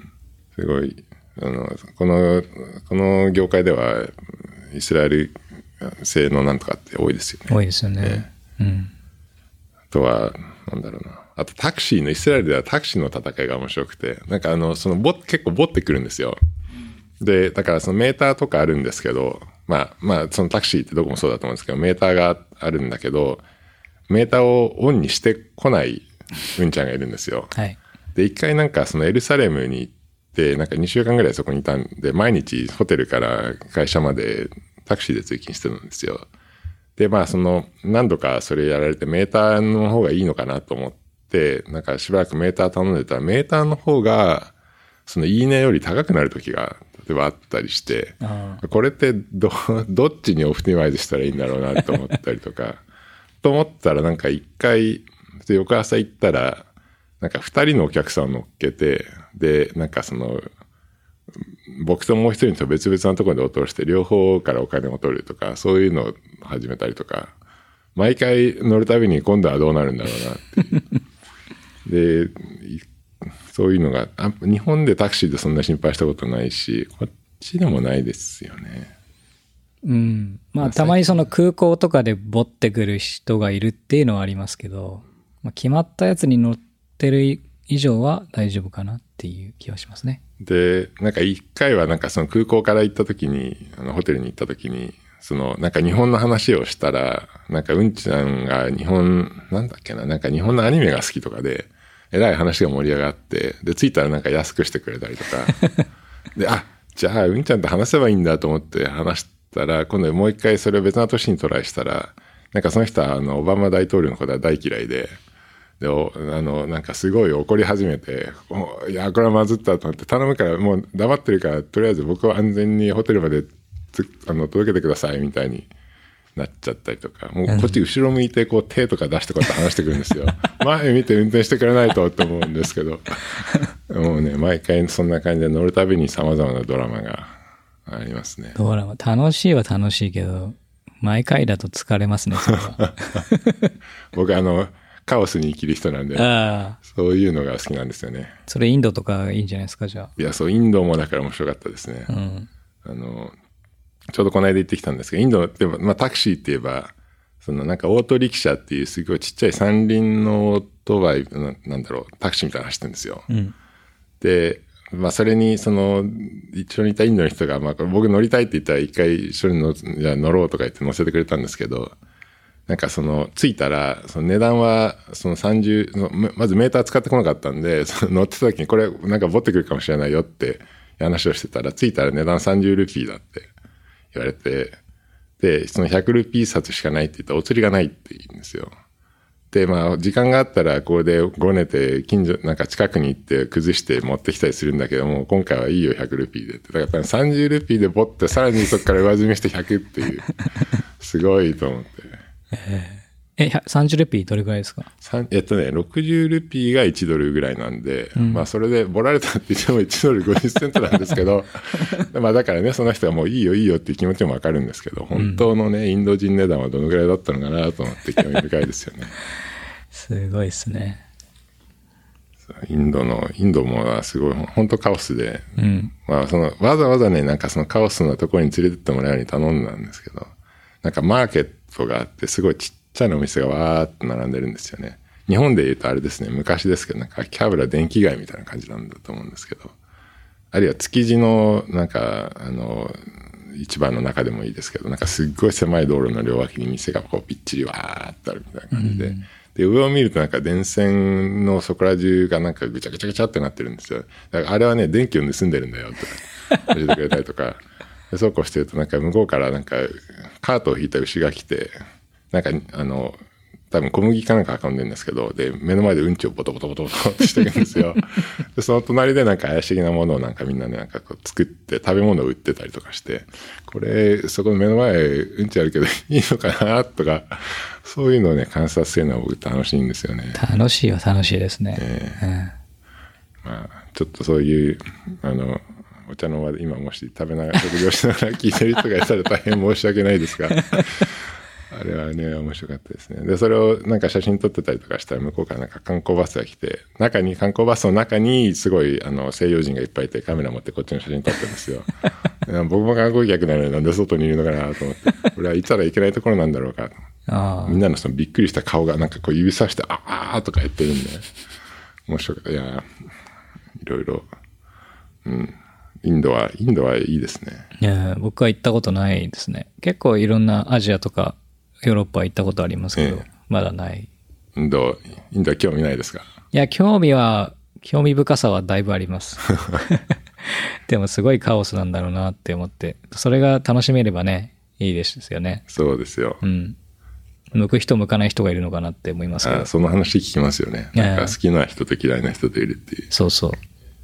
すごい、あの、この、この業界ではイスラエル製のなんとかって多いですよね。 多いですよね。ね、うん。 あとは、なんだろうな。あとタクシーの、イスラエルではタクシーの戦いが面白くて、なんかあの、そのボ結構ボってくるんですよ。で、だからそのメーターとかあるんですけど、まあまあそのタクシーってどこもそうだと思うんですけど、メーターがあるんだけど、メーターをオンにしてこないうんちゃんがいるんですよ。 はい。 で、一回なんかそのエルサレムに行って、なんかにしゅうかんぐらいそこにいたんで、毎日ホテルから会社までタクシーで通勤してるんですよ。で、まあその何度かそれやられてメーターの方がいいのかなと思って、なんかしばらくメーター頼んでたら、メーターの方がそのいいねより高くなる時が例えばあったりして、これってど、どっちにオプティマイズしたらいいんだろうなと思ったりとか、と思ったらなんか一回、翌朝行ったら、なんか二人のお客さんを乗っけて、で、なんかその、僕ともう一人と別々なところで落として、両方からお金を取るとか、そういうのを始めたりとか、毎回乗るたびに今度はどうなるんだろうなっていう。で、そういうのがあ、日本でタクシーでそんな心配したことないし、こっちでもないですよね。 うん。まあ、たまにその空港とかでボってくる人がいるっていうのはありますけど、まあ、決まったやつに乗ってる以上は大丈夫かなっていう気はしますね。 で、なんか一回はなんかその空港から行った時に、あのホテルに行った時に、そのなんか日本の話をしたら、なんかうんちゃんが日本、なんだっけな、なんか日本のアニメが好きとかで、えらい話が盛り上がって、で、着いたらなんか安くしてくれたりとか、で、あ、じゃあうんちゃんと話せばいいんだと思って話したら、今度もう一回それを別な年にトライしたら、なんかその人はあの、オバマ大統領のことは大嫌いで、で、あの、なんかすごい怒り始めて、いや、これはまずったと思って、頼むからもう黙ってるから、とりあえず僕は安全にホテルまであの届けてくださいみたいになっちゃったりとか、もうこっち後ろ向いてこう手とか出してこうやって話してくるんですよ。前見て運転してくれないとって思うんですけど、もうね、毎回そんな感じで乗るたびに様々なドラマがありますね。 ドラマ、楽しいは楽しいけど、毎回だと疲れますね、それは。 僕あの、カオスに生きる人なんで、そういうのが好きなんですよね。 それインドとかいいんじゃないですか、じゃあ。 いや、そう、インドもだから面白かったですね。 うん、 あの、ちょうどこの間行ってきたんですけど、インドでも、まあタクシーって言えば、そのなんかオートリキシャっていうすごいちっちゃい三輪のオートバイ、な, なんだろう、タクシーみたいなの走ってるんですよ。 うん、 で、まあそれにその、一緒にいたインドの人が、まあ僕乗りたいって言ったら一回一緒に乗、じゃあ乗ろうとか言って乗せてくれたんですけど、なんかその、着いたら、その値段は、そのさんじゅう、まずメーター使ってこなかったんで、その乗ってた時にこれなんかボってくるかもしれないよって話をしてたら、着いたら値段さんじゅうルピーだって言われて、 で、そのひゃくルピー札しかないって言ったらお釣りがないって言うんですよ。で、まあ、時間があったら、ここでごねて、近所、なんか近くに行って崩して持ってきたりするんだけども、今回はいいよ、ひゃくルピーでって。だからやっぱりさんじゅうルピーでボって、さらにそこから上積みしてひゃくっていう。すごいと思って。 え、さんじゅうルピーどれぐらいですか？ えっとね、ろくじゅうルピーがいちドルぐらいなんで、うん、まあそれで、ボられたって言ってもいちドルごじゅっセントなんですけど、まあだからね、その人はもういいよいいよっていう気持ちもわかるんですけど、本当のね、インド人値段はどのぐらいだったのかなと思って興味深いですよね。 すごいですね。 インドの、インドもすごい、本当カオスで、うん、まあその、わざわざね、なんかそのカオスなところに連れてってもらうように頼んだんですけど、なんかマーケットがあって、すごいちっちゃなお店がわーっと並んでるんですよね。日本で言うとあれですね、昔ですけど、なんか秋葉原電気街みたいな感じなんだと思うんですけど、あるいは築地の、なんか、あの、市場の中でもいいですけど、なんかすっごい狭い道路の両脇に店がこうぴっちりわーっとあるみたいな感じで、うん、で、上を見るとなんか電線のそこら中がなんかぐちゃぐちゃぐちゃってなってるんですよ。だからあれはね、電気を盗んでるんだよとか教えてくれたりとか、でそうこうしてるとなんか向こうからなんかカートを引いた牛が来て、なんかあの、多分小麦かなんか運んでるんですけど、で、目の前でうんちをボトボトボトボトってしてるんですよ。で、その隣でなんか怪しげなものをなんかみんなね、なんかこう作って食べ物を売ってたりとかして、これ、そこの目の前うんちあるけどいいのかなとか、そういうのをね、観察するのは僕楽しいんですよね。 楽しいよ、楽しいですね。 えーうん、まあ、ちょっとそういう、あの、お茶の間で今もし食べながら、食事をしながら聞いてる人がいたら大変申し訳ないですが、あれはね、面白かったですね。で、それをなんか写真撮ってたりとかしたら、向こうからなんか観光バスが来て、中に、観光バスの中にすごい、あの、西洋人がいっぱいいてカメラ持ってこっちの写真撮ってるんですよ。僕も観光客なのになんで外にいるのかなと思って、これはいたらいけないところなんだろうかと。あみんなのそのびっくりした顔がなんかこう指さして、あーとか言ってるんで、面白かった。いや、いろいろ、うん。インドは、インドはいいですね。 いや、僕は行ったことないですね。結構いろんなアジアとかヨーロッパ行ったことありますけど、ええ、まだない。 インド、インドは興味ないですか？ いや、興味は、興味深さはだいぶあります。でもすごいカオスなんだろうなって思って、それが楽しめればね、いいですよね。 そうですよ。 うん。向く人向かない人がいるのかなって思いますけど。 あ、その話聞きますよね。なんか好きな人と嫌いな人といるっていう。 そうそう。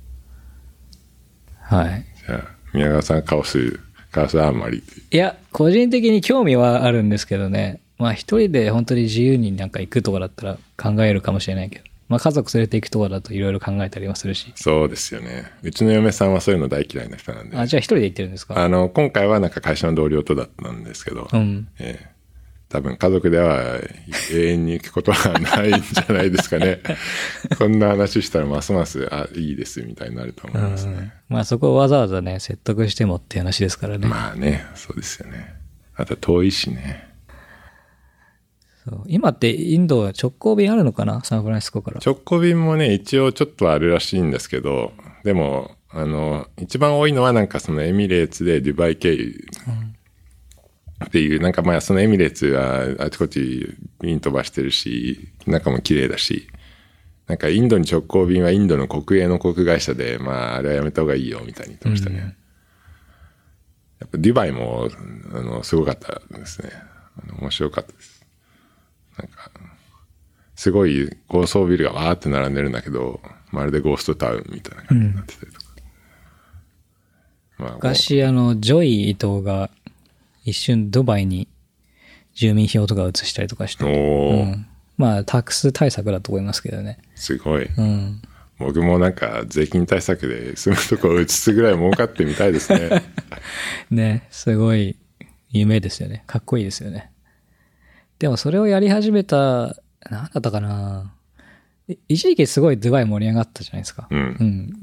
はい。 じゃあ、宮川さんカオス、カオスはあんまり。 いや、個人的に興味はあるんですけどね。まあ一人で本当に自由になんか行くとかだったら考えるかもしれないけど。まあ家族連れて行くとかだといろいろ考えたりもするし。 そうですよね。うちの嫁さんはそういうの大嫌いな人なんで。 あ、じゃあ一人で行ってるんですか？ あの、今回はなんか会社の同僚とだったんですけど。 うん。 えー多分家族では永遠に行くことはないんじゃないですかね。こんな話したらますますあいいですみたいになると思いますね。うん、 まあそこをわざわざね説得してもって話ですからね。 まあね、そうですよね。あと遠いしね。 そう今ってインドは直行便あるのかな、サンフランシスコから。 直行便もね一応ちょっとあるらしいんですけど、でもあの一番多いのはなんかそのエミレーツでデュバイ経由。うんっていう、なんかまあそのエミレーツはあちこち便飛ばしてるし、中も綺麗だし、なんかインドに直行便はインドの国営の航空会社で、まああれはやめた方がいいよみたいに言ってましたね。うん、やっぱデュバイも、あの、すごかったですね。あの面白かったです。なんか、すごい高層ビルがわーって並んでるんだけど、まるでゴーストタウンみたいな感じになってたりとか。 うんまあ、昔あの、ジョイ伊藤が、一瞬ドバイに住民票とか移したりとかして、うん、まあタックス対策だと思いますけどね。 すごい、 うん、 僕もなんか税金対策で住むとこを移すぐらい儲かってみたいですね。 ね、すごい夢ですよね。かっこいいですよね。でもそれをやり始めた、なんだったかな、一時期すごいドバイ盛り上がったじゃないですか、 うんうん、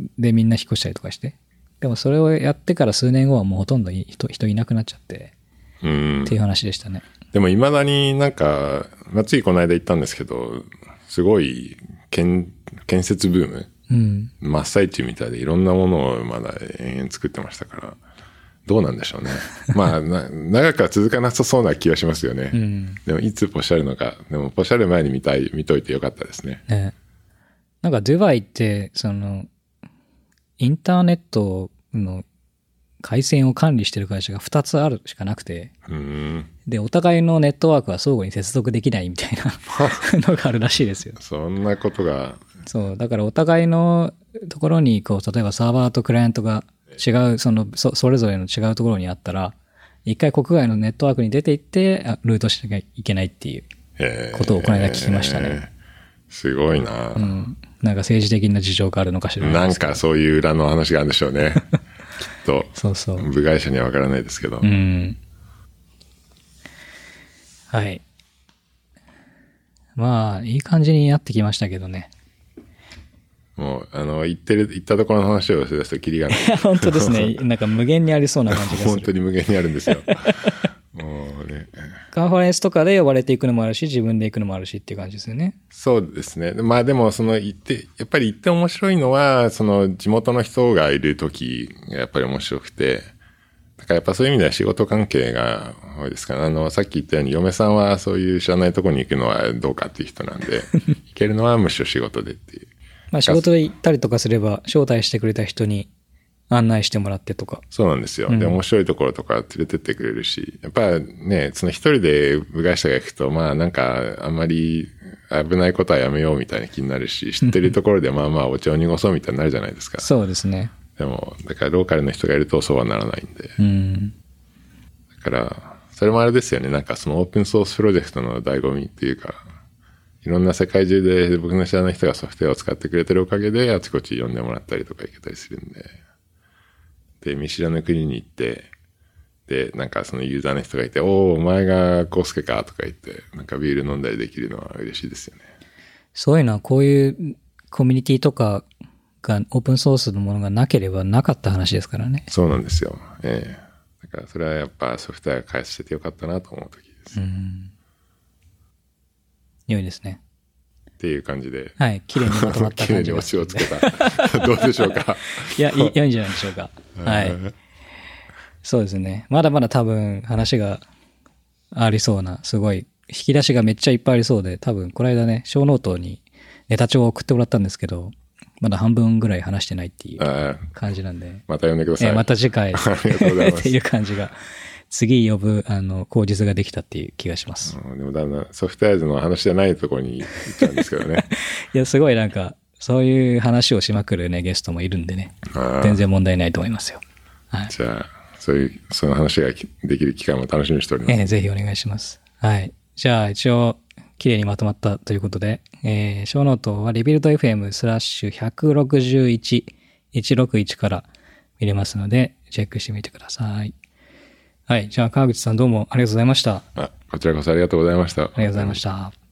でみんな引っ越したりとかして、でもそれをやってから数年後はもうほとんど 人, 人いなくなっちゃってうん、 っていう話でしたね。 でも未だになんか、まあ、ついこの間行ったんですけど、すごい建建設ブーム、うん、真っ最中みたいでいろんなものをまだ延々作ってましたから、どうなんでしょうね。まあな長くは続かなさそうな気がしますよね。うん、でもいつポシャるのか、でもポシャる前に見たい見といてよかったですね。 ね、なんかドバイってそのインターネットの回線を管理してる会社がふたつあるしかなくて、 うん、 で、お互いのネットワークは相互に接続できないみたいなのがあるらしいですよ。 そんなことが。 そう、だからお互いのところに、こう、例えばサーバーとクライアントが違う、その、そ、それぞれの違うところにあったら、一回国外のネットワークに出ていって、ルートしなきゃいけないっていうことをこの間聞きましたね。 すごいな、 うん。なんか政治的な事情があるのかしらないですけど。 なんかそういう裏の話があるんでしょうね。きっと。 そうそう。 部外者にはわからないですけど。 うん。はい。まあ、いい感じになってきましたけどね。 もう、あの、言ってる、言ったところの話をしだすとキリがない。 本当ですね。なんか無限にありそうな感じがする。 本当に無限にあるんですよ。もうね。 カンファレンスとかで呼ばれていくのもあるし、自分で行くのもあるしっていう感じですよね。 そうですね。まあでも、その行って、やっぱり行って面白いのは、その地元の人がいる時がやっぱり面白くて、だからやっぱそういう意味では仕事関係が多いですから、あの、さっき言ったように嫁さんはそういう知らないところに行くのはどうかっていう人なんで、行けるのはむしろ仕事でっていう。 まあ仕事で行ったりとかすれば、招待してくれた人に案内してもらってとか。 そうなんですよ。うん、で、面白いところとか連れてってくれるし、やっぱね、その一人で部外者が行くと、まあなんかあんまり危ないことはやめようみたいな気になるし、知ってるところでまあまあお茶を濁そうみたいになるじゃないですか。 そうですね。 でも、だからローカルの人がいるとそうはならないんで。 うん。 だから、それもあれですよね。なんかそのオープンソースプロジェクトの醍醐味っていうか、いろんな世界中で僕の知らない人がソフトウェアを使ってくれてるおかげであちこち呼んでもらったりとか行けたりするんで。で、見知らぬ国に行って、で、なんかそのユーザーの人がいて、おお、お前がコウスケかとか言って、なんかビール飲んだりできるのは嬉しいですよね。 そういうのはこういうコミュニティとかがオープンソースのものがなければなかった話ですからね。 そうなんですよ。ええー。だからそれはやっぱソフトウェア開発しててよかったなと思う時です。 うん。良いですね。 っていう感じで。 はい。綺麗にまとまった感じが。 綺麗にオチをつけた。どうでしょうか。 いや、いい、良いんじゃないでしょうか。はい。そうですね。まだまだ多分話がありそうな、すごい、引き出しがめっちゃいっぱいありそうで、多分この間ね、小ノートにネタ帳を送ってもらったんですけど、まだ半分ぐらい話してないっていう感じなんで。 また呼んでください。 えー、また次回。 ありがとうございます。 っていう感じが。次呼ぶ、あの、口実ができたっていう気がします。 うん、でもだんだんソフトウェアの話じゃないところに行っちゃうんですけどね。 いや、すごいなんか、そういう話をしまくるね、ゲストもいるんでね。全然問題ないと思いますよ。はい。 じゃあ、そういう、その話ができる機会も楽しみにしております。 えー、ぜひお願いします。はい。じゃあ、一応、綺麗にまとまったということで、えー、ショーノートはリビルド エフエム スラッシュひゃくろくじゅういち、いちろくいちから見れますので、チェックしてみてください。はい。じゃあ、川口さんどうもありがとうございました。 あ、こちらこそありがとうございました。ありがとうございました。